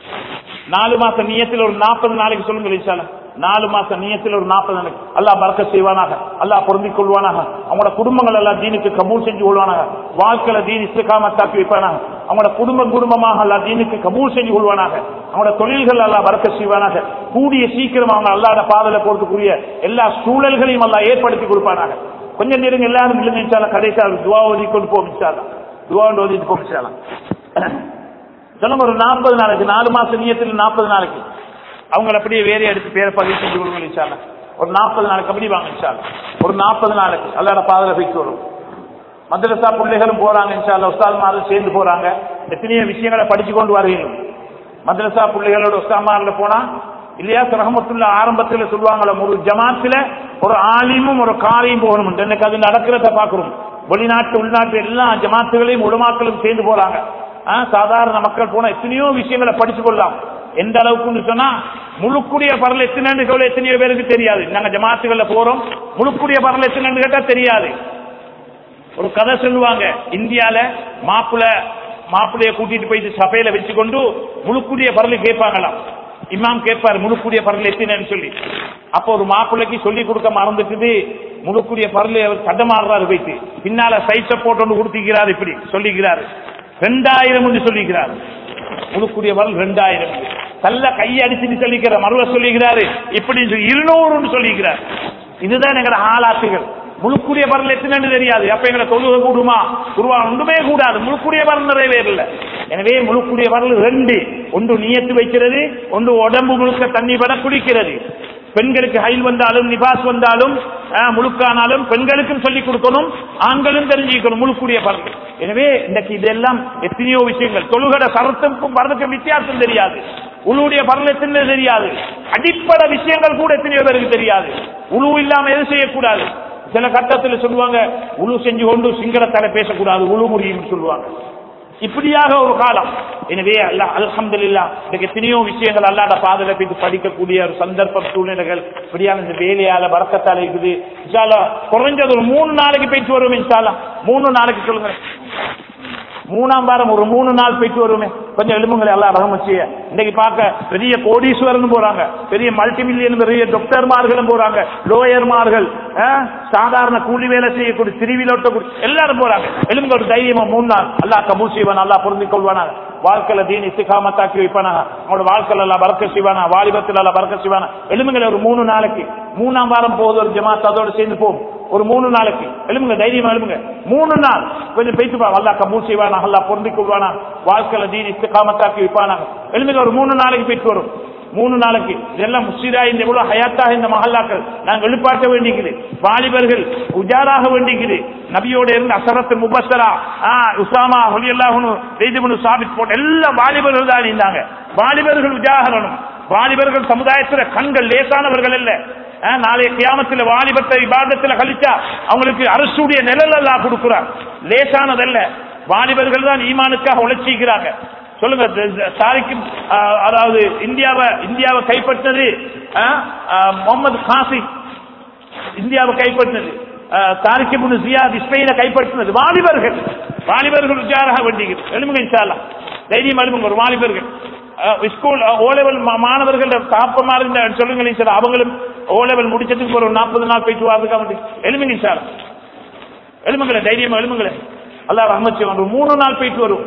4 மாசம் நியத்தில் ஒரு 40 நாளைக்கு சொல்லுங்க இன்ஷா அல்லாஹ். 4 மாசம் நியத்தில் ஒரு 40 நாளைக்கு அல்லாஹ் பரக்கத் செய்வானாக, அல்லாஹ் பொருந்திக் கொள்வானாக, அவங்களோட குடும்பங்கள் எல்லாம் தீனுக்கு கபூல் செஞ்சு கொள்வானாக, வாழ்க்கையில தீன் இஸ்திகாமத்தாக்கி வைப்பானாக, அவங்களோட குடும்பமாக அல்லாஹ் தீனுக்கு கபூல் செஞ்சு கொள்வானாக, அவங்களோட தொழில்கள் அல்லாஹ் பரக்கத் செய்வானாக, கூடிய சீக்கிரம் அவங்க அல்லாஹ்ட பாதையில போறதுக்குரிய எல்லா சூழல்களையும் அல்லாஹ் ஏற்படுத்தி கொடுப்பானாக. கொஞ்சம் நேரம் எல்லாரும் இல்லைன்னு இன்ஷா அல்லாஹ் கடைசியாக துஆ ஓதி கொண்டு போகும் இன்ஷா அல்லாஹ். துஆ ஓதிட்டு போகும் இன்ஷா அல்லாஹ். சொல்லுங்க ஒரு 40 நாளைக்கு 4 மாசம் நியத்தில் 40 நாளைக்கு அவங்களை அப்படியே வேற எடுத்து பேரை பதிவு செஞ்சு கொடுங்க இன்ஷா அல்லாஹ். ஒரு 40 நாளைக்கு அப்படி வாங்க இன்ஷா அல்லாஹ். ஒரு 40 நாளைக்கு அல்லாஹ்ட பாதையில போயிட்டு வரும். மதரசா பிள்ளைகளும் போறாங்க இன்ஷா அல்லாஹ், உஸ்தாத்மாரும் சேர்ந்து போறாங்க. எத்தனையோ விஷயங்களை படிச்சு கொண்டு வரீங்க. மதரசா பிள்ளைகளோட உஸ்தாத்மார்ல போனா இல்லையா ரஹமத்துல்லா ஆரம்பத்தில் சொல்லுவாங்களே ஒரு ஜமாத்துல ஒரு ஆலிமும் ஒரு காரியும் போகணும். எனக்கு அது நடக்கிறத பாக்குறோம். வெளிநாட்டு உள்நாட்டு எல்லா ஜமாத்துகளையும் உலமாக்களும் சேர்ந்து போறாங்க. சாதாரண மக்கள் போனா எத்தனையோ விஷயங்களை படிச்சு கொள்ளலாம். எந்த அளவுக்கு சொன்னா முழுக்குடைய பரல் எத்தனையோ பேருக்கு தெரியாது. நாங்க ஜமாத்துகள்ல போறோம், முழுக்குடைய பரல் எத்தனைன்னு கேட்டா தெரியாது. ஒரு கதை சொல்லுவாங்க, இந்தியால மாப்பிள்ளைய கூட்டிட்டு போயிட்டு சபையில வச்சு கொண்டு முழுக்குடைய பரல் கேட்பாங்களாம். இமாம் கேட்பாரு முழுக்குடைய பரல் எத்தனைன்னு சொல்லி. அப்போ ஒரு மாப்பிள்ளைக்கு சொல்லி கொடுக்க மறந்துட்டு முழுக்குடைய பரல் அவர் தட்டமாடுறாரு, போயிட்டு பின்னால சைஸ போட்டு கொடுத்திருக்கிறார். இப்படி சொல்லிக்கிறாரு 2000 சொல்லிக்கிறார். முழுக்குடைய பரல் 2000 தள்ள கையடிச்சுட்டு சொல்லிக்கிற மறுவ சொல்லிக்கிறாரு. இப்படி 200 சொல்லிக்கிறார். இதுதான் எங்க ஆளாத்துகள். முழுக்குரிய பரல் எத்தனை தெரியாது. அப்ப எங்களை தொழுகை கூடுமா குருவான் ஒன்றுமே கூடாது. முழுக்குரிய பரல் நிறைவேறல. எனவே முழுக்குரிய பரல் 2, ஒன்று நியத்து வைக்கிறது, ஒன்று உடம்பு முழுக்க தண்ணி பட குடிக்கிறது. பெண்களுக்கு ஹைல் வந்தாலும் நிபாஸ் வந்தாலும் முழுக்கானாலும் பெண்களுக்கும் சொல்லிக் கொடுக்கணும், ஆண்களும் தெரிஞ்சுக்கணும் முழுக்குரிய பரல். எனவே இன்றைக்கு இதெல்லாம் எத்தனையோ விஷயங்கள் தொழுகட சரத்துக்கும் பரலுக்கும் வித்தியாசம் தெரியாது. உளுடைய பரல் எத்தனை தெரியாது. அடிப்படை விஷயங்கள் கூட எத்தனையோ பேருக்கு தெரியாது. உழு இல்லாம எது செய்யக்கூடாது. சில கட்டத்தில் சொல்லுவாங்க உழு செஞ்சு கொண்டு சிங்களத்தால பேசக்கூடாது, உழு முடியும் சொல்லுவாங்க. இப்படியாக ஒரு காலம். எனவே அல்ஹம்துலில்லாஹ் இன்னைக்கு எத்தனையோ விஷயங்கள் அல்லாஹ்ட பாதையில போய் படிக்கக்கூடிய ஒரு சந்தர்ப்பம் சூழ்நிலைகள் இப்படியான இந்த வேலையால பரக்கத்தால இருக்குது. இன்ஷா அல்லாஹ் குறைஞ்சது ஒரு 3 நாளைக்கு போயிட்டு வருவோம். இன்ஷா அல்லாஹ் 3 நாளைக்கு சொல்லுங்க, 3ஆம் வாரம் ஒரு 3 நாள் போயிட்டு வருவோமே. கொஞ்சம் எலும்புங்களை எல்லாம் ரகமச்சிய இன்னைக்கு பார்க்க பெரிய கோடீஸ்வரன் போறாங்க, பெரிய மல்டி மில்லியன் பெரிய டாக்டர்மார்களும் போறாங்க, லோயர்மார்கள், சாதாரண கூலி வேலை செய்யக்கூடிய திருவிழோட்ட எல்லாரும் போறாங்க. எலும்புங்க ஒரு தைரியமா 3 நாள் அல்லாஹ் கபூல் செய்வான், அல்லாஹ் பொருந்திக் கொள்வானாங்க. வாழ்க்கையில தீன் இஸ்திகாமத்தாக்கி வைப்பானாங்க. அவங்களோட வாழ்க்கையில எல்லாம் பரக்கத் செய்வானா, வாலிபத்தில் எல்லாம் பரக்கத் செய்வானா. எலும்புங்களை ஒரு 3 நாளைக்கு 3ஆம் வாரம் போகுது ஒரு ஜமாத் அதோட சேர்ந்து போகும். ஒரு 3 நாளைக்கு எலும்புங்க, தைரியமா எலும்புங்க. 3 நாள் கொஞ்சம் பேச்சு அல்லாஹ் கபூல் செய்வானா, அல்லாஹ் பொருந்திக் கொள்வானா, வாழ்க்கையில தீன் இஸ்திகாமத்தாக்கி வைப்பானாங்க. எலும்புங்க ஒரு 3 நாளைக்கு போயிட்டு வரும். 3 நாளைக்கு இதெல்லாம் முஸ்லிதா இந்த எவ்வளவு ஹயாத்தாக இந்த மஹல்லாக்கள் நாங்கள் எழுப்பாட்ட வேண்டிக்குது. வாலிபர்கள் உஜாராக வேண்டிக்குது. நபியோட இருந்து அசரத்து முபஸ்ஸரா உசாமா ரலியல்லாஹு அன்ஹு ஸைத் இப்னு சாபித் போட்ட எல்லா வாலிபர்கள் தான் இருந்தாங்க. வாலிபர்கள் உஜாகரணும். வாலிபர்கள் சமுதாயத்தில் கண்கள் லேசானவர்கள் அல்ல. நாளைய கியாமத்தில் வாலிபத்தை இபாதத்தில் கழிச்சா அவங்களுக்கு அரசுடைய நிழல் அல்லாஹ் கொடுக்கிறார். லேசானதல்ல. வாலிபர்கள் தான் ஈமானுக்காக உழைச்சிக்கிறாங்க. சொல்லுங்க, தாரிக்கு அதாவது இந்தியாவை கைப்பற்றது முகமது காசிம், இந்தியாவை கைப்பற்றினது தாரிக் இப்னு ஜியாத் ஸ்பெயினை கைப்பற்றினது வாலிபர்கள் உஜாராக வேண்டியது. எழுமுங்க இன்ஷா அல்லாஹ், தைரியம் எழுமுங்க. ஒரு வாலிபர்கள் ஸ்கூல் ஓ லெவல் மாணவர்கள் தாப்பமா இருந்த சொல்லுங்க இன்ஷா அல்லாஹ். அவங்களும் ஓ லெவல் முடிச்சதுக்கு ஒரு 40 நாள் போயிட்டு வரதுக்காக எழுமுங்க இன்ஷா அல்லாஹ். எழுமுங்களே, தைரியமா எழுமுங்களே. அல்லாஹ் ரஹ்மத் செய்வான். 3 நாள் போயிட்டு வரும்.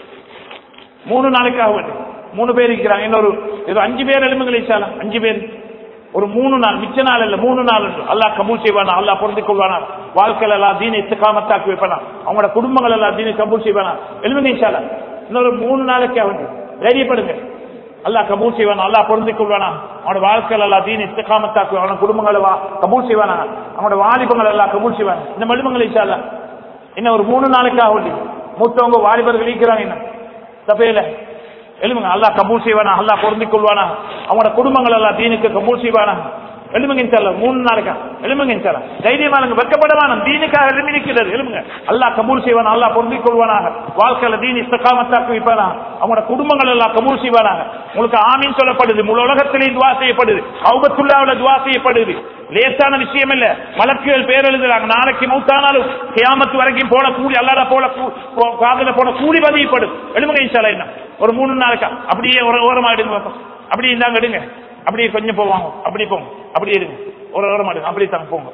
3 நாளைக்காக வேண்டி 3 பேர் இருக்கிறாங்க. இன்னொரு 5 பேர் எழுமுங்களை இன்ஷா அல்லாஹ். 5 பேர் ஒரு 3 நாள், மிச்ச நாள் இல்ல 3 நாள் அல்லாஹ் கபூல் செய்வானா, அல்லாஹ் பொருந்திக் கொள்வானா, வாழ்க்கையில எல்லாம் தீனை இஸ்திகாமத்தாக்கி வைப்பானா, அவங்களோட குடும்பங்கள் எல்லாம் தீனை கபூல் செய்வானா. எழுமுங்க இன்ஷா அல்லாஹ். இன்னொரு 3 நாளைக்காக வேண்டி தைரியப்படுங்க. அல்லாஹ் கபூல் செய்வானா, அல்லாஹ் பொருந்திக் கொள்வானா, அவனோட வாழ்க்கையில எல்லாம் தீனை இஸ்திகாமத்தாக்கி அவனோட குடும்பங்களை கபூல் செய்வானா, அவனோட வாலிபங்கள் எல்லாம் கபூல் செய்வானா. இந்த மழுமங்களை இன்ஷா அல்லாஹ். இன்னும் ஒரு 3 நாளைக்காக வேண்டி மூத்தவங்க வாலிபர்கள் இருக்கிறாங்க. இன்னும் சபையில எழுமுங்க. அல்லாஹ் கபூல் செய்வானா, அல்லாஹ் பொருந்திக் கொள்வானா, அவங்களோட குடும்பங்கள் எல்லாம் தீனுக்கு கபூல் செய்வானா. எழுமுங்க இன்ஷாஅல்லாஹ். 3 நாளைக்கா எழுமுங்க இன்ஷாஅல்லாஹ். தைரியமா இருங்க, வெட்கப்படவான தீனுக்காக எழுமி நிற்கிறது. எழுமுங்க. அல்லாஹ் கபூல் செய்வானா, அல்லாஹ் பொருந்திக் கொள்வானாக, வாழ்க்கையில தீன் இஸ்திகாமத்தாக்கி வைப்பானா, அவங்களோட குடும்பங்கள் எல்லாம் கபூல் செய்வானாக. உங்களுக்கு ஆமீன் சொல்லப்படுது, முழு உலகத்திலேயும் துஆ செய்யப்படுது, கௌபத்துல்லாஹ்வுல துஆ செய்யப்படுது. லேசான விஷயம் இல்ல. மலக்குகள் பேர் எழுதுறாங்க. நாளைக்கு மௌத்தானாலும் கியாமத் வரைக்கும் போன கூலி அல்லாஹ் போல காதல போன கூலி பதியப்படும். எழுமுங்க இன்ஷாஅல்லாஹ். என்ன ஒரு 3 நாளைக்கா அப்படியே ஓரமா எடுங்க, அப்படியே இந்தாங்க எடுங்க, அப்படியே கொஞ்சம் போவாங்க, அப்படி போங்க, அப்படியே எடுங்க, ஒரு ஓரமா எடுங்க, அப்படியே தாங்க போங்க.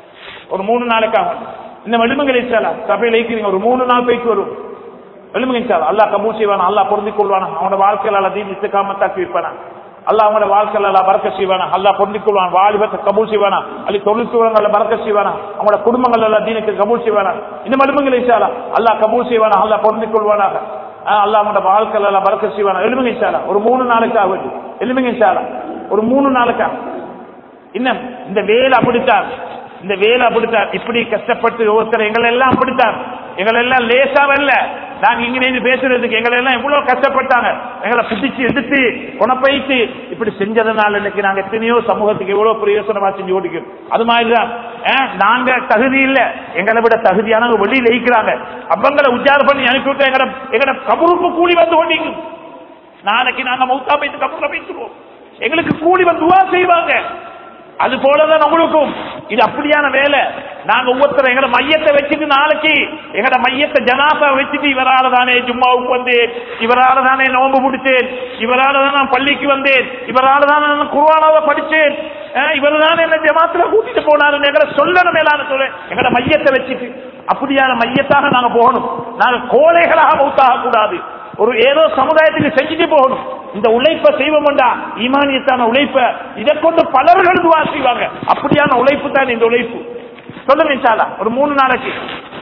ஒரு 3 நாளைக்காக இந்த எழுமுங்க இன்ஷாஅல்லாஹ். சபையில இருக்கிறீங்க, ஒரு 3 நாள் போயிட்டு வரும். எழுமுங்க இன்ஷாஅல்லாஹ். அல்லாஹ் கபூல் செய்வானா, அல்லாஹ் பொருந்திக் கொள்வானா, அவனோட வாழ்க்கையில அல்லாஹ் தீன் இஸ்திகாமத்தாக்கி வைப்பானா, அல்லாஹ் அவங்களோட வாழ்க்கையில அல்லாஹ் பரக்கத் செய்வானா, அல்லாஹ் பொருந்திக் கொள்வான், வாலிபத்தை கபூல் செய்வானா, அல்ல தொழில்துறைகள பரக்கத் செய்வானா, அவங்களோட குடும்பங்கள் எல்லாம் தீனுக்கு கபூல் செய்வானா. இந்த எழுமுங்க இன்ஷாஅல்லாஹ். அல்லாஹ் கபூல் செய்வானா, அல்லாஹ் பொருந்திக் கொள்வானாக, அல்லாஹ் அவங்களோட வாழ்க்கையில அல்லாஹ் பரக்கத் செய்வானா. எழுமுங்க இன்ஷாஅல்லாஹ். ஒரு 3 நாளைக்காக வேண்டி எழுமுங்க இன்ஷாஅல்லாஹ். ஒரு 3 நாளைக்காக. இன்னும் இந்த வேலை அப்படித்தான், இந்த வேலை அப்படித்தான். இப்படி கஷ்டப்பட்டு ஒருத்தர் எங்களை எல்லாம் அப்படித்தான், எங்களை எல்லாம் லேசாவல்ல. நாங்க இங்க பேசுறதுக்கு எங்களை எல்லாம் எவ்வளவு கஷ்டப்பட்டாங்க, எங்களை பிடிச்சு எடுத்து குணப்பயிட்டு இப்படி செஞ்சதுனால இன்னைக்கு நாங்க எத்தனையோ சமூகத்துக்கு எவ்வளவு பிரயோசனமா செஞ்சு ஓடிக்கிறோம். அது மாதிரிதான் நாங்க தகுதி இல்ல, எங்களை விட தகுதியானவங்க வெளியில இருக்கிறாங்க, அவங்களை உஜார் பண்ணி அனுப்பிவிட்டு எங்கட கபருக்கு கூலி வந்து ஓடிங்க. நாளைக்கு நாங்க மௌத்தா போயிட்டு கபூர்ல போயிட்டுருவோம், எங்களுக்கு கூலி வந்து துஆ செய்வாங்க. அது போலதான் உங்களுக்கும் இது அப்படியான வேலை. நாங்க ஒவ்வொருத்தர் எங்கட மையத்தை வச்சுட்டு நாளைக்கு எங்கட மையத்தை ஜனாசா வச்சுட்டு இவரால தானே ஜும்மாவுக்கு வந்தேன், இவரால தானே நோன்பு முடித்தேன், இவரால தான் நான் பள்ளிக்கு வந்தேன், இவரால தான் நான் குர்ஆனாவை படிச்சேன், இவர் தான் என்ன ஜமாத்துல கூட்டிட்டு போனாரு எங்களை சொல்லணும். மேலான சொல்ல எங்கட மையத்தை வச்சுட்டு அப்படியான மையத்தாக நாங்க போகணும். நாங்க கோழைகளாக மௌத்தாக கூடாது, ஒரு ஏதோ சமுதாயத்துக்கு செஞ்சுட்டு போகணும். இந்த உழைப்பை செய்வோம்டா, ஈமானியத்தான உழைப்ப இதை கொண்டு பலர்கள் துஆ செய்வாங்க. அப்படியான உழைப்பு தான் இந்த உழைப்பு. சொல்லுங்க இன்ஷாஅல்லாஹ். ஒரு 3 நாளைக்கு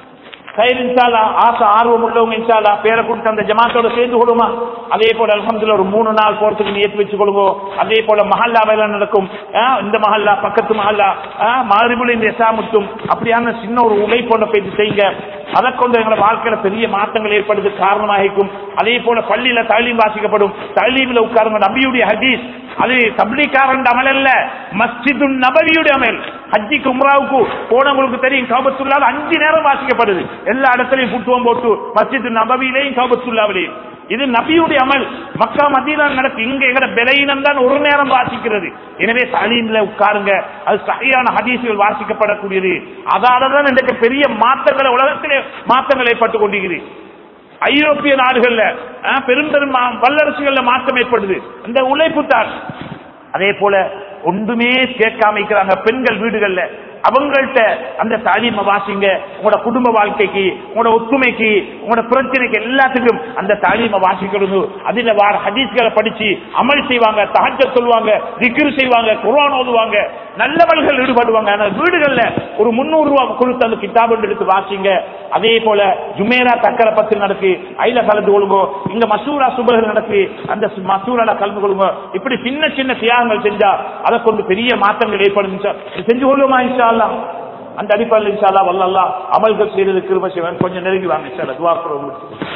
கயிறு இன்ஷாஅல்லாஹ். ஆசை ஆர்வம் உள்ளவங்க இன்ஷாஅல்லாஹ் பேரை கொடுத்து அந்த ஜமாத்தோட சேர்ந்து கொள்ளுமா. அதே போல அல்ஹம்துலில்லாஹ் ஒரு 3 நாள் போறதுக்கு நியத்து வச்சு கொள்ளுங்க. அதே போல மஹல்லா வேலை நடக்கும், இந்த மஹல்லா பக்கத்து மஹல்லா மாரிபுல் இந்த எசாமுத்தும் அப்படியான சின்ன ஒரு உழைப்பொண்ண போயிட்டு செய்யுங்க. அதை கொண்டு எங்களை வாழ்க்கையில பெரிய மாற்றங்கள் ஏற்படுது காரணமாகிக்கும். அதே போல பள்ளியில தலீம் வாசிக்கப்படும், தலீம்ல உட்காருங்க. நபியுடைய ஹதீஸ் அது தப்லீக்காரன் அமல் அல்ல, மஸ்ஜிது நபவியுடைய அமல். ஹஜ்ஜிக்கு உம்ராவுக்கு போனவங்களுக்கு தெரியும், கஅபத்துல்லாஹ் 5 நேரம் வாசிக்கப்படுது. எல்லா இடத்துலயும் புத்துவம் போட்டு மஸ்ஜிது நபவியிலையும் கஅபத்துல்லாஹ்விலையும். இது நபியுடைய அமல். மக்கா மதீனா நடக்கு. இங்க எங்கட பெலையினம் தான் ஒரு நேரம் வாசிக்கிறது. எனவே தலீம்ல உட்காருங்க, அது சரியான ஹதீஸ்கள் வாசிக்கப்படக்கூடியது. அதாலதான் இன்றைக்கு பெரிய மாற்றங்களை உலகத்திலே மாற்றங்கள் ஏற்பட்டுக் கொண்டிருக்கிறது. ஐரோப்பிய நாடுகள்ல பெரும் பெரும் வல்லரசுகள்ல மாற்றம் ஏற்படுது, இந்த உழைப்பு தான். அதே போல ஒன்றுமே கேட்காம இருக்கிறாங்க பெண்கள் வீடுகள்ல, அவங்கள்ட்ட அந்த தாலீமை வாசிங்க. உங்களோட குடும்ப வாழ்க்கைக்கு, உங்களோட ஒத்துமைக்கு, உங்களோட பிரச்சனைக்கு எல்லாத்துக்கும் அந்த தாலீமை வாசிக்கிறது. அதுல வார ஹதீஸ்களை படிச்சு அமல் செய்வாங்க, தஹஜ்ஜத் சொல்லுவாங்க, திக்ர் செய்வாங்க, குர்ஆன் ஓதுவாங்க, நல்லவர்கள் ஈடுபடுவாங்க. வீடுகள்ல ஒரு 300 ரூபாய் கொடுத்து அந்த கிதாப் எடுத்து வாசிங்க. அதே போல ஜுமேரா தக்கர பத்து நடக்கு, ஐல கலந்து கொள்ளுங்க. இங்க மசூரா சுபஹ் நடக்கு, அந்த மசூரால கலந்து கொள்ளுங்க. இப்படி சின்ன சின்ன தியாகங்கள் செஞ்சா அதை கொண்டு பெரிய மாற்றங்கள் ஏற்படும். செஞ்சு கொள்ளுமா இன்ஷா அல்லாஹ். அந்த அடிப்படையில் இன்ஷா அல்லாஹ் வல்லல்லாஹ் அமல்கள் செய்யறது கிருபை செய்வான். கொஞ்சம் நெருங்கி வாங்க இன்ஷா அல்லாஹ். துஆ பண்ணுவோம்.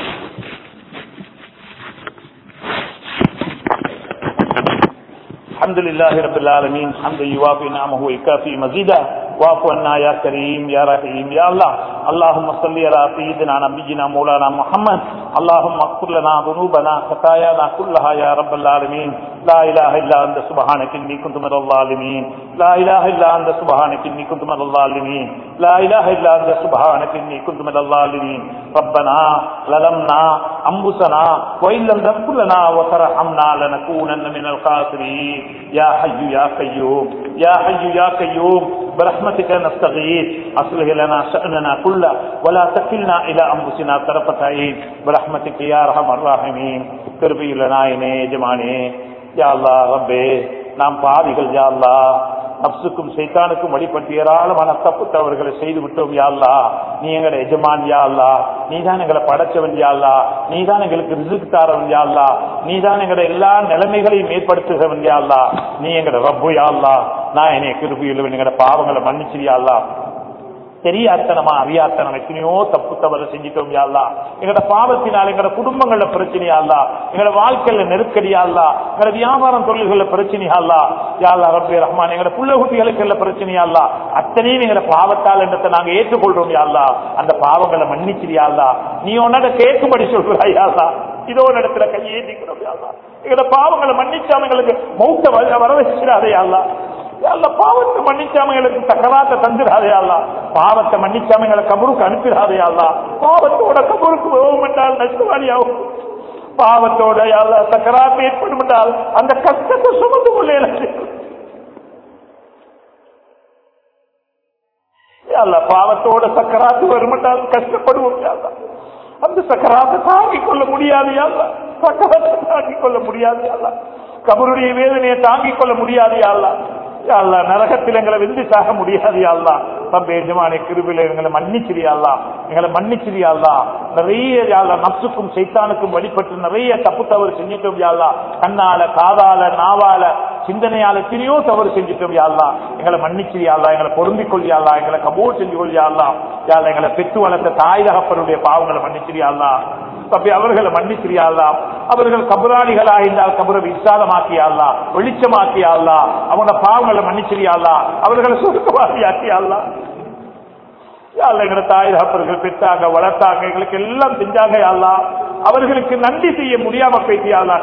அல்ஹம்துலில்லாஹி ரப்பில் ஆலமீன். ஹம்து யுவாஃபி நிஅமஹு வயுகாஃபி மஸீதா. வாஃபு அன்னா யா கரீம் யா ரஹீம் யா அல்லாஹ். اللهم صل على سيدنا نبينا مولانا محمد. اللهم اغفر لنا ذنوبنا خطايانا كلها يا رب العالمين. لا اله الا انت سبحانك اني كنت من الظالمين. لا اله الا انت سبحانك اني كنت من الظالمين. لا اله الا انت سبحانك اني كنت من الظالمين. ربنا ظلمنا انفسنا وان لم تغفر لنا وترحمنا لنكونن من الخاسرين. يا حي يا قيوم يا حي يا قيوم برحمتك نستغيث. اصلح لنا شأننا كله ولا تكلنا الى انفسنا طرفة عين برحمتك يا ارحم الراحمين. கிருபையுள்ள நாயனே எஜமானே யா அல்லாஹ் ரப்பே, நாம் பாவிகள் யா அல்லாஹ், நப்சுக்கும் சைத்தானுக்கும் வழிபட்டு ஏராளமான தப்பு தவறுகளை செய்து விட்டோம் யா அல்லாஹ். நீ எங்களை எஜமான் யா அல்லாஹ், நீதான் எங்களை படைச்சவன் யா அல்லாஹ், நீதான் எங்களுக்கு ரிஸ்க் தாரவன் யா அல்லாஹ், நீதான் எங்களை எல்லா நிலைமைகளையும் ஏற்படுத்துகிறவன் யா அல்லாஹ். நீ எங்களை ரப்பு யா அல்லாஹ். நான் என்னை கிருபையுள்ளவன், எங்களை பாவங்களை மன்னிச்சிரியா அல்லாஹ். தெரியாத்தனமா அறியாத்தனம் எத்தனையோ தப்பு தவறு செஞ்சிட்டோம் யா அல்லாஹ். எங்களோட பாவத்தினால் எங்களோட குடும்பங்கள்ல பிரச்சனையா அல்லாஹ், எங்களோட வாழ்க்கையில நெருக்கடியா அல்லாஹ், எங்களோட வியாபாரம் தொழில்கள பிரச்சனையா அல்லாஹ். யா அல்லாஹ் ரப்பே ரஹ்மான், எங்களோட புள்ள குட்டிகளுக்கு பிரச்சனையா அல்லாஹ். அத்தனையும் எங்களோட பாவத்தால் என்னத்தை நாங்க ஏற்றுக்கொள்றோம் யா அல்லாஹ். அந்த பாவங்களை மன்னிச்சிரியா அல்லாஹ். நீ உன்னோட கேட்கும்படி சொல்றாய் யா அல்லாஹ். இதோ இடத்துல கையேந்திக்கிறோம் யா அல்லாஹ். எங்களோட பாவங்களை மன்னிச்சாம எங்களுக்கு மௌத்த வர வச்சிடாதே யா அல்லாஹ். பாவத்தை மன்னிச்சாம எங்களுக்கு சக்கராத்தை தந்துடாதே அல்லா. பாவத்தை மன்னிச்சாம எங்களை கபருக்கு அனுப்பிடாதே அல்லா. பாவத்தோட கபருக்கு போகும் என்றால் நஷ்டவாளியாகும். பாவத்தோட சக்கராத்து ஏற்படும் என்றால் அந்த கஷ்டத்தை சுமந்து கொள்ளே பாவத்தோட சக்கராத்து வருமென்றால் கஷ்டப்படுவோம். அந்த சக்கராத்தை தாங்கிக் கொள்ள முடியாது அல்லா. சக்கராத்தை தாங்கிக் கொள்ள முடியாது அல்லா. கபருடைய வேதனையை தாங்கிக் கொள்ள முடியாது அல்லா. அல்லா நரகத்தில் எங்களை வெந்து சாக முடியாது அல்லா. தம்பே எஜமானே கிருபையில எங்களை மன்னிச்சிரியா அல்லா. எங்களை மன்னிச்சிரியா அல்லா. நிறைய நப்சுக்கும் சைத்தானுக்கும் வழிபட்டு நிறைய தப்பு தவறு செஞ்சிட்டோம் யா அல்லா. கண்ணால காதால நாவால சிந்தனையால எத்தனையோ தவறு செஞ்சிட்டோம் யா அல்லா. எங்களை மன்னிச்சிரியா அல்லா. எங்களை பொருந்திக் கொள்ளியா அல்லா. எங்களை கபூல் செஞ்சு கொள்ளியா அல்லா. யாழ்லா எங்களை பெற்று வளர்த்த தாய் தகப்பனுடைய பாவங்களை மன்னிச்சிரியா அல்லா. தம்பி அவர்களை மன்னிச்சிரியா அல்லா. அவர்கள் கபராளிகளாக இருந்தால் கபரை விசாலமாக்கியா அல்லா, வெளிச்சமாக்கியா அல்லா. அவங்களோட பாவங்களை மன்னிச்சிரியா அல்லா. அவர்களை சுருக்கமாக்கியா அல்லா. எங்களை தாய் தகப்பர்கள் பெற்றாங்க, வளர்த்தாங்க, எங்களுக்கு எல்லாம் செஞ்சாங்க அல்லா. அவர்களுக்கு நன்றி செய்ய முடியாம போயிட்டியா அல்லா.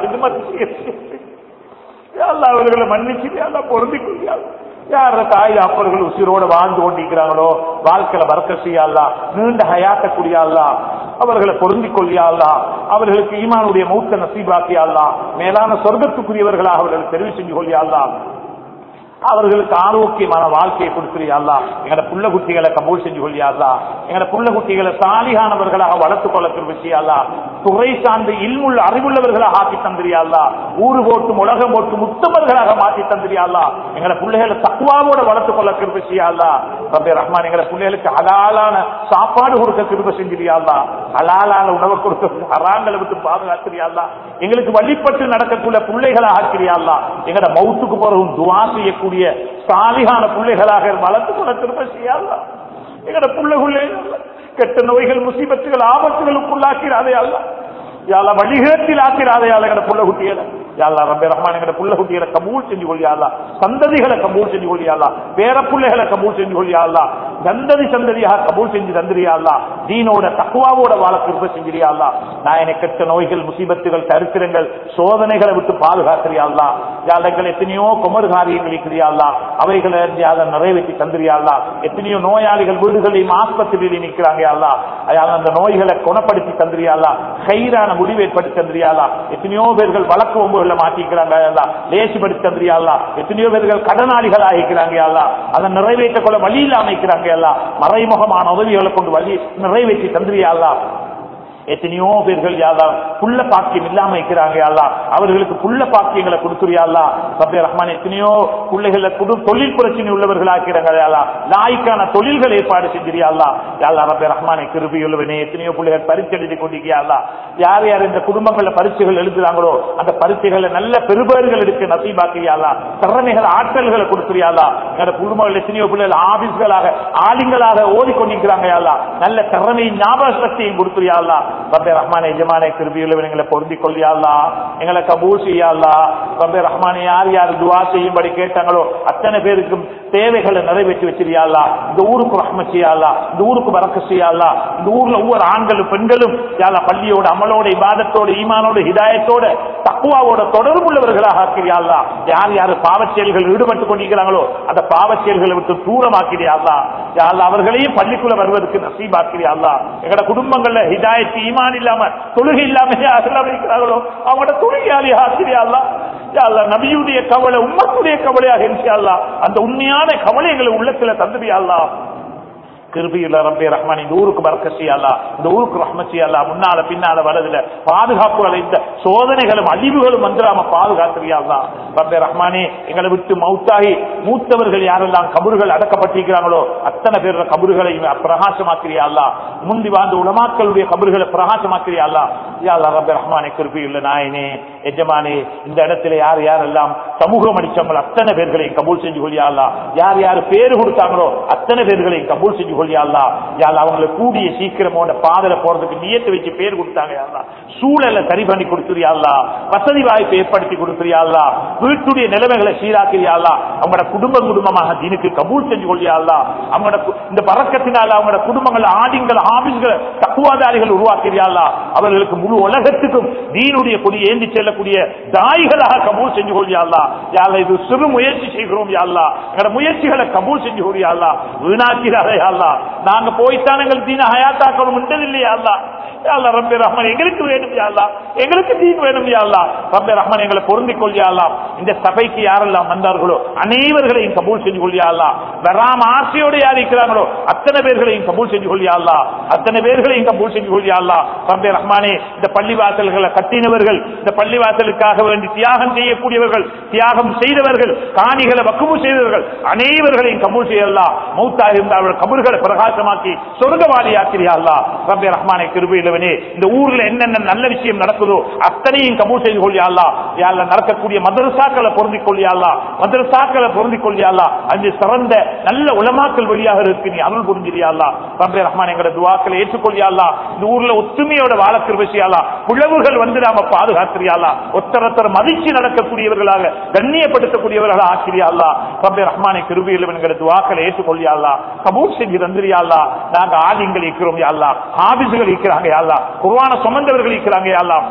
அவர்களை மன்னிச்சிரியா அல்லா, பொருந்திக் கொள்ளியா. யார தாய் அப்பர்கள் உசிரோட வாழ்ந்து கொண்டிருக்கிறாங்களோ வாழ்க்கையில பரக்கத் செய்யா அல்லாஹ், நீண்ட ஹயாத்தக்கூடிய அல்லாஹ், அவர்களை பொருந்திக் கொள்ளியா அல்லாஹ், அவர்களுக்கு ஈமானுடைய மௌத்த நசீபாக்கியா அல்லாஹ், மேலான சொர்க்கத்துக்குரியவர்களாக அவர்கள் தெரிவு செஞ்சு கொள்ளியா அல்லாஹ், அவர்களுக்கு ஆரோக்கியமான வாழ்க்கையை கொடுக்கிறியா அல்லாஹ். எங்கட புள்ள குட்டிகளை கபூல் செஞ்சு கொள்ளியா அல்லாஹ். எங்கட புள்ள குட்டிகளை சாலிகானவர்களாக வளர்த்துக் கொள்ள திருவிச்சியா அல்லாஹ். துறை சார்ந்து இல்முள்ள அறிவுள்ளவர்களாக ஆக்கி தந்திரியா அல்லாஹ். ஊரு போட்டு உலகம் போட்டு முத்தமர்களாக மாற்றி தந்திரியா அல்லாஹ். எங்கட பிள்ளைகளை தக்வாவோட வளர்த்துக் கொள்ள திருவிச்சியா அல்லாஹ். ரப்பே ரஹ்மான், எங்கட பிள்ளைகளுக்கு ஹலாலான சாப்பாடு கொடுக்க திரும்ப செஞ்சிரியா அல்லாஹ். ஹலாலான உணவை கொடுக்க ஹராங்களை விட்டு பாதுகாக்கிறியா அல்லாஹ். எங்களுக்கு வழிபட்டு நடக்கக்கூடிய பிள்ளைகளை ஆக்கிறியா அல்லாஹ். எங்கட மௌத்துக்கு போறவும் துஆ செய்யக்கூடிய சாலிகான பிள்ளைகளாக வளர்த்து கொள்ள திரும்ப செய்யா அல்லாஹ். எங்கட பிள்ளைகளே கெட்ட நோய்கள் முசீபத்துகள் ஆபத்துகளுக்குள்ளாக்கிறாதே அல்லாஹ். யாழ்லா வழிகேட்டில் ஆக்கிறாதே அல்ல எங்கட புள்ள குட்டிகளை. யாழ்லா ரப்பே ரஹ்மான், எங்கட புள்ள குட்டிகளை கபூல் செஞ்சு கொள்ளியா அல்லாஹ். சந்ததிகளை கபூல் செஞ்சு கொள்ளியா அல்லாஹ். பேர பிள்ளைகளை கபூல் செஞ்சு கொள்ளியா அல்லாஹ். சந்ததி சந்ததியாக கபூல் செஞ்சு தந்திரியா அல்லாஹ். தீனோட தக்வாவோட வாழ கிருபை செஞ்சிரியா அல்லாஹ். நான் எனக்கு கெட்ட நோய்கள் முசீபத்துகள் தரித்திரங்கள் சோதனைகளை விட்டு பாதுகாக்கிறியா அல்லாஹ். யாழ்கள் எத்தனையோ குமர்காரியங்கள் இருக்கிறியா அல்லாஹ், அவைகளை நிறைவேற்றி தந்திரியா அல்லாஹ். எத்தனையோ நோயாளிகள் வீடுகளையும் ஆஸ்பத்திரியில நிற்கிறாங்க அல்லாஹ். அந்த நோய்களை குணப்படுத்தி தந்திரியா அல்லாஹ். கைரான முடிவு ஏற்படுத்தி தந்திரியா அல்லாஹ். எத்தனையோ பேர்கள் வழக்கு ஒம்புகளை மாற்றிக்கிறாங்க அல்லாஹ், லேசிப்படுத்தி தந்திரியா அல்லாஹ். எத்தனையோ பேர்கள் கடனாளிகள் ஆகிக்கிறாங்க அல்லாஹ், அதை நிறைவேற்ற கொள்ள வழியில் அமைக்கிறாங்க அல்லாஹ். மறைமுகமான உதவிகளை கொண்டு வழி நிறைவேற்றி தந்திரியா அல்லாஹ். எத்தனையோ பேர்கள் யாழ்லா புள்ள பாக்கியம் இல்லாம இருக்கிறாங்க அல்லாஹ், அவர்களுக்கு புள்ள பாக்கியங்களை கொடுக்குறியா அல்லாஹ். ரப்பே ரஹ்மான், எத்தனையோ பிள்ளைகளை தொழில் பிரச்சனை உள்ளவர்கள் ஆக்கிறாங்க அல்லாஹ், லாய்க்கான தொழில்கள் ஏற்பாடு செஞ்சிரியா அல்லாஹ். யாழ்லா ரப்பே ரஹ்மானை கிருபையுள்ளவனே, எத்தனையோ பிள்ளைகள் பரீட்சை எழுதி கொண்டிருக்கியா அல்லாஹ். யார் யார் இந்த குடும்பங்கள்ல பரீட்சைகள் எழுதுறாங்களோ அந்த பரீட்சைகளை நல்ல பெருபேறுகள் எடுக்க நசீபாக்கிறியா அல்லாஹ். திறமைகள் ஆற்றல்களை கொடுக்குறியா அல்லாஹ். எங்க குடும்பங்கள் எத்தனையோ பிள்ளைகள் ஆபீஸ்களாக ஆளுங்களாக ஓடிக்கொண்டிருக்கிறாங்க அல்லாஹ், நல்ல திறமையும் ஞாபக சக்தியும் கொடுக்குறியா அல்லாஹ். ரப்பே ரஹ்மானே எஜமானே கிருபையுள்ளவனே, எங்களை பொருந்தி கொள்ளியா அல்லாஹ், எங்களை கபூல் செய்யா அல்லாஹ். ரப்பே ரஹ்மானே, யார் யார் துஆ செய்யும்படி கேட்டாங்களோ அத்தனை பேருக்கும் தேவைகளை நிறைவேற்றி வச்சிரியா அல்லாஹ். இந்த ஊருக்கு ரஹ்மத் செய்யா அல்லாஹ், இந்த ஊருக்கு பரக்கத் செய்யா அல்லாஹ். இந்த ஊர்ல ஒவ்வொரு ஆண்களும் பெண்களும் யா அல்லாஹ் பள்ளியோட அமலோட இபாதத்தோட ஈமானோட ஹிதாயத்தோட தக்வாவோட தொடர்புள்ளவர்களாக ஆக்கிறியா அல்லாஹ். யார் யார் பாவச் செயல்கள் ஈடுபட்டுக் கொண்டிருக்கிறாங்களோ அந்த பாவச் செயல்களை விட்டு தூரமாக்கிறியா அல்லாஹ். யா அல்லாஹ் அவர்களையும் பள்ளிக்குள்ள வருவதற்கு நசீபாக்கிறியா அல்லாஹ். எங்கட குடும்பங்கள்ல ஹிதாயத் ஈமான் இல்லாம தொழுகை இல்லாம இருக்கிறார்களோ அவங்களோட தொழுகையாளி ஆக்கிறியா அல்லாஹ். யா அல்லாஹ் நபியுடைய கவலை உம்மத்துடைய கவலையாக இருந்துச்சு அல்லாஹ், அந்த உண்மையான கவலைகளை உள்ளத்துல தந்துறியா அல்லாஹ். கிருபையுள்ள ரப்பே ரஹ்மான், இந்த ஊருக்கு பரக்கத் செய்யா அல்லாஹ், இந்த ஊருக்கு ரஹ்மத் செய்யா அல்லாஹ். முன்னால பின்னால வரதுல பாதுகாப்புகளை இந்த சோதனைகளும் அழிவுகளும் வந்துடாம பாதுகாத்துறியா அல்லாஹ். ரப்பே ரஹ்மானே, எங்களை விட்டு மௌத்தாகி மூத்தவர்கள் யாரெல்லாம் கபறுகள் அடக்கப்பட்டிருக்கிறாங்களோ அத்தனை பேரோட கபறுகளை பிரகாசமாக்கிறியா அல்லாஹ். முந்தி வாழ்ந்த உலமாக்களுடைய கபறுகளை பிரகாசமாக்கிறியா அல்லாஹ். யா அல்லாஹ் ரப்பே ரஹ்மானே, கிருபையுள்ள நாயனே எஜமானே, இந்த இடத்துல யார் யாரெல்லாம் சமூகம் அடிச்சவங்க அத்தனை பேர்களையும் கபூல் செஞ்சு கொள்ளியா அல்லா. யார் யார் பேரு கொடுத்தாங்களோ அத்தனை பேர்களையும் கபூல் செஞ்சு கொள்ளியா அல்லா. யார் அவங்களை கூடிய சீக்கிரமோட பாதல போறதுக்கு நியத்து வச்சு பேர் கொடுத்தாங்க அல்லா. சூழலை சரி பண்ணி கொடுத்துறியா அல்லா. வசதி வாய்ப்பை ஏற்படுத்தி கொடுத்துறியா அல்லா. வீட்டுடைய நிலைமைகளை சீராக்கிறியா அல்லா. அவங்களோட குடும்பமாக தீனுக்கு கபூல் செஞ்சு கொள்ளியா அல்லா. அவங்களோட இந்த பறக்கத்தினால அவங்களோட குடும்பங்கள் ஆடிங்கள் ஆபிஸ்கள் தக்குவாதாரிகள் உருவாக்கிறியா அல்லா. அவர்களுக்கு முழு உலகத்துக்கும் தீனுடைய கொடி ஏந்தி செல்லக்கூடிய தாய்களாக கபூல் செஞ்சு கொள்ளியா அல்லா. யாழ்லா இது சிறு முயற்சி செய்கிறோம் யா அல்லா. எங்களோட முயற்சிகளை கபூல் செஞ்சு கொள்ளியா அல்லா. வீணாக்கிறாரே அல்லா. நாங்க போய்த்தான் எங்கள் தீன ஹயாத்தாக்கணும் இல்லையா அல்லா. ரப்பே ரஹ்மான் எங்களுக்கு வேணும் யா அல்லா. எங்களுக்கு தீன் வேணும் யா அல்லா. ரப்பே ரஹ்மான் எங்களை பொருந்திக் கொள்ளியா அல்லா. இந்த சபைக்கு யாரெல்லாம் வந்தார்களோ அனைவர்களையும் கபூல் செஞ்சு கொள்ளியா அல்லா. வராம ஆசையோடு யார் இருக்கிறாங்களோ அத்தனை பேர்களையும் கபூல் செஞ்சு கொள்ளியா அல்லா. அத்தனை பேர்களையும் கபூல் செஞ்சு கொள்ளியா அல்லா. ரப்பே ரஹ்மானே இந்த பள்ளிவாசல்களை கட்டினவர்கள், இந்த பள்ளிவாசலுக்காக வேண்டி தியாகம் செய்யக்கூடியவர்கள், தியாகம் செய்தவர்கள், காணிகளை வக்குவு செய்தவர்கள் அனைவர்களையும் கபூல் செய்யல்லா. மௌத்தாக இருந்த அவர்கள் கபர்களை பிரகாசமாக்கி சொர்க்கவாதியாக்கிறியா அல்லா. ரப்பே ரஹ்மானே கிருபையிலவனே இந்த ஊர்ல என்னென்ன நல்ல விஷயம் நடக்குதோ அத்தனையும் கபூல் செய்து கொள்ளியா அல்லா. யாழ்லா நடக்கக்கூடிய மதரசாக்களை பொருந்திக் கொள்ளியா அல்லா. மதரசாக்களை பொருந்திக் கொள்ளியா அல்லா. அங்கு சிறந்த நல்ல உலமாக்கள் வழியாக இருக்கு நீ அருள் புரிஞ்சிரியா அல்லா. ரப்பே ரஹ்மான் எங்களோட துஆக்களை ஏற்றுக்கொள்ளியா அல்லா. இந்த ஊர்ல ஒற்றுமையோட வாழ கிருபை செய்யா அல்லா. புலவுகள் வந்து நாம பாதுகாக்கிறியா அல்லா. ஒத்தரத்தர் மதிச்சு நடக்கக்கூடியவர்களாக கண்ணியப்படுத்தக்கூடியவர்களாக ஆக்கிறியா அல்லா. ரப்பே ரஹ்மானே கிருபையிலவன் எங்களோட துஆக்களை ஏற்றுக்கொள்ளியா அல்லா. கபூல் செஞ்சு தந்திரியா அல்லா. நாங்க ஆதிங்கள் இருக்கிறோம் யா அல்லா. ஹாபிஸ்கள் இருக்கிறாங்க யா அல்லா. குர்ஆனை சுமந்தவர்கள் இருக்கிறாங்க யா அல்லா.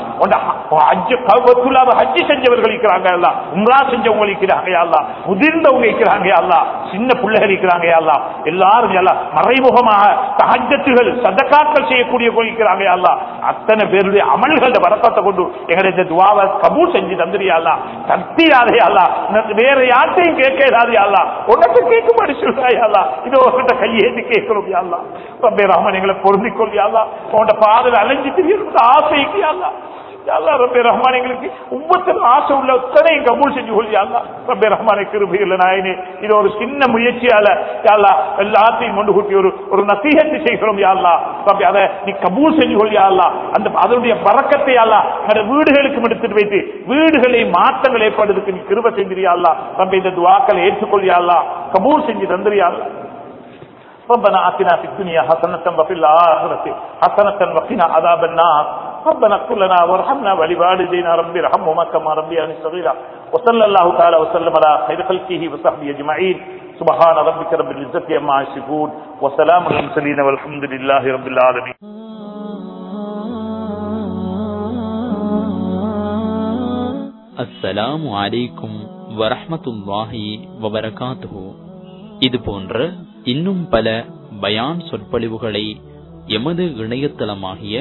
ஹஜ் கஅபத்துல்லாஹ் ஹஜ் செஞ்சவர்கள் இருக்கிறாங்க யா அல்லா. உம்ரா செஞ்சவங்க இருக்கிறாங்க யா அல்லா. முதிர்ந்தவங்க இருக்கிறாங்க யா அல்லா. சின்ன பிள்ளைகள் இருக்கிறாங்க யா அல்லா. எல்லாரும் யா அல்லா மறைமுகமாக தஹஜ்ஜத்துகள் சதகாக்கள் செய்யக்கூடியவங்க இருக்கிறாங்க யா அல்லா. அத்தனை பேருடைய அமல்களோட பரக்கத்தை கொண்டு எங்களுடைய இந்த துஆவை கபூல் செஞ்சு தந்திரியா அல்லா. தத்தியாதே யா அல்லா. வேற யார்ட்டையும் கேட்காதே யா அல்லா. உனக்கு கேட்கும்படி சொல்றாய் யா அல்லா. இதோ உன்கிட்ட கையேந்தி கேட்கிறோம் யா அல்லா. ரப்பே ரஹ்மான் எங்களை பொருந்திக் கொள் யா அல்லா. உன்ட பாதையில் அலைஞ்சு திரியற ஆசைக்கு யா அல்லா. யா அல்லா ரப்பே ரஹ்மான் எங்களுக்கு உம்மத்துல ஆசை உள்ள ஒத்தனை கபூல் செஞ்சு கொள் யா அல்லா. ரப்பே ரஹ்மானே கிருபையில நாயனே இது ஒரு சின்ன முயற்சியால யா அல்லா எல்லாத்தையும் கொண்டு கூட்டி ஒரு நசீஹத் செய்கிறோம் யா அல்லா. ரப்பே அதை நீ கபூல் செஞ்சு கொள் யா அல்லா. அந்த அதனுடைய பரக்கத்தை யா அல்லா எங்க வீடுகளுக்கு எடுத்துட்டு வைத்து வீடுகளை மாற்றங்கள் ஏற்படுறதுக்கு நீ கிருபை செஞ்சிரியா அல்லா. ரப்பே இந்த துஆக்களை ஏற்றுக்கொள் யா அல்லா. கபூல் செஞ்சு தந்திரியா அல்லா. ربنا آتنا في الدنيا حسنة وفي الآخرة حسنة وقنا عذاب النار. ربنا اغفر لنا وارحمنا ولوالدينا رب ارحمهما كما ربياني صغيرا. وصلى الله تعالى وسلم على خير خلقه وصحبه أجمعين. سبحان ربك رب العزة عما يصفون وسلام على المرسلين والحمد لله رب العالمين. அஸ்ஸலாமு அலைக்கும் வரஹ்மத்துல்லாஹி வபரகாத்துஹு. இது போன்ற இன்னும் பல பயான் சொற்பொழிவுகளை எமது இணையதளமாகிய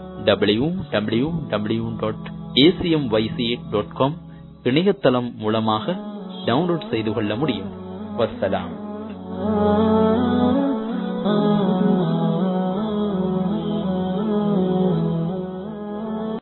www.acmyc.com இணையதளம் மூலமாக டவுன்லோட் செய்து கொள்ள முடியும். வஸ்ஸலாம்.